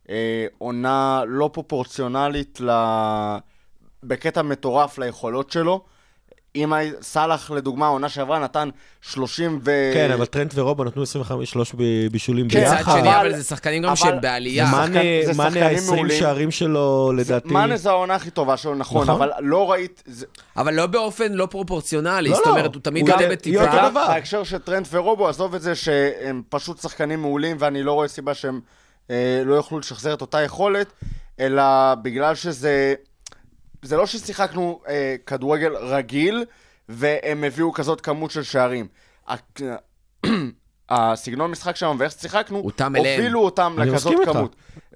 עונה לא פרופורציונלית בקטע מטורף ליכולות שלו. אם סלח לדוגמה, העונה שעברה נתן 30 כן, אבל טרנט ורובו נתנו 25 בישולים ביחד. מצד שני, אבל זה שחקנים גם שהם בעלייה. מאנה ה-20 שערים שלו, לדעתי. מאנה זה העונה הכי טובה שלו, נכון, אבל לא ראית... אבל לא באופן לא פרופורציונלי, זאת אומרת, הוא תמיד עולה בטבעה. בהקשר של טרנט ורובו, עזוב את זה שהם פשוט שחקנים מעולים, ואני לא רואה סיבה שהם לא יוכלו לשחזר את אותה יכולת, אלא בגלל שזה... זה לא ששיחקנו כדורגל רגיל, והם הביאו כזאת כמות של שערים. הסגנון משחק שלנו ואיך ששיחקנו, הובילו אותם לכזאת כמות.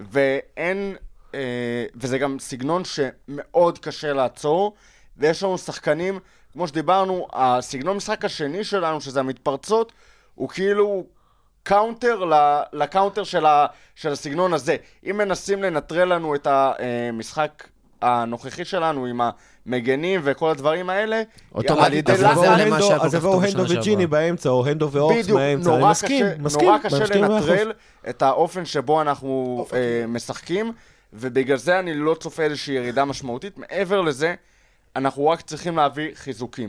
וזה גם סגנון שמאוד קשה לעצור, ויש לנו שחקנים, כמו שדיברנו, הסגנון משחק השני שלנו, שזה המתפרצות, הוא כאילו קאונטר לקאונטר של הסגנון הזה. אם מנסים לנטרל לנו את המשחק הנוכחי שלנו עם המגנים וכל הדברים האלה, אוטומטית, על ידי אז לחץ, למה שהיה כל אז כך טוב יבואו בשנה הנדו שעברה. וג'יני באמצע, או הנדו ואוקס בדיוק, באמצע, אני מסכים, נורא קשה מסכים לנטרל את האופן שבו אנחנו משחקים, ובגלל זה אני לא צופה איזושהי ירידה משמעותית. מעבר לזה, אנחנו רק צריכים להביא חיזוקים.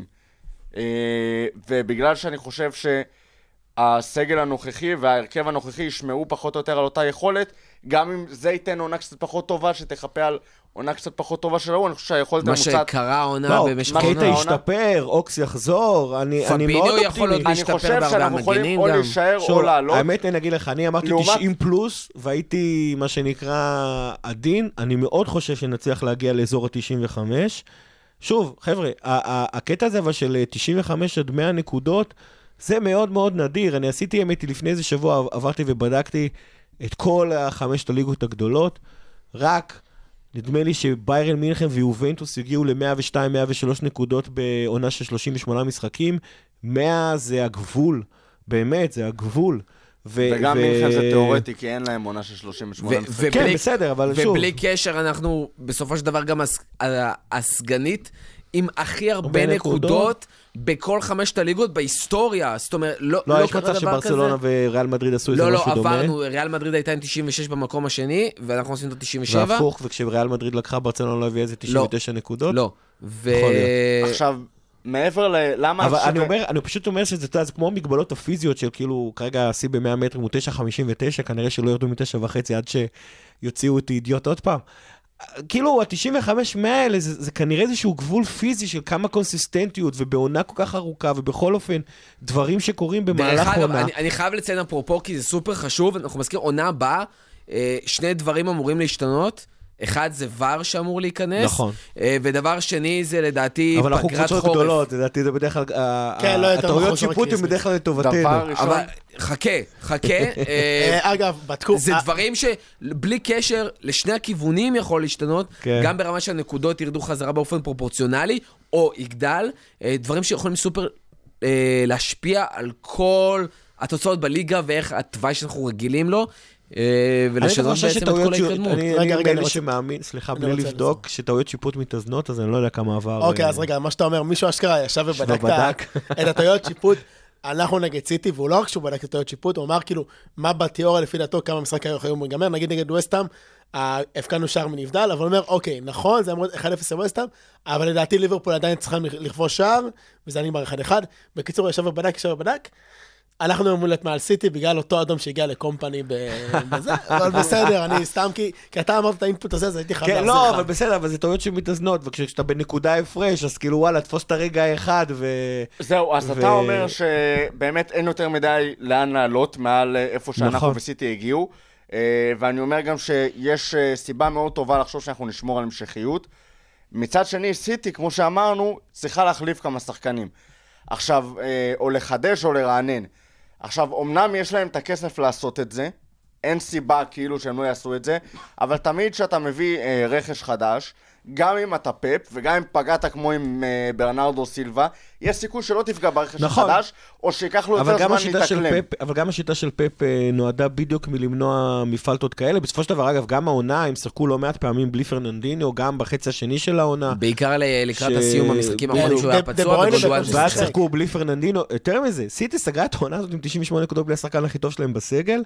ובגלל שאני חושב שהסגל הנוכחי וההרכב הנוכחי ישמעו פחות או יותר על אותה יכולת, גם אם זה ייתן עונה קצת פחות טובה, שתחפה על עונה קצת פחות טובה שלו, אני חושב שהיכולת מה המוצעת... שקרה עונה לא, במשך קייטה העונה. ישתפר, אוקס יחזור, אני פביניו מאוד יכול עוד אופטימי. אני להשתפר חושב בהרבה שאנחנו יכולים המגנים או גם. להישאר שוב, או לעלות. האמת, אני אגיד לך, אני אמרתי לעומת- 90 פלוס, והייתי, מה שנקרא, עדין. אני מאוד חושב שנצליח להגיע לאזור ה-95. שוב, חבר'ה, הקטע הזה אבל של 95 עד 100 נקודות, זה מאוד מאוד נדיר. אני עשיתי, האמת, לפני איזה שבוע עברתי ובדקתי את כל 5 הליגות הגדולות, רק נדמה לי שביירן מינכן ויובנטוס הגיעו ל-102-103 נקודות בעונה של 38 משחקים. 100 זה הגבול, באמת, זה הגבול. וגם מינכן זה תיאורטי, כי אין להם עונה של 38 משחקים. כן, בסדר, אבל שוב. ובלי קשר, אנחנו בסופו של דבר גם הסגנית עם הכי הרבה נקודות בכל 5 הליגות בהיסטוריה. זאת אומרת, לא לא, יש קרה מצב דבר שברצלונה כזה. וריאל מדריד עשו איזה לא, משהו דומה. עברנו, ריאל מדריד הייתה עם 96 במקום השני, ואנחנו עושים את 97. והפוך, וכשריאל מדריד לקחה, ברצלונה לא הביא איזה 99 נקודות. לא. יכול להיות. עכשיו, מעבר למה... אבל אני פשוט אומר שזה זה כמו המגבלות הפיזיות של כאילו, כרגע השיא ב-100 מטרים הוא 9.59, כנראה שלא ירדו מ-9.5 עד שיוציאו אותי אידיוט עוד פעם. כאילו, ה-95-100 האלה, זה כנראה איזשהו גבול פיזי של כמה קונסיסטנטיות, ובעונה כל כך ארוכה, ובכל אופן, דברים שקורים במהלך עונה. אני חייב לציין אפרופו, כי זה סופר חשוב, אנחנו מזכיר, עונה הבאה, 2 דברים אמורים להשתנות, אחד זה ור שאמור להיכנס, נכון. ודבר שני זה לדעתי אבל אנחנו פגרת קבוצות חורף. גדולות, לדעתי זה בדרך כלל, כן, לא יותר הטעויות נכון, שיפוט הן בדרך כלל לטובתנו. דבר ראשון, אבל חכה, אגב, בדקו... זה דברים שבלי קשר לשני הכיוונים יכול להשתנות, כן. גם ברמה שהנקודות ירדו חזרה באופן פרופורציונלי, או יגדל, דברים שיכולים סופר להשפיע על כל התוצאות בליגה, ואיך התוואי שאנחנו רגילים לו, ולשנות בעצם את כל ההתקדמות. רגע, אני אני מאלה רוצה- שמאמין, סליחה, אני בלי רוצה לבדוק, שטעויות שיפוט מתאזנות, אז אני לא יודע כמה עבר. אוקיי, אז רגע, מה שאתה אומר, מישהו אשכרה ישב ובדק ובדק. את הטעויות שיפוט, אנחנו נגד סיטי, והוא לא רק שהוא בדק את הטעויות שיפוט, הוא אמר כאילו, מה בתיאוריה לפי דעתו, כמה משחק היום מגמר, נגיד נגד ווסטהאם, הפקענו שער מנבדל, אבל הוא אומר, אוקיי, נכון, זה אמור 1-0 לווסטהאם, אבל לדעתי ליברפול עדיין צריכה לכבוש שער, וזה נגמר 1-1. בקיצור, ישב ובדק, אנחנו אמורת מעל סיטי בגלל אותו אדום שהגיע לקומפני בזה, אבל בסדר, אני סתם כי אתה אמרת את האינפוט הזה, אז הייתי חייב כן, להחזיר לא, לך. אבל בסדר, אבל זה טעויות שמתאזנות, וכשאתה בנקודה הפרש, אז כאילו וואלה, תפוס את הרגע האחד, זהו, אז אתה אומר שבאמת אין יותר מדי לאן לעלות מעל איפה שאנחנו נכון. וסיטי הגיעו, ואני אומר גם שיש סיבה מאוד טובה לחשוב שאנחנו נשמור על המשכיות. מצד שני, סיטי, כמו שאמרנו, צריכה להחליף כמה שחקנים. עכשיו, או לחדש או לרענן. עכשיו, אמנם יש להם את הכסף לעשות את זה, אין סיבה כאילו שהם לא יעשו את זה, אבל תמיד שאתה מביא רכש חדש, גם אם אתה פפ, וגם אם פגעת כמו עם ברנרדו סילבה, יש סיכוי שלא תפגע ברכש נכון. החדש, או שיקח לו אבל יותר גם זמן השיטה של להתאקלם. פפ, אבל גם השיטה של פפ נועדה בדיוק מלמנוע מפלטות כאלה. בסופו של דבר, אגב, גם העונה, הם שחקו לא מעט פעמים בלי פרננדיניו, גם בחצי השני של העונה. בעיקר לקראת ש- הסיום המשחקים האחרונים שהוא היה דה פצוע, ברויינה וגולדואן בקושי ואז שיחק. שיחקו בלי פרננדינו. יותר מזה, סיטי סגרה את העונה הזאת עם 98 נקודות בלי השחקן הכי טוב שלהם בסגל.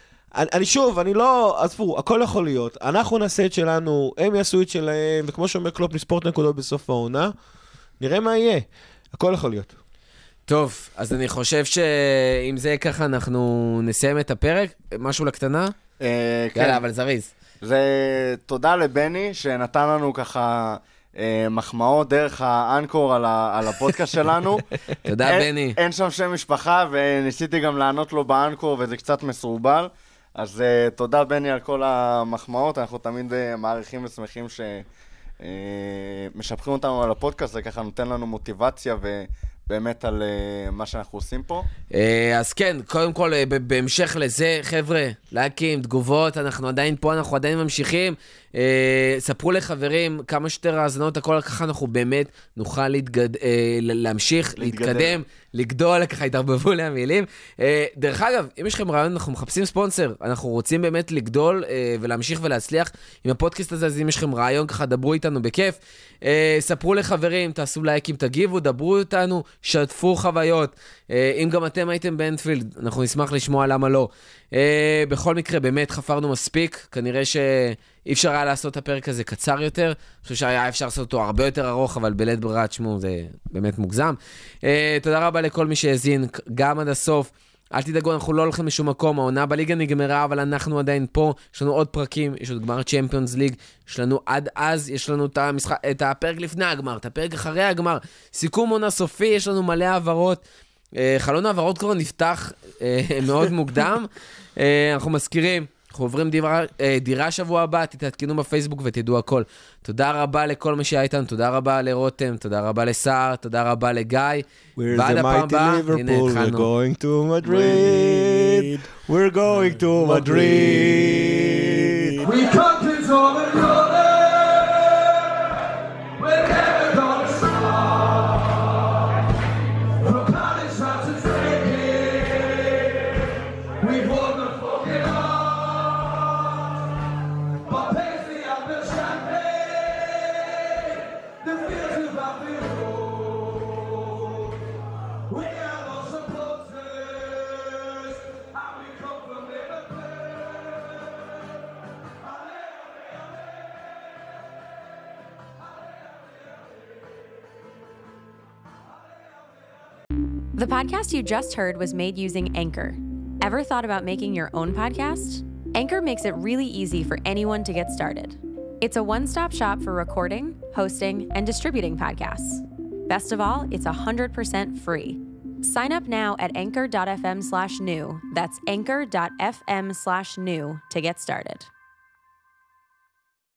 אני לא, עזבו, הכל יכול להיות. אנחנו נעשה את שלנו, הם יעשו את שלהם, וכמו שאומר קלופ, נספורט נקודות בסוף העונה. נראה מה יהיה. הכל יכול להיות. טוב, אז אני חושב שאם זה ככה אנחנו נסיים את הפרק. משהו לקטנה? כן. יאללה, אבל זריז. זה תודה לבני שנתן לנו ככה מחמאות דרך האנקור על הפודקאסט שלנו. תודה, בני. אין שם שם משפחה, וניסיתי גם לענות לו באנקור, וזה קצת מסורבל. אז תודה בני על כל המחמאות, אנחנו תמיד מעריכים ושמחים שמשבחים אותנו על הפודקאסט, זה ככה נותן לנו מוטיבציה באמת על מה שאנחנו עושים פה. אז כן, קודם כל, בהמשך לזה, חבר'ה, לייקים, תגובות, אנחנו עדיין פה, אנחנו עדיין ממשיכים. ספרו לחברים כמה שיותר האזנות, הכל ככה אנחנו באמת נוכל להמשיך, להתקדם, לגדול, ככה התערבבו לי המילים. דרך אגב, אם יש לכם רעיון, אנחנו מחפשים ספונסר, אנחנו רוצים באמת לגדול ולהמשיך ולהצליח עם הפודקאסט הזה, אז אם יש לכם רעיון, ככה דברו איתנו בכיף. ספרו לחברים, תעשו לייקים, תגיבו, דברו איתנו, שתפו חוויות. אם גם אתם הייתם באנפילד, אנחנו נשמח לשמוע למה לא. בכל מקרה, באמת חפרנו מספיק, כנראה שאי אפשר היה לעשות את הפרק הזה קצר יותר, אני חושב שהיה אפשר לעשות אותו הרבה יותר ארוך, אבל בלית ברירה, תשמעו, זה באמת מוגזם. תודה רבה לכל מי שהזין, גם עד הסוף. אל תדאגו, אנחנו לא הולכים לשום מקום, העונה בליגה נגמרה, אבל אנחנו עדיין פה, יש לנו עוד פרקים, יש עוד גמר צ'מפיונס ליג, יש לנו עד אז, יש לנו את הפרק לפני הגמר, את הפרק אחרי הגמר, סיכום עונה סופי, יש לנו מלא העברות, חלון העברות כבר נפתח מאוד מוקדם, אנחנו מזכירים, אנחנו עוברים דירה שבוע הבא, תתעדכנו בפייסבוק ותדעו הכל. תודה רבה לכל מי שהיה איתנו, תודה רבה לרותם, תודה רבה לסער, תודה רבה לגיא. ועד הפעם הבאה, הנה התחלנו. We're going to Madrid. We're going to Madrid. We conquered all the road. We're never gonna stop. From Paris out to Turkey, we've won the fucking heart. But Paisley and the champagne, the fields of Abbey Road. We are those supporters, and we come from Liverpool. The podcast you just heard was made using Anchor. Ever thought about making your own podcast? Anchor makes it really easy for anyone to get started. It's a one-stop shop for recording, hosting, and distributing podcasts. Best of all, it's 100% free. Sign up now at anchor.fm/new. That's anchor.fm/new to get started.